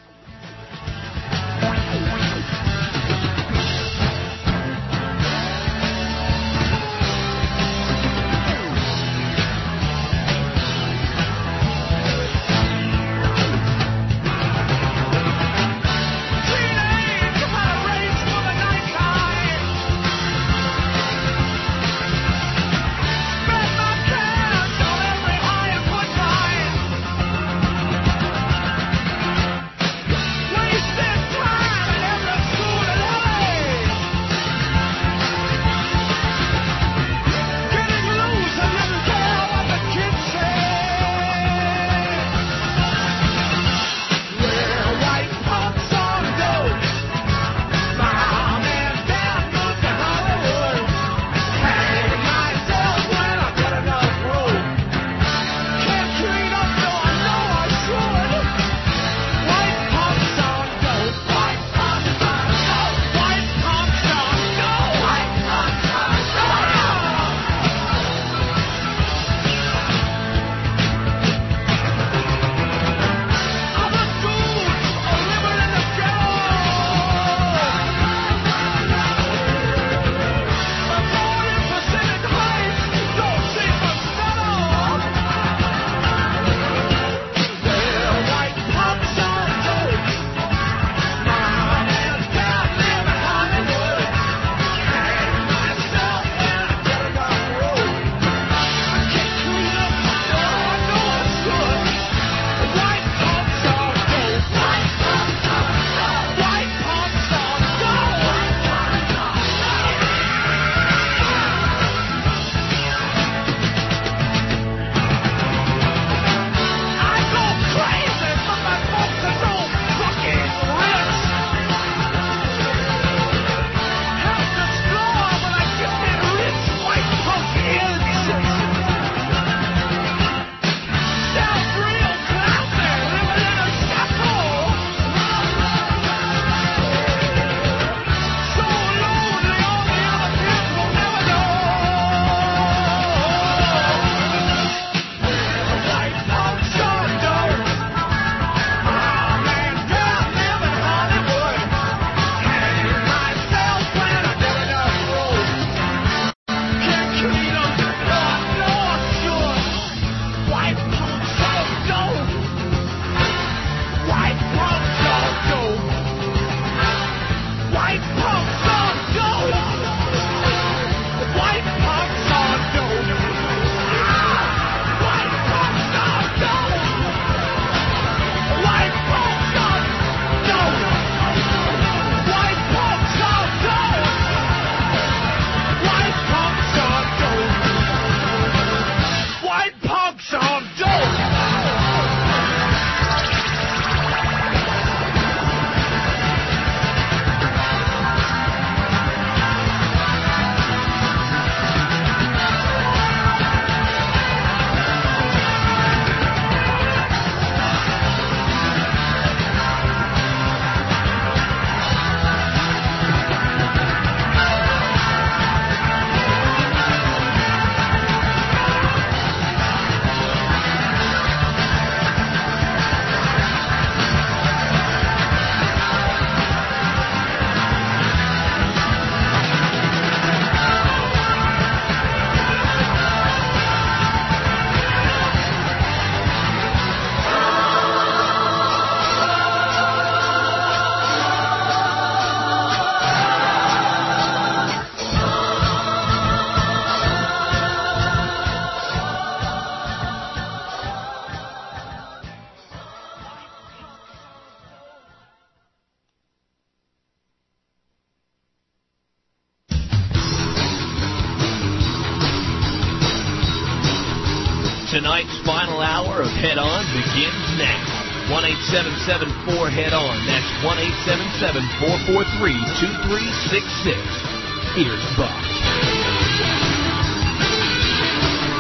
Tonight's final hour of Head On begins now. one eight seven seven four head on. That's one eight seven seven four four three two three six six. Here's Buck.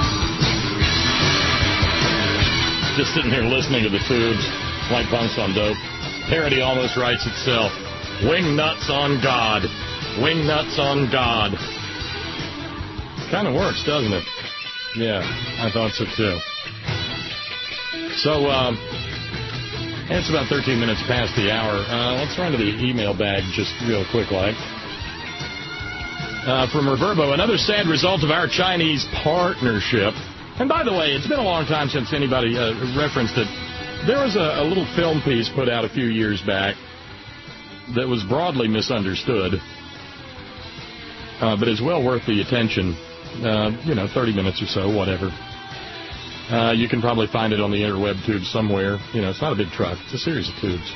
just sitting here listening to the tubes like punks on dope. Parody almost writes itself. Wing nuts on God. Wing nuts on God. Kind of works, doesn't it? Yeah, I thought so too. So, um, it's about thirteen minutes past the hour. Uh, let's run to the email bag just real quick, like. Uh, from Reverbo, another sad result of our Chinese partnership. And by the way, it's been a long time since anybody uh, referenced it. There was a, a little film piece put out a few years back that was broadly misunderstood, uh, but is well worth the attention. Uh, you know, thirty minutes or so, whatever. Uh, you can probably find it on the interweb tubes somewhere. You know, it's not a big truck. It's a series of tubes.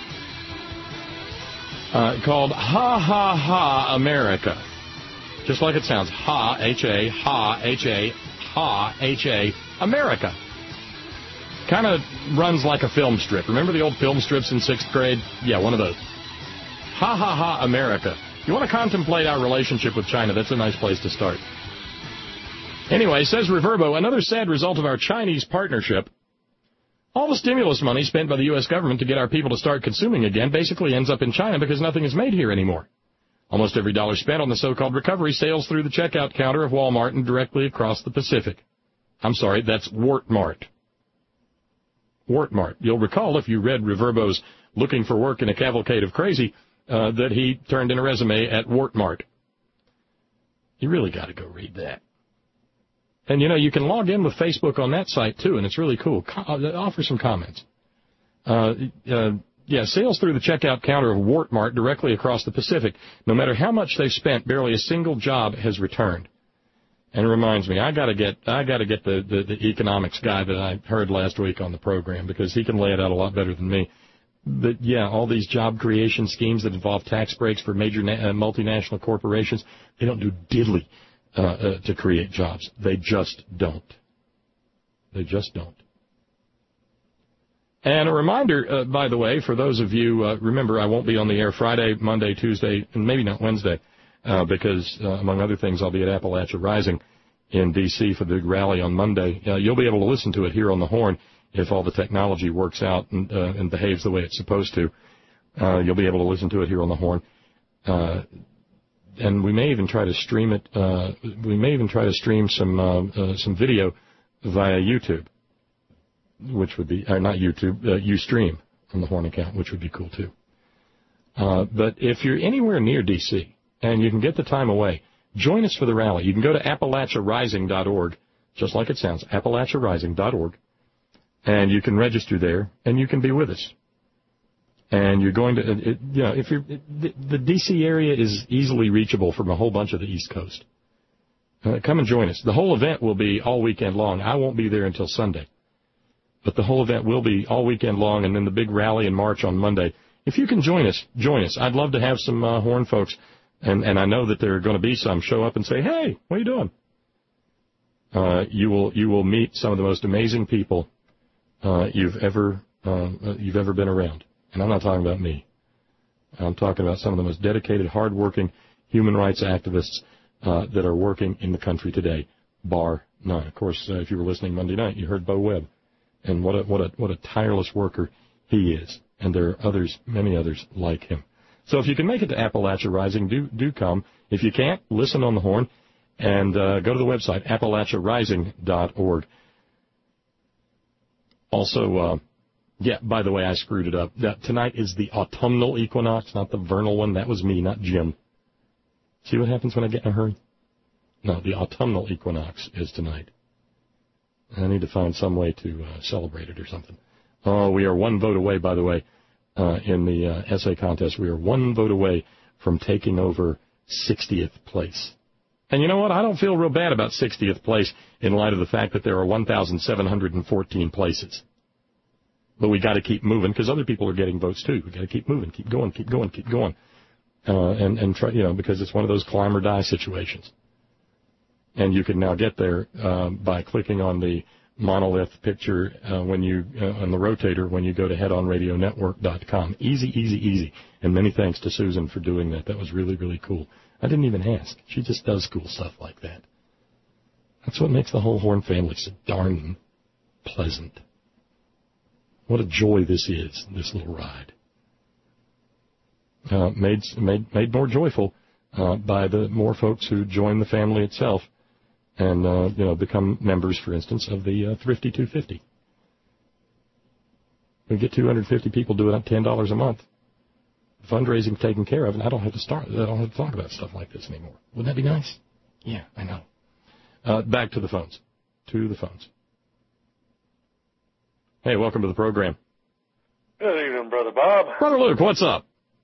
Uh, called Ha Ha Ha America. Just like it sounds. Ha, H A, Ha, H A, Ha, H A, America. Kind of runs like a film strip. Remember the old film strips in sixth grade? Yeah, one of those. Ha Ha Ha America. You want to contemplate our relationship with China, that's a nice place to start. Anyway, says Reverbo, another sad result of our Chinese partnership. All the stimulus money spent by the U S government to get our people to start consuming again basically ends up in China because nothing is made here anymore. Almost every dollar spent on the so-called recovery sails through the checkout counter of Walmart and directly across the Pacific. I'm sorry, that's Wortmart. Wortmart. You'll recall, if you read Reverbo's Looking for Work in a Cavalcade of Crazy, uh, that he turned in a resume at Wortmart. You really got to go read that. And, you know, you can log in with Facebook on that site, too, and it's really cool. Co- offer some comments. Uh, uh, yeah, sales through the checkout counter of Wortmart directly across the Pacific. No matter how much they've spent, barely a single job has returned. And it reminds me, I got to get I got to get the, the, the economics guy that I heard last week on the program, because he can lay it out a lot better than me. But, yeah, all these job creation schemes that involve tax breaks for major na- uh, multinational corporations, they don't do diddly. Uh, uh, to create jobs. They just don't. They just don't. And a reminder, uh, by the way, for those of you, uh, remember, I won't be on the air Friday, Monday, Tuesday, and maybe not Wednesday, uh, because, uh, among other things, I'll be at Appalachia Rising in D C for the big rally on Monday. Uh, you'll be able to listen to it here on the Horn if all the technology works out and, uh, and behaves the way it's supposed to. Uh, you'll be able to listen to it here on the Horn. Uh, And we may even try to stream it. Uh, we may even try to stream some uh, uh, some video via YouTube, which would be, or not YouTube, uh, Ustream on the Horn account, which would be cool too. Uh, but if you're anywhere near D C and you can get the time away, join us for the rally. You can go to Appalachia Rising dot org, just like it sounds, Appalachia Rising dot org, and you can register there, and you can be with us. And you're going to, it, you know, if you're, the, the D C area is easily reachable from a whole bunch of the East Coast. Uh, come and join us. The whole event will be all weekend long. I won't be there until Sunday. But the whole event will be all weekend long, and then the big rally and march on Monday. If you can join us, join us. I'd love to have some uh, Horn folks, and, and I know that there are going to be some, show up and say, hey, what are you doing? Uh, you will you will meet some of the most amazing people uh, you've ever uh, you've ever been around. And I'm not talking about me. I'm talking about some of the most dedicated, hardworking human rights activists uh, that are working in the country today, bar none. Of course, uh, if you were listening Monday night, you heard Bo Webb, and what a what a what a tireless worker he is. And there are others, many others like him. So if you can make it to Appalachia Rising, do do come. If you can't, listen on the Horn, and uh, go to the website Appalachia Rising dot org. Also. Uh, Yeah, by the way, I screwed it up. Uh, tonight is the autumnal equinox, not the vernal one. That was me, not Jim. See what happens when I get in a hurry? No, the autumnal equinox is tonight. I need to find some way to uh, celebrate it or something. Oh, we are one vote away, by the way, uh, in the uh, essay contest. We are one vote away from taking over sixtieth place. And you know what? I don't feel real bad about sixtieth place in light of the fact that there are one thousand seven hundred fourteen places. But we got to keep moving because other people are getting votes too. We got to keep moving, keep going, keep going, keep going, uh, and and try, you know, because it's one of those climb or die situations. And you can now get there uh, by clicking on the monolith picture uh, when you uh, on the rotator when you go to head on radio network dot com. Easy, easy, easy. And many thanks to Susan for doing that. That was really, really cool. I didn't even ask. She just does cool stuff like that. That's what makes the whole Horn family so darn pleasant. What a joy this is, this little ride. Uh, made, made, made more joyful uh, by the more folks who join the family itself and, uh, you know, become members, for instance, of the uh, Thrifty two fifty. We get two hundred fifty people doing it ten dollars a month. Fundraising taken care of, and I don't have to start. I don't have to talk about stuff like this anymore. Wouldn't that be nice? Yeah, I know. Uh, back to the phones. To the phones. Hey, welcome to the program. Good evening, Brother Bob. Brother Luke, what's up?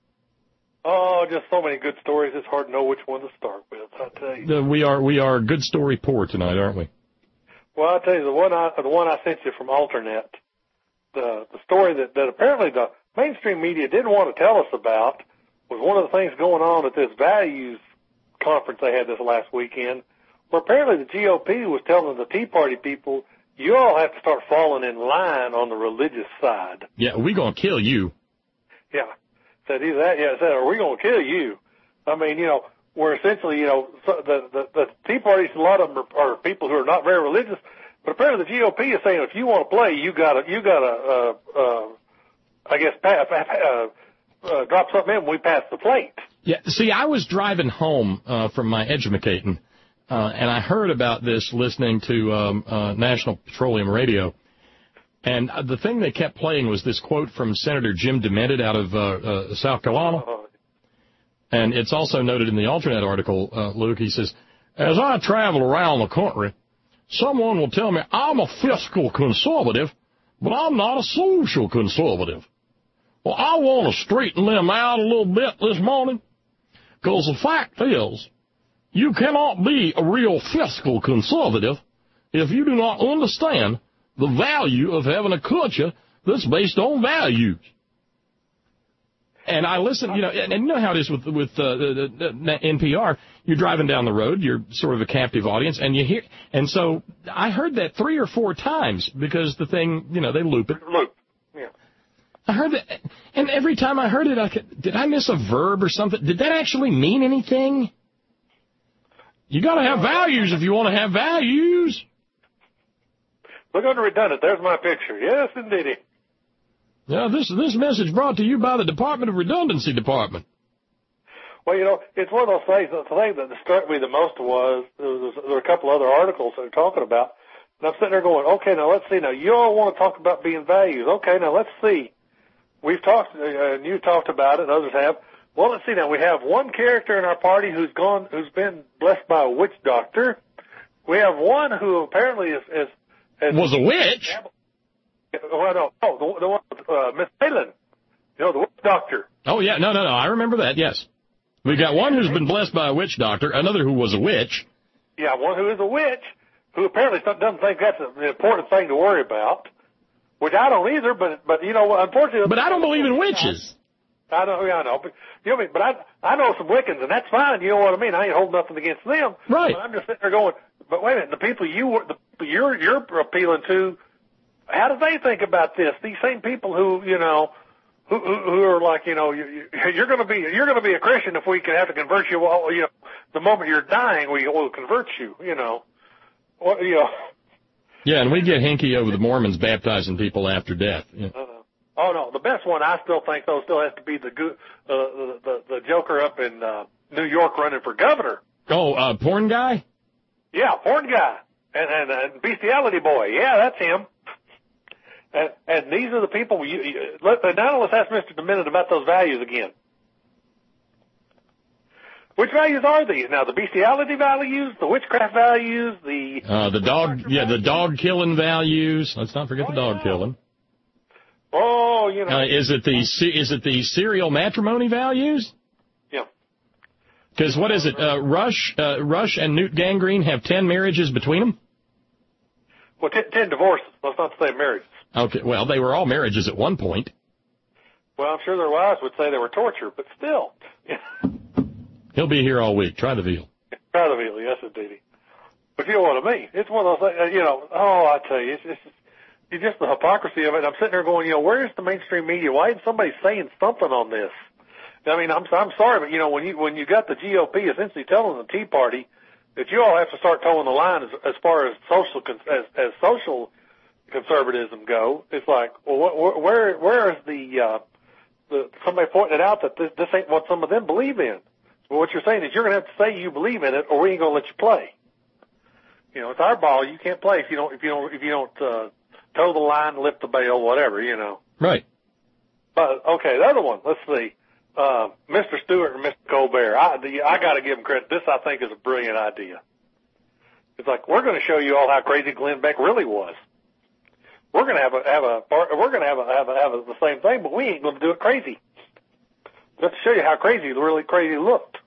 Oh, just so many good stories. It's hard to know which one to start with, I tell you. Uh, we are we are good story poor tonight, aren't we? Well, I tell you, the one I the one I sent you from Alternet, the the story that, that apparently the mainstream media didn't want to tell us about was one of the things going on at this values conference they had this last weekend, where apparently the G O P was telling the Tea Party people, you all have to start falling in line on the religious side. Yeah, we're going to kill you. Yeah. Said either that, yeah, said, or we're going to kill you. I mean, you know, we're essentially, you know, so the, the, the Tea Parties, a lot of them are, are people who are not very religious, but apparently the G O P is saying if you want to play, you gotta, you gotta, uh, uh, I guess, pass, uh, uh, drop something in when we pass the plate. Yeah, see, I was driving home uh, from my educating, uh, and I heard about this listening to um, uh, National Petroleum Radio. And the thing they kept playing was this quote from Senator Jim Demented out of uh, uh, South Carolina. And it's also noted in the alternate article, uh, Luke, he says, as I travel around the country, someone will tell me I'm a fiscal conservative, but I'm not a social conservative. Well, I want to straighten them out a little bit this morning, because the fact is, you cannot be a real fiscal conservative if you do not understand the value of having a culture that's based on values. And I listen, you know, and, and you know how it is with with uh, the, the N P R. You're driving down the road, you're sort of a captive audience, and you hear. And so I heard that three or four times because the thing, you know, they loop it. Loop, yeah. I heard that, and every time I heard it, I could, did I miss a verb or something? Did that actually mean anything? You got to have values if you want to have values. Look under redundant. There's my picture. Yes, indeedy. Yeah, this this message brought to you by the Department of Redundancy Department. Well, you know, it's one of those things. The thing that struck me the most was there, was there were a couple other articles that were talking about, and I'm sitting there going, okay, now let's see. Now you all want to talk about being values. Okay, now let's see. We've talked, uh, and you talked about it, and others have. Well, let's see. Now we have one character in our party who's gone, who's been blessed by a witch doctor. We have one who apparently is. is And was a witch? Well, no, oh, the, the one, uh, Miss Palin, you know, the witch doctor. Oh, yeah, no, no, no, I remember that, yes. We got one who's been blessed by a witch doctor, another who was a witch. Yeah, one who is a witch, who apparently doesn't think that's an important thing to worry about, which I don't either, but, but you know, unfortunately. But I don't believe in witches. I know, yeah, I know, but, you know, but I, I know some Wiccans, and that's fine, you know what I mean? I ain't holding nothing against them. Right. But I'm just sitting there going, but wait a minute, the people you, the, you're, you're appealing to, how do they think about this? These same people who, you know, who, who, who are like, you know, you, you're going to be, you're going to be a Christian if we can have to convert you. Well, you know, the moment you're dying, we will convert you. You know, well, you know. Yeah, and we get hinky over the Mormons baptizing people after death. Yeah. Uh, oh no, the best one I still think though still has to be the uh, the, the the Joker up in uh, New York running for governor. Oh, uh, porn guy. Yeah, porn guy and and, and bestiality boy. Yeah, that's him. And, and these are the people, you, you, let, now let's ask Mister Demented about those values again. Which values are these? Now, the bestiality values, the witchcraft values, the... Uh, the dog, yeah, the dog killing values. Let's not forget oh, the dog yeah. killing. Oh, you know. Uh, is it the, is it the serial matrimony values? Yeah. Because what is it, uh, Rush, uh, Rush and Newt Gingrich have ten marriages between them? Well, ten, ten divorces. Let's not say marriages. Okay, well, they were all marriages at one point. Well, I'm sure their wives would say they were torture, but still. He'll be here all week. Try the veal. Try the veal, yes, indeed. But you know what I mean. It's one of those things, you know, oh, I tell you, it's, it's, it's just the hypocrisy of it. I'm sitting there going, you know, where's the mainstream media? Why isn't somebody saying something on this? I mean, I'm, I'm sorry, but, you know, when you, when you got the G O P essentially telling the Tea Party that you all have to start towing the line as, as far as social, as, as social conservatism go. It's like, well, wh- where where is the uh, the somebody pointed out that this this ain't what some of them believe in. Well, what you're saying is you're going to have to say you believe in it, or we ain't going to let you play. You know, it's our ball. You can't play if you don't if you don't if you don't uh, toe the line, lift the bail, whatever. You know. Right. But okay, the other one. Let's see, uh, Mister Stewart and Mister Colbert. I the, I got to give them credit. This I think is a brilliant idea. It's like we're going to show you all how crazy Glenn Beck really was. We're going to have a have a we're going to have a have a have a, the same thing, but we ain't going to do it crazy. Just to show you how crazy, really crazy looked.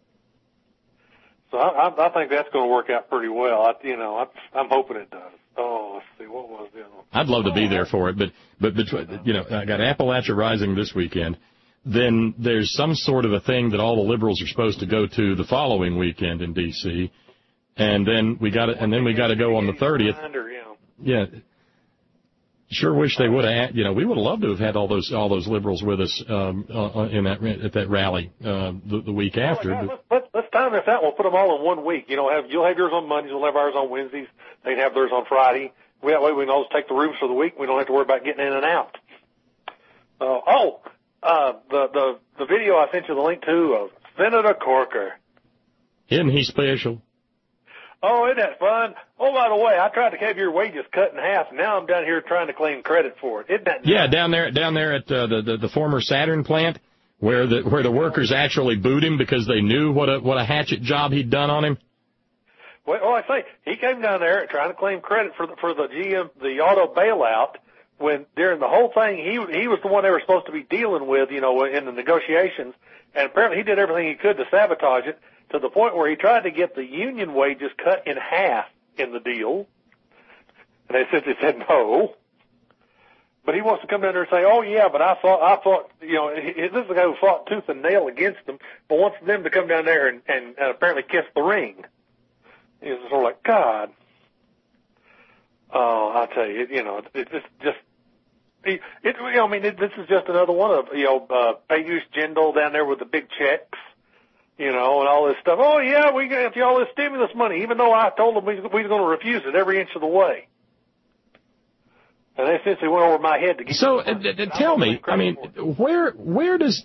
So I, I, I think that's going to work out pretty well. I, you know, I, I'm hoping it does. Oh, let's see, what was the other one? I'd love to be there for it, but but between, you know, I got Appalachia Rising this weekend. Then there's some sort of a thing that all the liberals are supposed to go to the following weekend in D C, and then we got to and then we got to go on the thirtieth. Yeah. Sure wish they would have, you know, we would have loved to have had all those all those liberals with us um, uh, in that at that rally uh, the, the week after. Oh, let's, let's, let's time this out. We'll put them all in one week. You know, have you'll have yours on Mondays, we'll have ours on Wednesdays. They can have theirs on Friday. That way we can always take the rooms for the week. We don't have to worry about getting in and out. Uh, oh, uh, the the the video I sent you the link to of Senator Corker. Isn't he special? Oh, isn't that fun? Oh, by the way, I tried to have your wages cut in half, and now I'm down here trying to claim credit for it. Isn't that Yeah, nice? down there, down there at uh, the, the the former Saturn plant, where the where the workers actually booed him because they knew what a what a hatchet job he'd done on him. Well, well I say he came down there trying to claim credit for the for the G M the auto bailout when during the whole thing he he was the one they were supposed to be dealing with, you know, in the negotiations, and apparently he did everything he could to sabotage it. To the point where he tried to get the union wages cut in half in the deal. And they simply said no. But he wants to come down there and say, oh, yeah, but I thought, I thought, you know, this is the guy who fought tooth and nail against them, but wants them to come down there and, and, and apparently kiss the ring. It's sort of like, God. Oh, I tell you, you know, it's just, just it, it, you know, I mean, it, this is just another one of, you know, uh, Payush Jindal down there with the big checks. You know, and all this stuff. Oh, yeah, we got you all this stimulus money, even though I told them we, we were going to refuse it every inch of the way. And they essentially went over my head to get. So, uh, tell me, I mean, where where does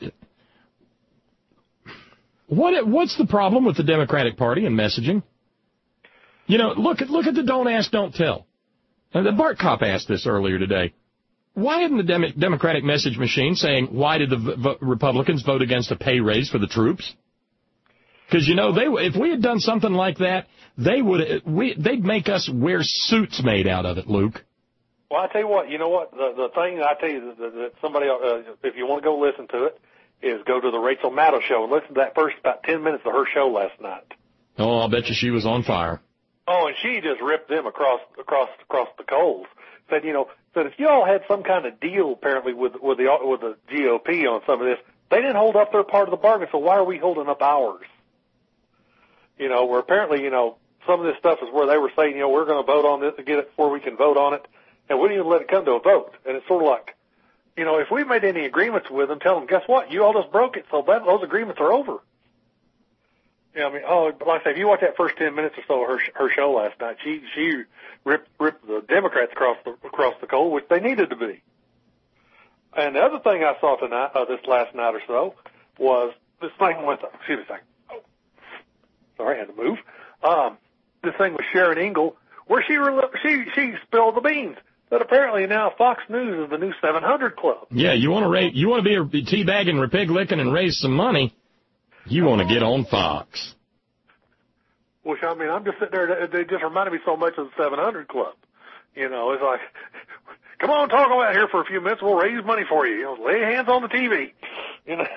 what what's the problem with the Democratic Party and messaging? You know, look at look at the don't ask, don't tell. And the Bart Kopp asked this earlier today. Why isn't the Dem- Democratic message machine saying why did the v- Republicans vote against a pay raise for the troops? Because, you know, they if we had done something like that, they would we they'd make us wear suits made out of it, Luke. Well, I tell you what, you know what, the the thing I tell you that, that somebody, uh, if you want to go listen to it, is go to the Rachel Maddow show and listen to that first about ten minutes of her show last night. Oh, I'll bet you she was on fire. Oh, and she just ripped them across across across the coals. Said, you know, said if you all had some kind of deal apparently with with the with the G O P on some of this, they didn't hold up their part of the bargain, so why are we holding up ours? You know, where apparently, you know, some of this stuff is where they were saying, you know, we're going to vote on this to get it before we can vote on it, and we didn't even let it come to a vote. And it's sort of like, you know, if we made any agreements with them, tell them, guess what? You all just broke it, so that, those agreements are over. You know, I mean, oh, like I say, if you watch that first ten minutes or so of her her show last night, she she ripped ripped the Democrats across the across the coal, which they needed to be. And the other thing I saw tonight, uh, this last night or so, was this thing with, excuse me a second. Sorry, I had to move. Um, this thing with Sharon Ingle, where she re- she she spilled the beans that apparently now Fox News is the new seven hundred Club. Yeah, you want to raise, you want to be a teabagging, repig licking, and raise some money. You want to get on Fox. Which I mean, I'm just sitting there. They just reminded me so much of the seven hundred Club. You know, it's like, come on, talk about here for a few minutes. We'll raise money for you. You know, lay hands on the T V. You know.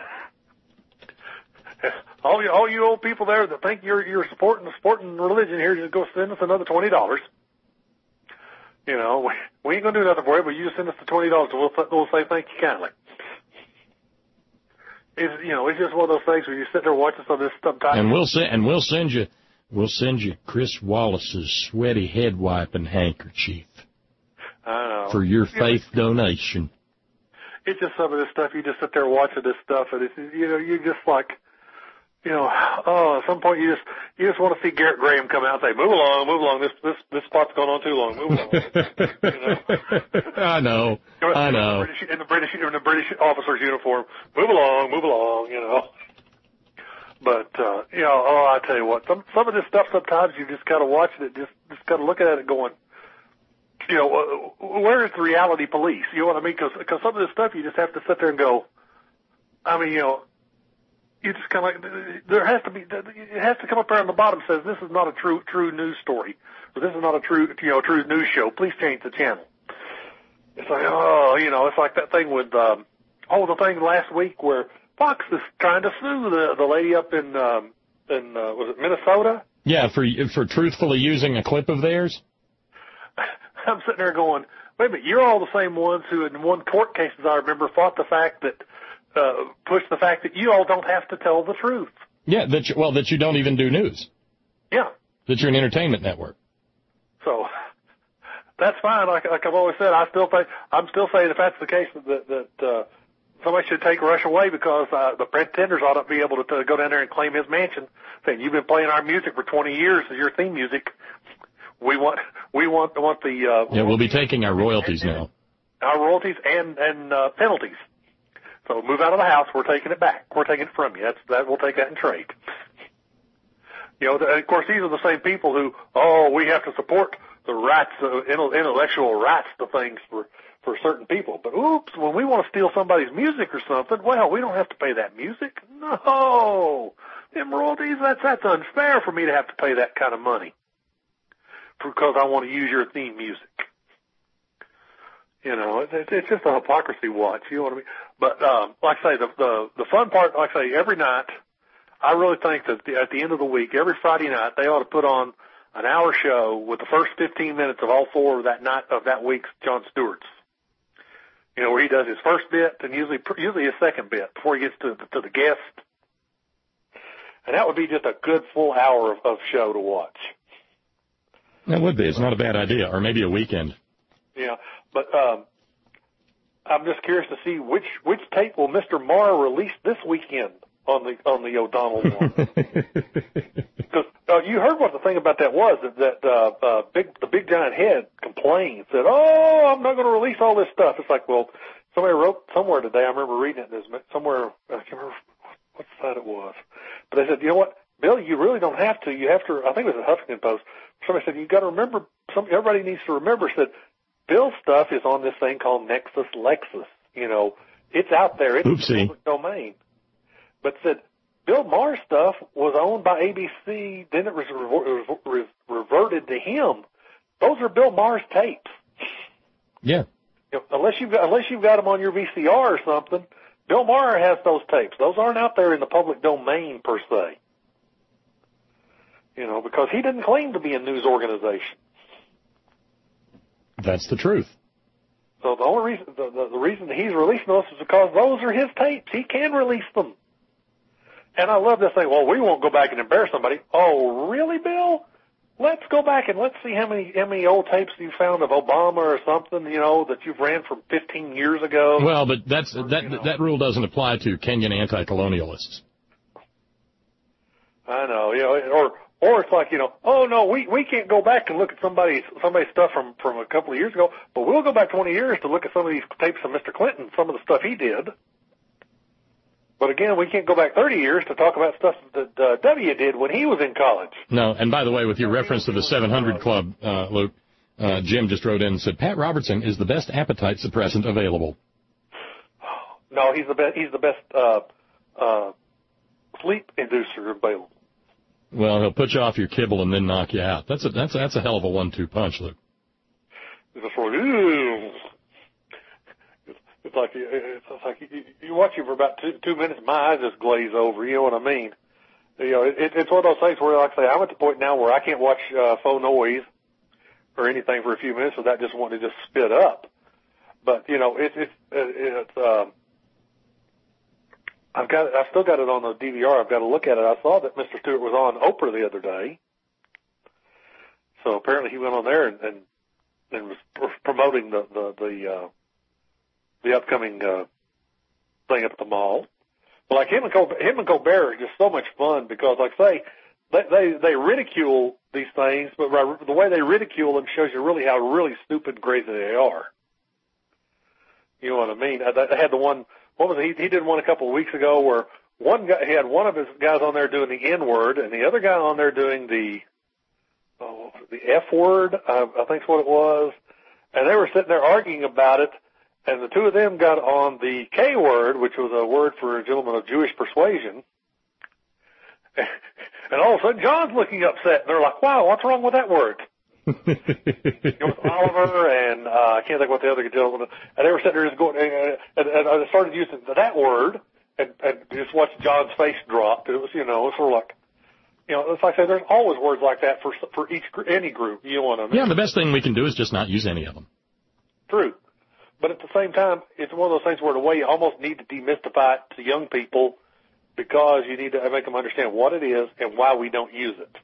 All you, all you old people there that think you're you're supporting supporting religion here, just go send us another twenty dollars. You know, we, we ain't gonna do nothing for you, but you just send us the twenty dollars, and we'll we'll say thank you kindly. It's you know, it's just one of those things where you sit there watching some of this stuff. And we'll send and we'll send you we'll send you Chris Wallace's sweaty head wiping handkerchief. I know. For your faith donation. It's just some of this stuff. You just sit there watching this stuff, and it's you know, you're just like. you know, oh, at some point you just you just want to see Garrett Graham come out and say, "Move along, move along. This this this spot's going on too long. Move along." You know? I know, I know. In the British, in the British, in the British officer's uniform, move along, move along. You know. But uh, you know, oh, I tell you what, some some of this stuff sometimes you just gotta watch it, just just gotta look at it going, you know, uh, where is the reality police? You know what I mean? Because because some of this stuff you just have to sit there and go. I mean, you know. You just kind of like, there has to be, it has to come up there on the bottom says this is not a true, true news story, or this is not a true, you know, true news show. Please change the channel. It's like, oh, you know, it's like that thing with, um, oh, the thing last week where Fox is trying to sue the, the lady up in, um, in, uh, was it Minnesota? Yeah, for, for truthfully using a clip of theirs. I'm sitting there going, wait a minute, you're all the same ones who in one court case, as I remember, fought the fact that, Uh, push the fact that you all don't have to tell the truth. Yeah, that you, well, that you don't even do news. Yeah. That you're an entertainment network. So that's fine. Like, like I've always said, I still think, I'm still saying if that's the case that that uh, somebody should take Rush away because uh, the Pretenders ought to be able to, to go down there and claim his mansion, saying you've been playing our music for twenty years as your theme music. We want we want want the uh, yeah. We'll be taking our royalties now. Our royalties and and uh, penalties. So move out of the house. We're taking it back. We're taking it from you. That's that. We'll take that in trade. You know, of course, these are the same people who, oh, we have to support the rights, uh, intellectual rights to things for for certain people. But oops, when we want to steal somebody's music or something, well, we don't have to pay that music. No, them royalties. That's that's unfair for me to have to pay that kind of money because I want to use your theme music. You know, it's, it's just a hypocrisy watch. You know what I mean? But um, like I say, the, the the fun part, like I say, every night, I really think that the, at the end of the week, every Friday night, they ought to put on an hour show with the first fifteen minutes of all four of that night of that week's Jon Stewart's. You know, where he does his first bit and usually usually his second bit before he gets to to the guest, and that would be just a good full hour of, of show to watch. That would be. It's not a bad idea, or maybe a weekend. Yeah, but. Um, I'm just curious to see which which tape will Mister Maher release this weekend on the on the O'Donnell one. Because uh, you heard what the thing about that was that, that uh, uh, big the big giant head complained, said, "Oh, I'm not going to release all this stuff." It's like, well, somebody wrote somewhere today. I remember reading it. There's somewhere I can't remember what side it was, but they said, "You know what, Bill? You really don't have to. You have to." I think it was a Huffington Post. Somebody said, "You got to remember. Some everybody needs to remember." Said. Bill's stuff is on this thing called Nexus Lexus. You know, it's out there. It's Oopsie. public domain. But said Bill Maher's stuff was owned by A B C. Then it was rever- re- reverted to him. Those are Bill Maher's tapes. Yeah. You know, unless you've got, unless you've got them on your V C R or something, Bill Maher has those tapes. Those aren't out there in the public domain per se. You know, because he didn't claim to be a news organization. That's the truth. So the only reason, the, the, the reason he's releasing those is because those are his tapes. He can release them. And I love this thing. Well, we won't go back and embarrass somebody. Oh, really, Bill? Let's go back and let's see how many how many old tapes you found of Obama or something, you know, that you've ran from fifteen years ago. Well, but that's that you know. that rule doesn't apply to Kenyan anti-colonialists. I know, you know, or. Or it's like, you know, oh no, we, we can't go back and look at somebody's, somebody's stuff from, from a couple of years ago, but we'll go back twenty years to look at some of these tapes of Mister Clinton, some of the stuff he did. But again, we can't go back thirty years to talk about stuff that uh, W did when he was in college. No, and by the way, with your reference to the seven hundred Club, uh, Luke, uh, Jim just wrote in and said, Pat Robertson is the best appetite suppressant available. No, he's the best, he's the best, uh, uh, sleep inducer available. Well, he'll put you off your kibble and then knock you out. That's a that's a, that's a hell of a one-two punch, Luke. It's just like, ew. It's, it's like it's like you, you watch him for about two two minutes, my eyes just glaze over. You know what I mean? You know, it, it's one of those things where, like I say, I'm at the point now where I can't watch uh, faux noise or anything for a few minutes without just wanting to just spit up. But you know, it's it's it's. Uh, I've got, I've still got it on the D V R. I've got to look at it. I saw that Mister Stewart was on Oprah the other day. So apparently he went on there and, and, and was promoting the, the, the, uh, the upcoming, uh, thing up at the mall. Well, like him and Col- him and Colbert are just so much fun because, like say, they they, they ridicule these things, but the way they ridicule them shows you really how really stupid and crazy they are. You know what I mean? They had the one. What was it? He, he did one a couple of weeks ago where one guy he had one of his guys on there doing the N word, and the other guy on there doing the oh, the F word. I, I think's what it was. And they were sitting there arguing about it, and the two of them got on the K word, which was a word for a gentleman of Jewish persuasion. And all of a sudden, John's looking upset, and they're like, "Wow, what's wrong with that word?" It was Oliver and uh, I can't think what the other gentleman. And they were sitting there just going, and, and, and I started using that word, and, and just watched John's face drop. It was, you know, it's sort of like, you know, it's like I say, there's always words like that for for each any group. You know what I mean? Yeah, the best thing we can do is just not use any of them. True, but at the same time, it's one of those things where the way you almost need to demystify it to young people because you need to make them understand what it is and why we don't use it.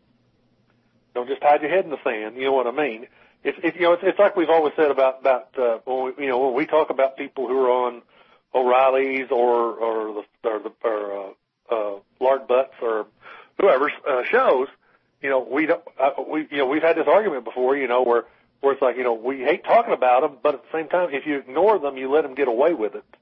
Don't just hide your head in the sand. You know what I mean? It's, it, you know, it's, it's like we've always said about about uh, when we, you know, when we talk about people who are on O'Reilly's or or the or, the, or uh, uh, Lark Butts or whoever's uh, shows. You know, we don't. Uh, we you know we've had this argument before. You know, where where it's like, you know, we hate talking about them, but at the same time, if you ignore them, you let them get away with it.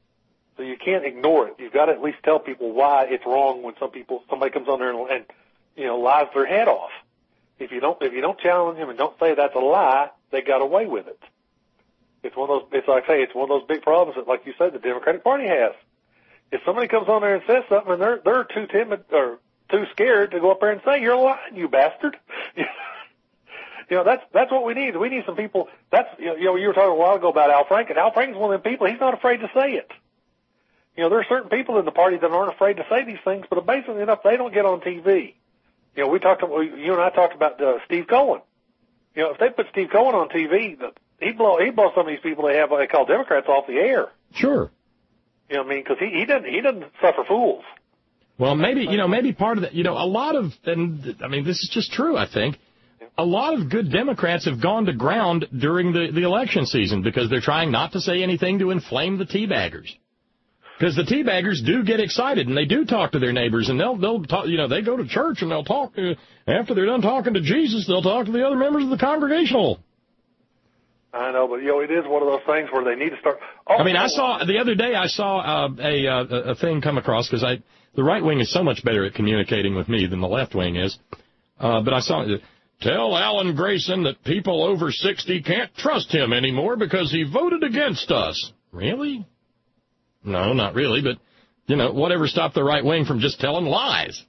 So you can't ignore it. You've got to at least tell people why it's wrong when some people somebody comes on there and, and you know lies their head off. If you don't, if you don't challenge them and don't say that's a lie, they got away with it. It's one of those. It's like I say, it's one of those big problems that, like you said, the Democratic Party has. If somebody comes on there and says something, and they're they're too timid or too scared to go up there and say, "You're lying, you bastard." You know, that's that's what we need. We need some people. That's you know, you know, you were talking a while ago about Al Franken. Al Franken's one of them people. He's not afraid to say it. You know, there are certain people in the party that aren't afraid to say these things, but amazingly enough, they don't get on T V. You know, we talked. You and I talked about uh, Steve Cohen. You know, if they put Steve Cohen on T V, he'd blow he'd blow some of these people they have what they call Democrats off the air. Sure. You know what I mean? Because he he doesn't he doesn't suffer fools. Well, maybe you know maybe part of that. You know, a lot of and I mean this is just true. I think a lot of good Democrats have gone to ground during the the election season because they're trying not to say anything to inflame the teabaggers. Because the teabaggers do get excited, and they do talk to their neighbors, and they'll, they'll talk, you know, they go to church, and they'll talk, uh, after they're done talking to Jesus, they'll talk to the other members of the congregational. I know, but, you know, it is one of those things where they need to start. Oh, I mean, I saw, the other day, I saw uh, a, uh, a thing come across, because I, the right wing is so much better at communicating with me than the left wing is, uh, but I saw, tell Alan Grayson that people over sixty can't trust him anymore because he voted against us. Really? No, not really, but, you know, whatever stopped the right wing from just telling lies.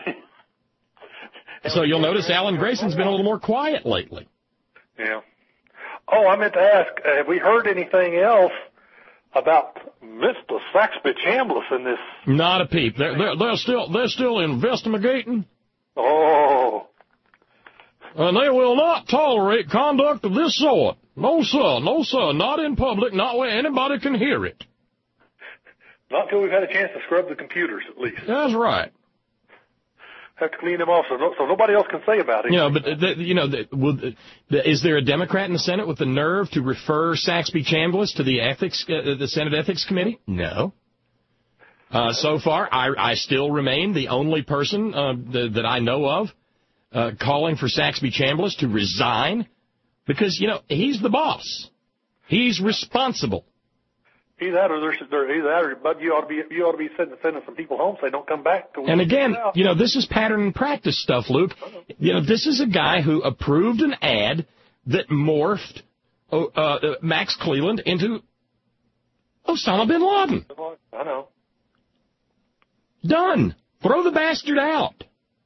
So you'll notice Alan Grayson's been a little more quiet lately. Yeah. Oh, I meant to ask, uh, have we heard anything else about Mister Saxby Chambliss in this? Not a peep. They're, they're, they're still they're still investigating. Oh. And they will not tolerate conduct of this sort. No, sir. No, sir. Not in public. Not where anybody can hear it. Not until we've had a chance to scrub the computers, at least. That's right. Have to clean them off so, no, so nobody else can say about it. You know, but, the, you know, the, will, the, is there a Democrat in the Senate with the nerve to refer Saxby Chambliss to the ethics, uh, the Senate Ethics Committee? No. Uh, so far, I, I still remain the only person uh, the, that I know of uh, calling for Saxby Chambliss to resign because, you know, he's the boss. He's responsible. Either that, or there's, there, either that, or Bud, you ought to be, you ought to be sending, sending some people home so they don't come back. To and again, you know, this is pattern and practice stuff, Luke. You know, this is a guy who approved an ad that morphed uh, uh, Max Cleland into Osama bin Laden. I know. Done. Throw the bastard out.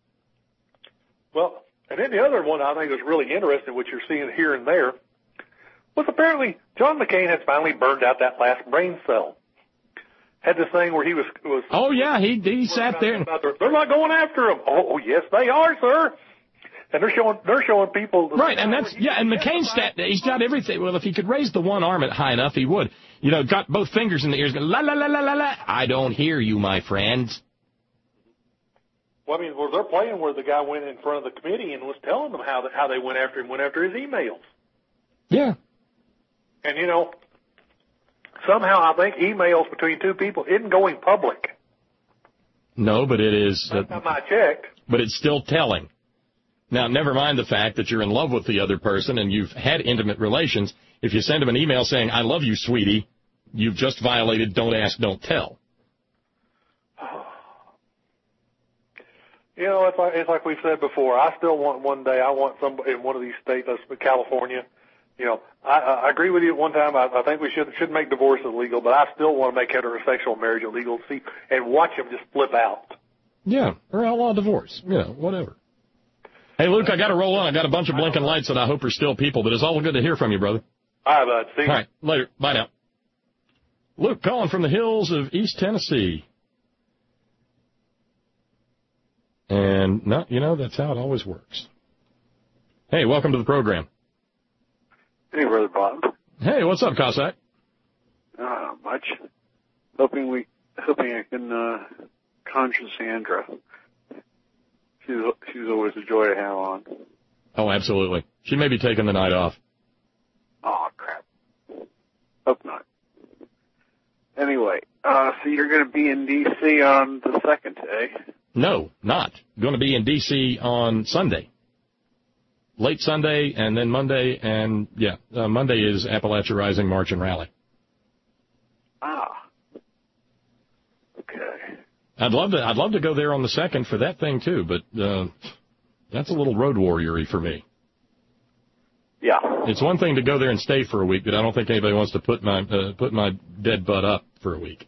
Well, and then the other one I think is really interesting, what you're seeing here and there, was apparently John McCain has finally burned out that last brain cell. Had this thing where he was... was oh, yeah, he he sat there. And... Their, they're not going after him. Oh, yes, they are, sir. And they're showing they're showing people... Right, and that's... Yeah, and McCain's stat, he's got everything. Well, if he could raise the one arm at high enough, he would. You know, got both fingers in the ears, going, la, la, la, la, la, la. I don't hear you, my friends. Well, I mean, well, they're playing where the guy went in front of the committee and was telling them how, the, how they went after him, went after his emails. Yeah. And, you know, somehow I think emails between two people isn't going public. No, but it is. Uh, Last time I checked. But it's still telling. Now, never mind the fact that you're in love with the other person and you've had intimate relations. If you send them an email saying, I love you, sweetie, you've just violated don't ask, don't tell. You know, it's like, it's like we've said before. I still want one day, I want somebody in one of these states, that's California. You know, I, I agree with you at one time. I, I think we should should make divorce illegal, but I still want to make heterosexual marriage illegal, see, and watch them just flip out. Yeah, or outlaw divorce. You know, whatever. Hey, Luke, I got to roll on. I got a bunch of blinking lights that I hope are still people, but it's all good to hear from you, brother. All right, bud. See you. All right, later. Bye now. Luke calling from the hills of East Tennessee. And, no, you know, that's how it always works. Hey, welcome to the program. Hey, Brother Bob. Hey, what's up, Cossack? Not much. Hoping we, hoping I can uh, conjure Sandra. She's she's always a joy to have on. Oh, absolutely. She may be taking the night off. Oh, crap. Hope not. Anyway, uh, so you're going to be in D C on the second, eh? No, not. Going to be in D C on Sunday. Late Sunday and then Monday, and, yeah, uh, Monday is Appalachia Rising March and Rally. Ah. Okay. I'd love to I'd love to go there on the second for that thing, too, but uh, that's a little road warrior-y for me. Yeah. It's one thing to go there and stay for a week, but I don't think anybody wants to put my uh, put my dead butt up for a week.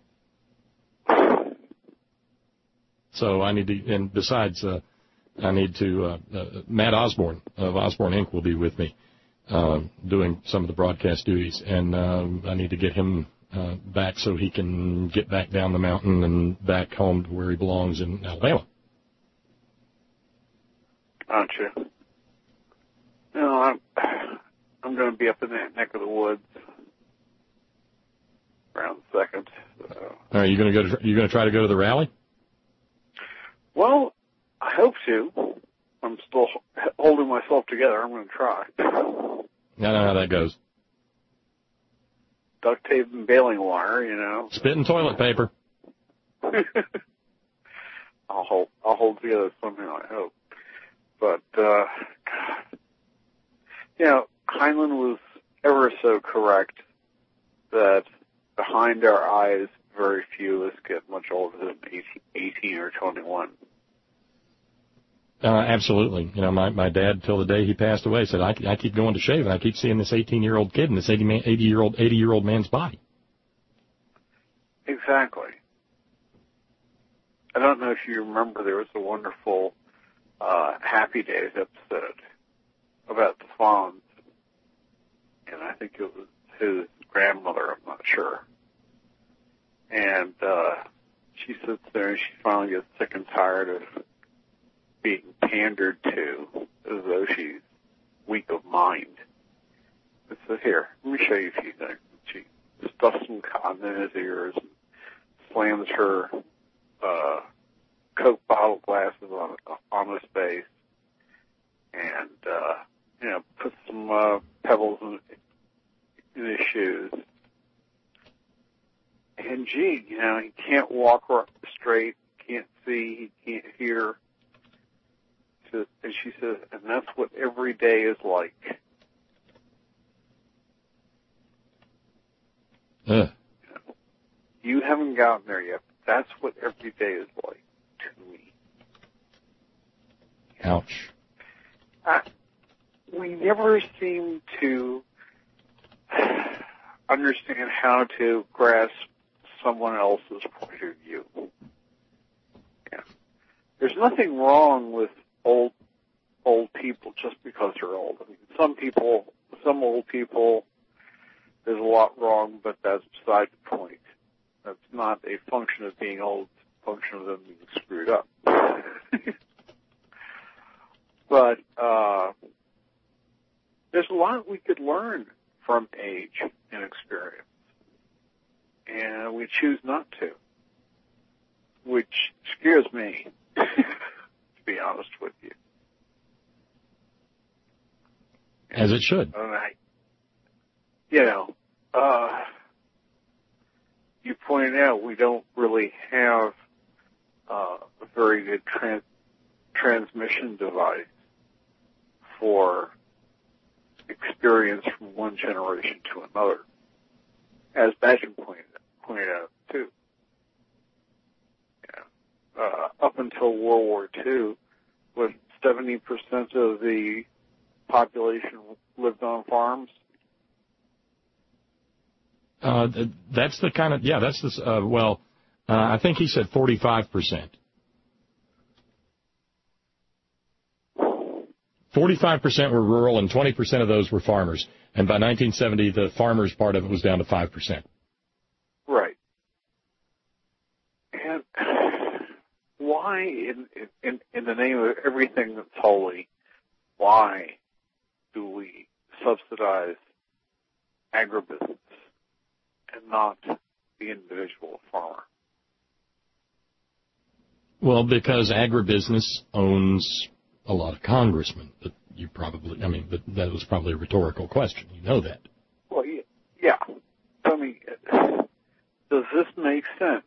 So I need to, and besides, uh, I need to, uh, uh, Matt Osborne of Osborne Incorporated will be with me, uh, doing some of the broadcast duties, and um, I need to get him uh, back so he can get back down the mountain and back home to where he belongs in Alabama. Aren't you? No, I'm, I'm going to be up in that neck of the woods around the second. So. All right, you going to go? To, you going to try to go to the rally? Well, I hope to. I'm still holding myself together. I'm going to try. I don't know how that goes. Duct tape and baling wire, you know. Spit and toilet paper. I'll hold. I'll hold together somehow. I hope. But uh, God, you know, Heinlein was ever so correct that behind our eyes, very few of us get much older than eighteen or twenty-one. Uh, absolutely. You know, my, my dad, till the day he passed away, said, I, I keep going to shave, and I keep seeing this eighteen-year-old kid in this eighty-year-old eighty-year-old man's body. Exactly. I don't know if you remember, there was a wonderful uh, Happy Days episode about the Fonz, and I think it was his grandmother, I'm not sure. And uh, she sits there and she finally gets sick and tired of being pandered to as though she's weak of mind. And so here, let me show you a few things. She stuffs some cotton in his ears and slams her uh, Coke bottle glasses on on his face, and uh, you know, puts some uh, pebbles in, in his shoes. And gee, you know, he can't walk straight, can't see, he can't hear. So, and she says, and that's what every day is like. Uh. You haven't gotten there yet, but that's what every day is like to me. Ouch. I, we never seem to understand how to grasp someone else's point of view. Yeah. There's nothing wrong with old old people just because they're old. I mean, some people, some old people, there's a lot wrong, but that's beside the point. That's not a function of being old, it's a function of them being screwed up. But uh, there's a lot we could learn from age and experience. And we choose not to, which scares me, to be honest with you. As it should. And I, you know, uh, you pointed out we don't really have uh, automated trans- transmission device for experience from one generation to another, as Badgen pointed, pointed out, too. Yeah. Uh, up until World War Two, with seventy percent of the population lived on farms. Uh, that's the kind of, yeah, that's the, uh, well, uh, I think he said forty-five percent. forty-five percent were rural and twenty percent of those were farmers. And by nineteen seventy, the farmers part of it was down to five percent. Right. And why, in, in, in the name of everything that's holy, why do we subsidize agribusiness and not the individual farmer? Well, because agribusiness owns a lot of congressmen. But you probably, I mean, but that was probably a rhetorical question. You know that. Well, yeah. I mean, does this make sense?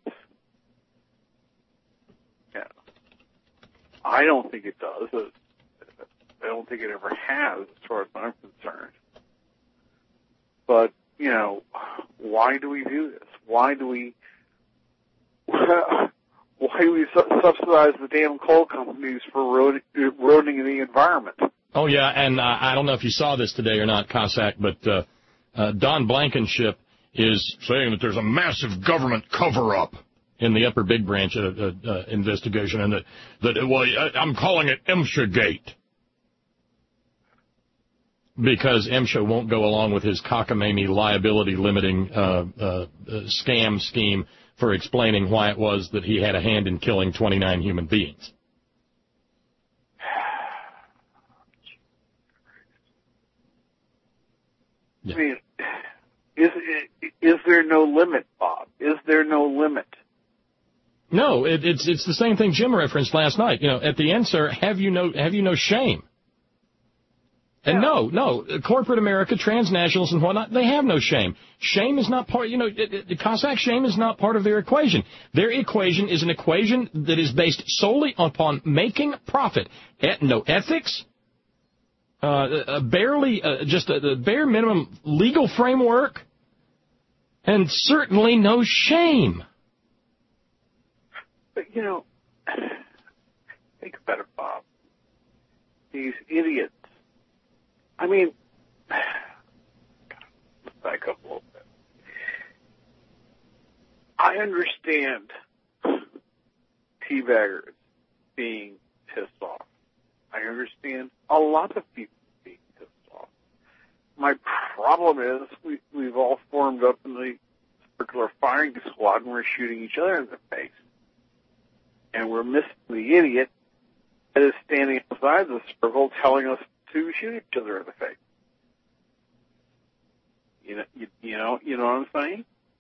Yeah. I don't think it does. I don't think it ever has, as far as I'm concerned. But, you know, why do we do this? Why do we... Why do we su- subsidize the damn coal companies for eroding, eroding the environment? Oh, yeah, and uh, I don't know if you saw this today or not, Cossack, but uh, uh, Don Blankenship is saying that there's a massive government cover-up in the Upper Big Branch uh, uh, uh, investigation, and that, that well, I'm calling it MSHA Gate, because MSHA won't go along with his cockamamie liability-limiting uh, uh, uh, scam scheme for explaining why it was that he had a hand in killing twenty-nine human beings. Yeah. I mean, is, is there no limit, Bob? Is there no limit? No, it, it's it's the same thing Jim referenced last night. You know, at the end, sir, have you no have you no shame? And no, no, corporate America, transnationals and whatnot, they have no shame. Shame is not part, you know, the Cossack shame is not part of their equation. Their equation is an equation that is based solely upon making profit. No ethics, uh, barely, uh, just a, a bare minimum legal framework, and certainly no shame. But, you know, think about it, Bob. These idiots. I mean, let's back up a little bit. I understand teabaggers being pissed off. I understand a lot of people being pissed off. My problem is we, we've all formed up in the circular firing squad and we're shooting each other in the face. And we're missing the idiot that is standing outside the circle telling us to shoot each other in the face. You know, you, you know, you know what I'm saying?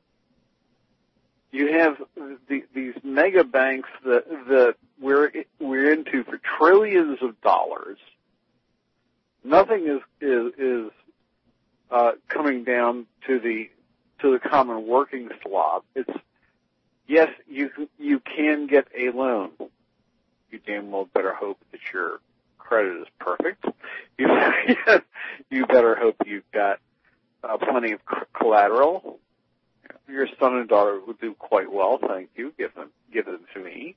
You have the, these mega banks that that we're we're into for trillions of dollars. Nothing is is is uh, coming down to the to the common working slob. It's yes, you you can get a loan. You damn well better hope that your credit is perfect. You, you better hope you've got uh, plenty of c- collateral. Your son and daughter would do quite well, thank you. Give them, give them to me.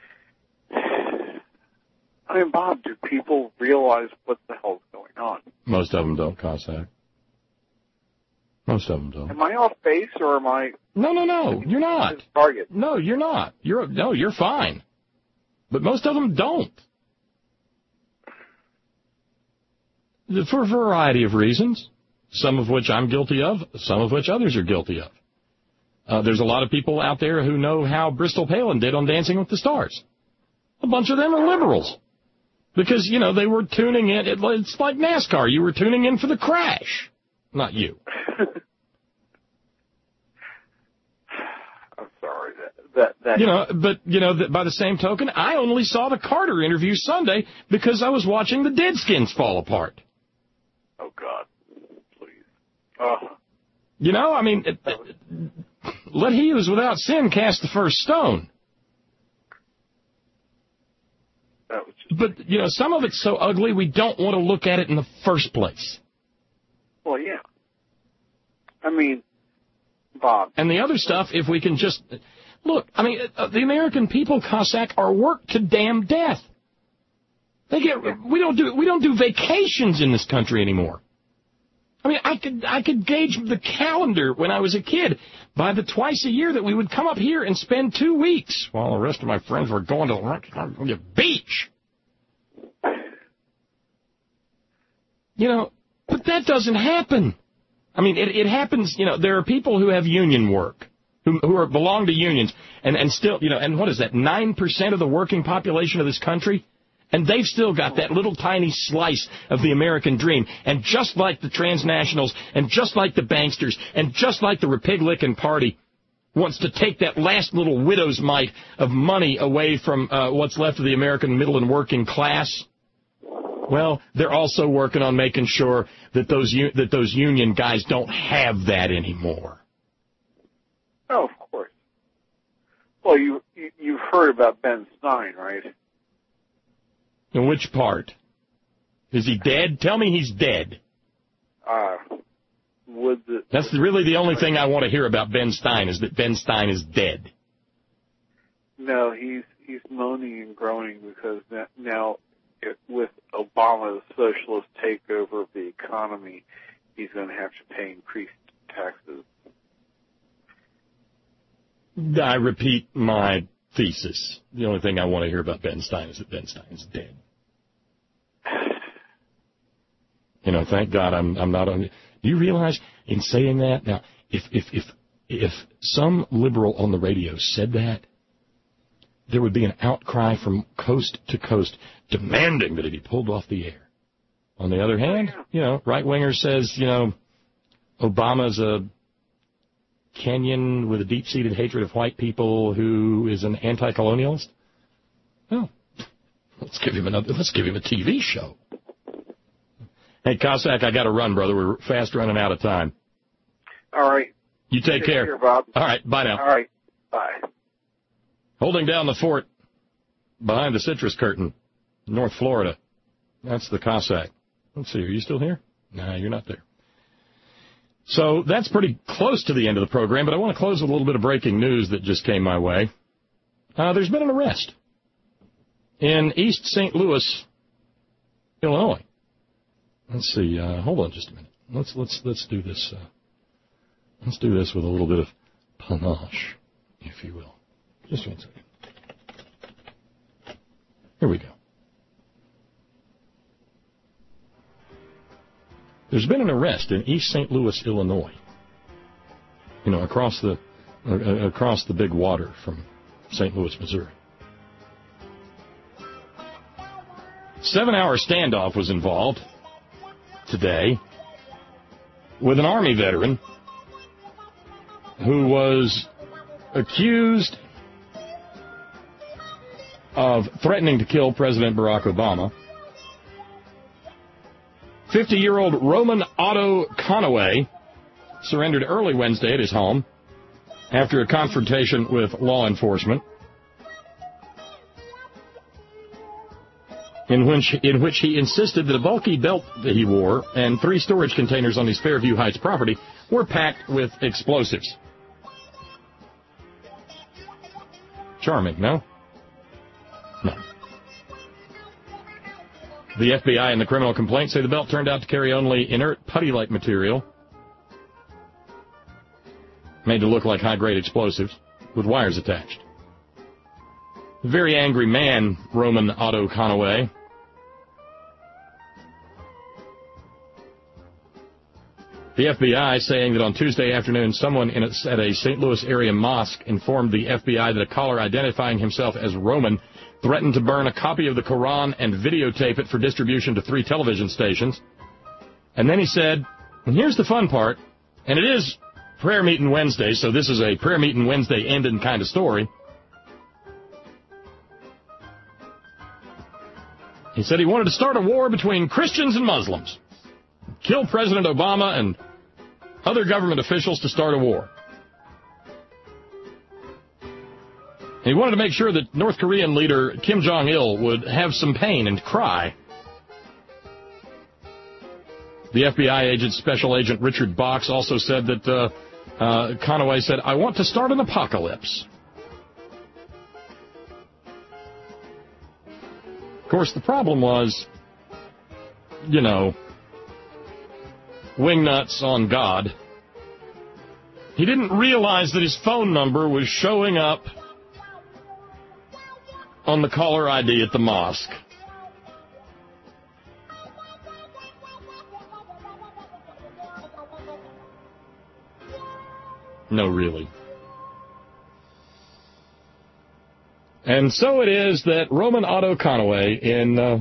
I mean, Bob, do people realize what the hell's going on? Most of them don't, Cossack. Most of them don't. Am I off base or am I? No, no, no. You're not. Target. No, you're not. You're no, you're fine. But most of them don't. For a variety of reasons, some of which I'm guilty of, some of which others are guilty of. Uh, there's a lot of people out there who know how Bristol Palin did on Dancing with the Stars. A bunch of them are liberals. Because, you know, they were tuning in. It, it's like NASCAR. You were tuning in for the crash. Not you. I'm sorry. That, that, that. You know, but, you know, that by the same token, I only saw the Carter interview Sunday because I was watching the Deadskins fall apart. Oh, God. Please. Uh, you know, I mean, it, it, let he who is without sin cast the first stone. but, you know, some of it's so ugly we don't want to look at it in the first place. Well, yeah. I mean, Bob. And the other stuff, if we can just... Look, I mean, uh, the American people, Cossack, are worked to damn death. They get... We don't do we don't do vacations in this country anymore. I mean, I could I could gauge the calendar when I was a kid by the twice a year that we would come up here and spend two weeks while the rest of my friends were going to the beach. You know, but that doesn't happen. I mean, it, it happens, you know, there are people who have union work, who, who are belong to unions, and, and still, you know, and what is that, nine percent of the working population of this country? And they've still got that little tiny slice of the American dream. And just like the transnationals, and just like the banksters, and just like the Republican Party wants to take that last little widow's mite of money away from uh, what's left of the American middle and working class, well, they're also working on making sure that those u- that those union guys don't have that anymore. Oh, of course. Well, you, you you've heard about Ben Stein, right? In which part? Is he dead? Tell me he's dead. Uh, would the, That's really the only thing I want to hear about Ben Stein, is that Ben Stein is dead. No, he's he's moaning and groaning because now, it, with Obama's socialist takeover of the economy, he's going to have to pay increased taxes. I repeat my thesis. The only thing I want to hear about Ben Stein is that Ben Stein is dead. You know, thank God I'm I'm not on. Do you realize in saying that now, if if if if some liberal on the radio said that, there would be an outcry from coast to coast demanding that he be pulled off the air. On the other hand, you know, right winger says, you know, Obama's a Kenyan with a deep-seated hatred of white people who is an anti-colonialist. Well, let's give him another. Let's give him a T V show. Hey, Cossack, I got to run, brother. We're fast running out of time. All right. You take, Take care. care, Bob. All right, bye now. All right, bye. Holding down the fort behind the citrus curtain, North Florida. That's the Cossack. Let's see, are you still here? No, you're not there. So that's pretty close to the end of the program, but I want to close with a little bit of breaking news that just came my way. Uh, there's been an arrest in East Saint Louis, Illinois. Let's see. Uh, hold on just a minute. Let's let's let's do this. Uh, let's do this with a little bit of panache, if you will. Just one second. Here we go. There's been an arrest in East Saint Louis, Illinois. You know, across the uh, across the big water from Saint Louis, Missouri. Seven-hour standoff was involved today with an Army veteran who was accused of threatening to kill President Barack Obama. fifty-year-old Roman Otto Conaway surrendered early Wednesday at his home after a confrontation with law enforcement, in which, in which he insisted that a bulky belt that he wore and three storage containers on his Fairview Heights property were packed with explosives. Charming, no? No. The F B I and the criminal complaint say the belt turned out to carry only inert putty-like material made to look like high-grade explosives with wires attached. A very angry man, Roman Otto Conaway. The F B I saying that on Tuesday afternoon, someone in a, at a Saint Louis area mosque informed the F B I that a caller identifying himself as Roman threatened to burn a copy of the Quran and videotape it for distribution to three television stations. And then he said, and here's the fun part, and it is prayer meeting Wednesday, so this is a prayer meeting Wednesday ending kind of story. He said he wanted to start a war between Christians and Muslims, kill President Obama and other government officials to start a war. He wanted to make sure that North Korean leader Kim Jong-il would have some pain and cry. The F B I agent, Special Agent Richard Box, also said that uh, uh, Conaway said, I want to start an apocalypse. Of course, the problem was, you know, wingnuts on God. He didn't realize that his phone number was showing up on the caller I D at the mosque. No, really. And so it is that Roman Otto Conaway, in uh,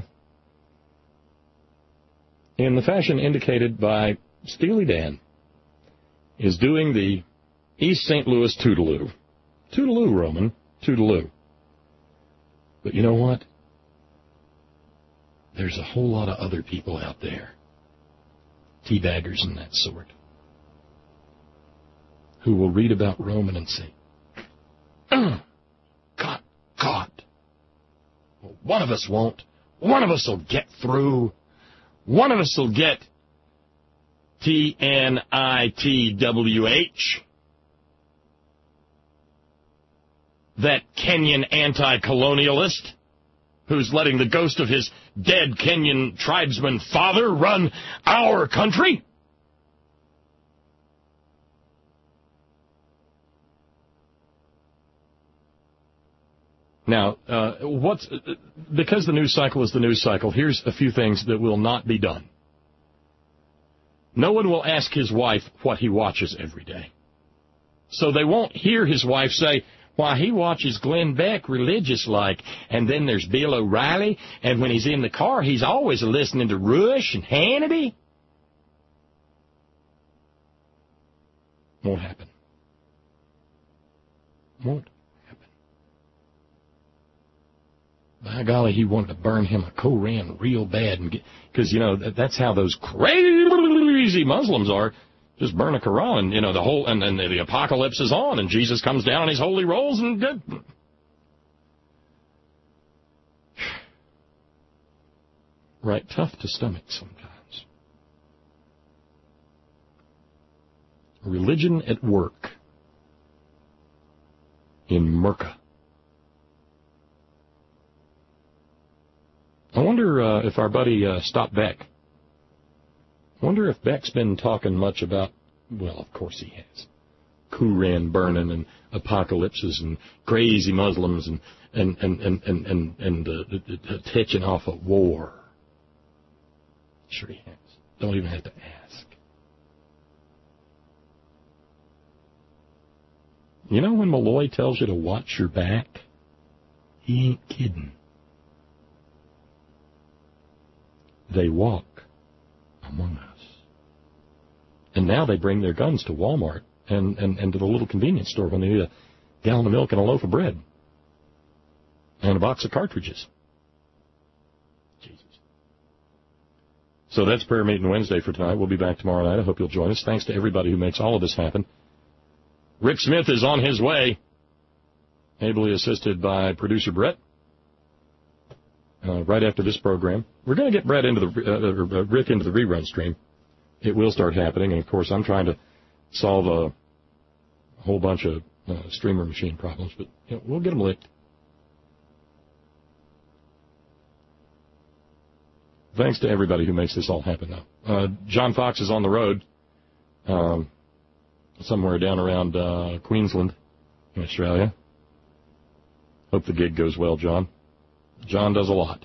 in the fashion indicated by Steely Dan, is doing the East Saint Louis Toodaloo. Toodaloo, Roman. Toodaloo. But you know what? There's a whole lot of other people out there, teabaggers and that sort, who will read about Roman and say, God, God. Well, one of us won't. One of us will get through. One of us will get T N I T W H. That Kenyan anti-colonialist who's letting the ghost of his dead Kenyan tribesman father run our country? Now, uh, what's because the news cycle is the news cycle, here's a few things that will not be done. No one will ask his wife what he watches every day. So they won't hear his wife say, why, he watches Glenn Beck religious-like, and then there's Bill O'Reilly, and when he's in the car, he's always listening to Rush and Hannity. Won't happen. Won't happen. By golly, he wanted to burn him a Koran real bad, and get, because, you know, that's how those crazy Muslims are. Just burn a Quran, and, you know, the whole, and, and the apocalypse is on, and Jesus comes down on his holy rolls, and good. Right, tough to stomach sometimes. Religion at work in Merca. I wonder uh, if our buddy uh, Stop Beck. I wonder if Beck's been talking much about, well, of course he has, Quran burning and apocalypses and crazy Muslims and and and and and and, and uh, the, the touching off a war. Sure he has. Don't even have to ask. You know when Malloy tells you to watch your back? He ain't kidding. They walk among us. And now they bring their guns to Walmart and, and, and to the little convenience store when they need a gallon of milk and a loaf of bread and a box of cartridges. Jesus. So that's prayer meeting Wednesday for tonight. We'll be back tomorrow night. I hope you'll join us. Thanks to everybody who makes all of this happen. Rick Smith is on his way, ably assisted by producer Brett. Uh, right after this program, we're going to get Brett into the uh, uh, Rick into the rerun stream. It will start happening, and of course, I'm trying to solve a, a whole bunch of uh, streamer machine problems, but you know, we'll get them licked. Thanks to everybody who makes this all happen. Now, uh, John Fox is on the road, um, somewhere down around uh, Queensland, in Australia. Hope the gig goes well, John. John does a lot.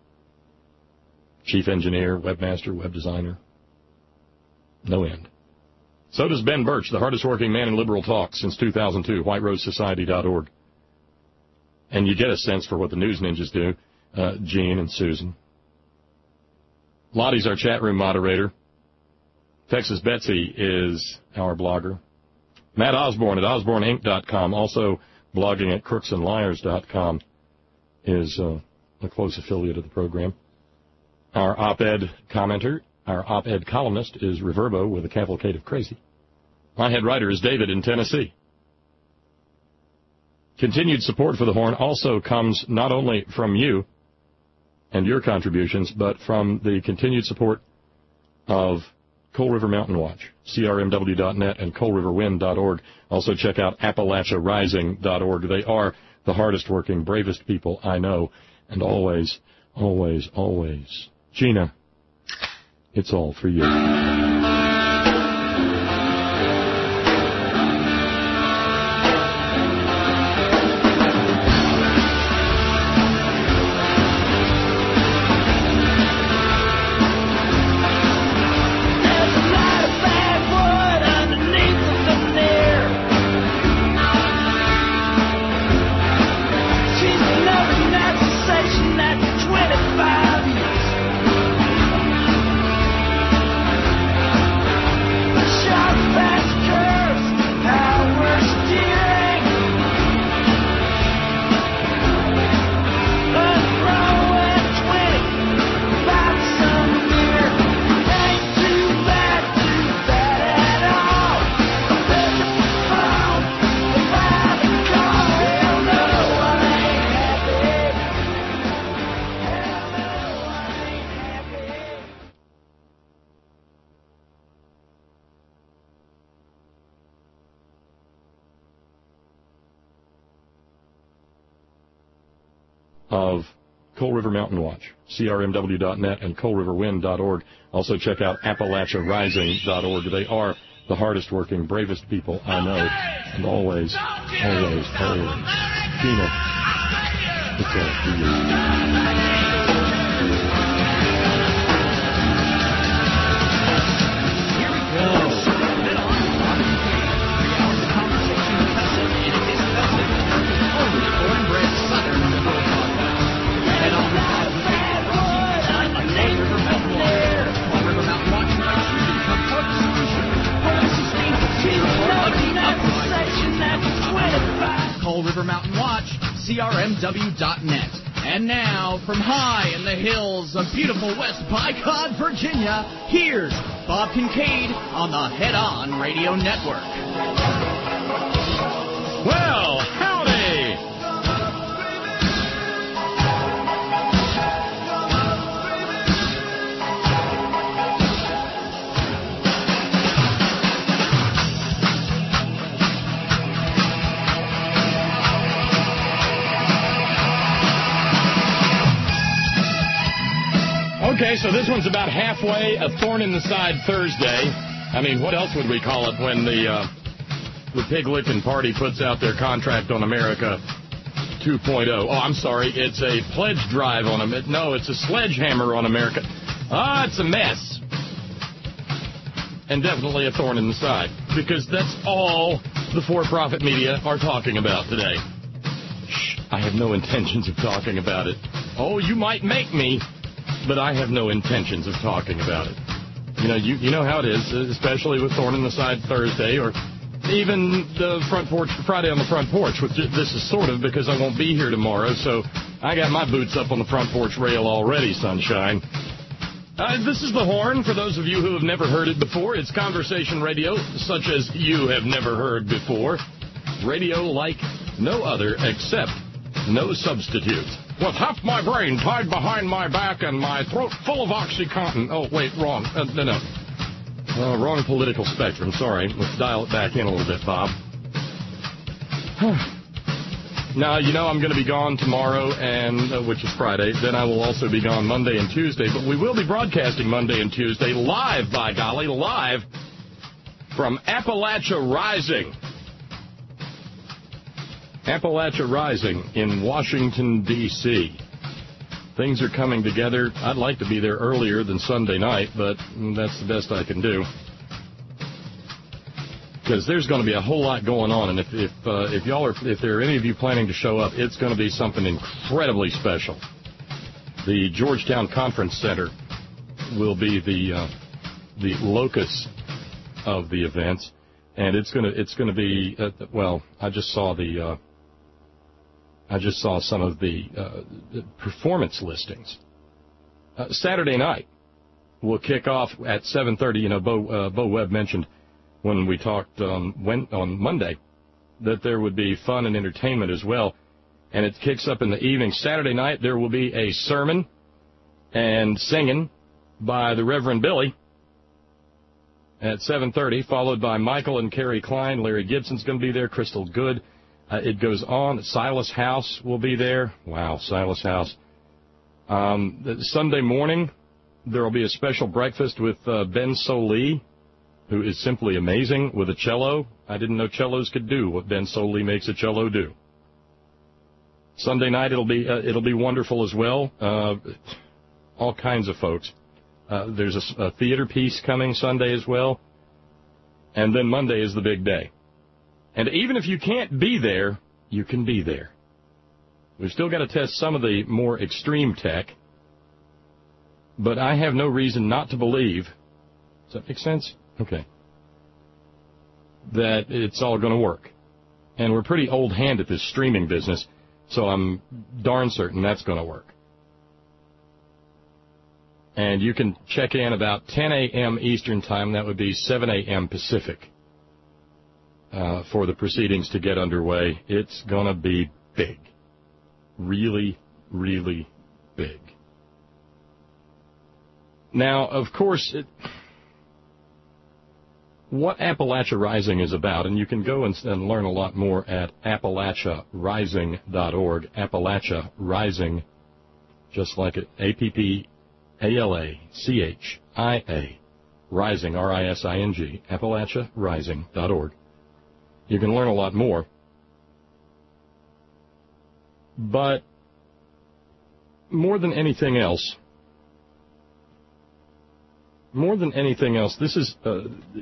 Chief engineer, webmaster, web designer. No end. So does Ben Birch, the hardest working man in liberal talk since two thousand two, white rose society dot org. And you get a sense for what the news ninjas do, uh, Gene and Susan. Lottie's our chat room moderator. Texas Betsy is our blogger. Matt Osborne at osborne inc dot com, also blogging at crooks and liars dot com, is uh, a close affiliate of the program. Our op-ed commenter, our op-ed columnist is Reverbo with a cavalcade of crazy. My head writer is David in Tennessee. continued support for the Horn also comes not only from you and your contributions, but from the continued support of Coal River Mountain Watch, C R M W dot net and coal river wind dot org. Also check out Appalachia Rising dot org. They are the hardest working, bravest people I know. And always, always, always, Gina, it's all for you. Of Coal River Mountain Watch, C R M W dot net and coal river wind dot org. Also check out Appalachia Rising dot org. They are the hardest working, bravest people I know. And always, always, always, Gina, it's all for you. Coal River Mountain Watch, C R M W dot net. And now, from high in the hills of beautiful West Bycott, Virginia, here's Bob Kincaid on the Head On Radio Network. Well, howdy! Okay, so this one's about halfway, a thorn in the side Thursday. I mean, what else would we call it when the uh, the pig-licking party puts out their contract on America two point oh? Oh, I'm sorry, it's a pledge drive on them. No, it's a sledgehammer on America. Ah, it's a mess. And definitely a thorn in the side, because that's all the for-profit media are talking about today. Shh, I have no intentions of talking about it. Oh, you might make me. But I have no intentions of talking about it. You know, you you know how it is, especially with Thorn in the Side Thursday, or even the front porch Friday on the front porch. Which this is sort of because I won't be here tomorrow, so I got my boots up on the front porch rail already, sunshine. Uh, this is the Horn. For those of you who have never heard it before, it's conversation radio such as you have never heard before. Radio like no other, except no substitute. With half my brain tied behind my back and my throat full of OxyContin. Oh, wait, wrong. Uh, no, no. Uh, wrong political spectrum. Sorry. Let's dial it back in a little bit, Bob. Now, you know I'm going to be gone tomorrow, and uh, which is Friday. Then I will also be gone Monday and Tuesday. But we will be broadcasting Monday and Tuesday live, by golly, live from Appalachia Rising. Appalachia Rising in Washington, D C Things are coming together. I'd like to be there earlier than Sunday night, but that's the best I can do. Because there's going to be a whole lot going on, and if if uh, if y'all are if there are any of you planning to show up, it's going to be something incredibly special. The Georgetown Conference Center will be the uh, the locus of the events, and it's going to it's going to be uh, well. I just saw the. Uh, I just saw some of the, uh, the performance listings. Uh, Saturday night will kick off at seven thirty. You know, Bo, uh, Bo Webb mentioned when we talked um, when, on Monday that there would be fun and entertainment as well. And it kicks up in the evening. Saturday night, there will be a sermon and singing by the Reverend Billy at seven thirty, followed by Michael and Carrie Klein. Larry Gibson's going to be there. Crystal Good. Uh, it goes on. Silas House will be there. Wow, Silas House. Um, Sunday morning, there will be a special breakfast with uh, Ben Solee, who is simply amazing with a cello. I didn't know cellos could do what Ben Solee makes a cello do. Sunday night, it'll be uh, it'll be wonderful as well. Uh, all kinds of folks. Uh, there's a, a theater piece coming Sunday as well. And then Monday is the big day. And even if you can't be there, you can be there. We've still got to test some of the more extreme tech. But I have no reason not to believe, does that make sense? Okay, that it's all going to work. And we're pretty old hand at this streaming business, so I'm darn certain that's going to work. And you can check in about ten a.m. Eastern Time. That would be seven a.m. Pacific uh, for the proceedings to get underway. It's going to be big. Really, really big. Now, of course, it, what Appalachia Rising is about, and you can go and, and learn a lot more at appalachia rising dot org. Appalachia Rising, just like it, A P P A L A C H I A, Rising, R I S I N G, appalachia rising dot org. You can learn a lot more. But more than anything else, more than anything else, this is uh,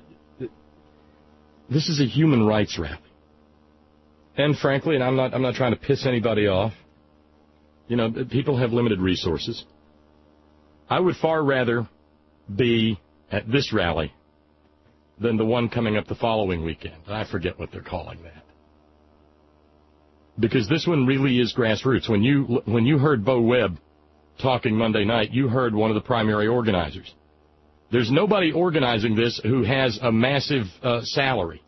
this is a human rights rally. And frankly, and I'm not I'm not trying to piss anybody off. You know, people have limited resources. I would far rather be at this rally than the one coming up the following weekend. I forget what they're calling that. Because this one really is grassroots. When you when you heard Bo Webb talking Monday night, you heard one of the primary organizers. There's nobody organizing this who has a massive uh, salary.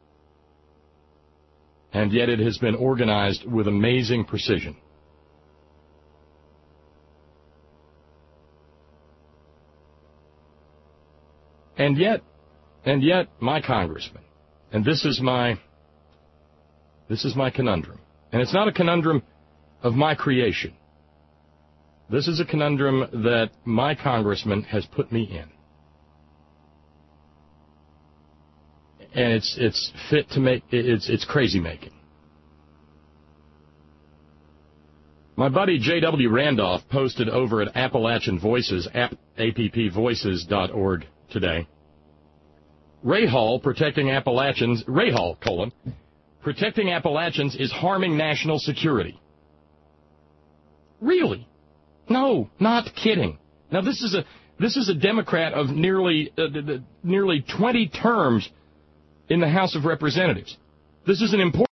And yet it has been organized with amazing precision. And yet, and yet, my congressman, and this is my, this is my conundrum. And it's not a conundrum of my creation. This is a conundrum that my congressman has put me in. And it's it's fit to make, it's it's crazy making. My buddy J W Randolph posted over at Appalachian Voices, app voices dot org today. Ray Hall protecting Appalachians, Ray Hall, colon, protecting Appalachians is harming national security. Really? No, not kidding. Now this is a this is a Democrat of nearly uh, nearly twenty terms in the House of Representatives. This is an important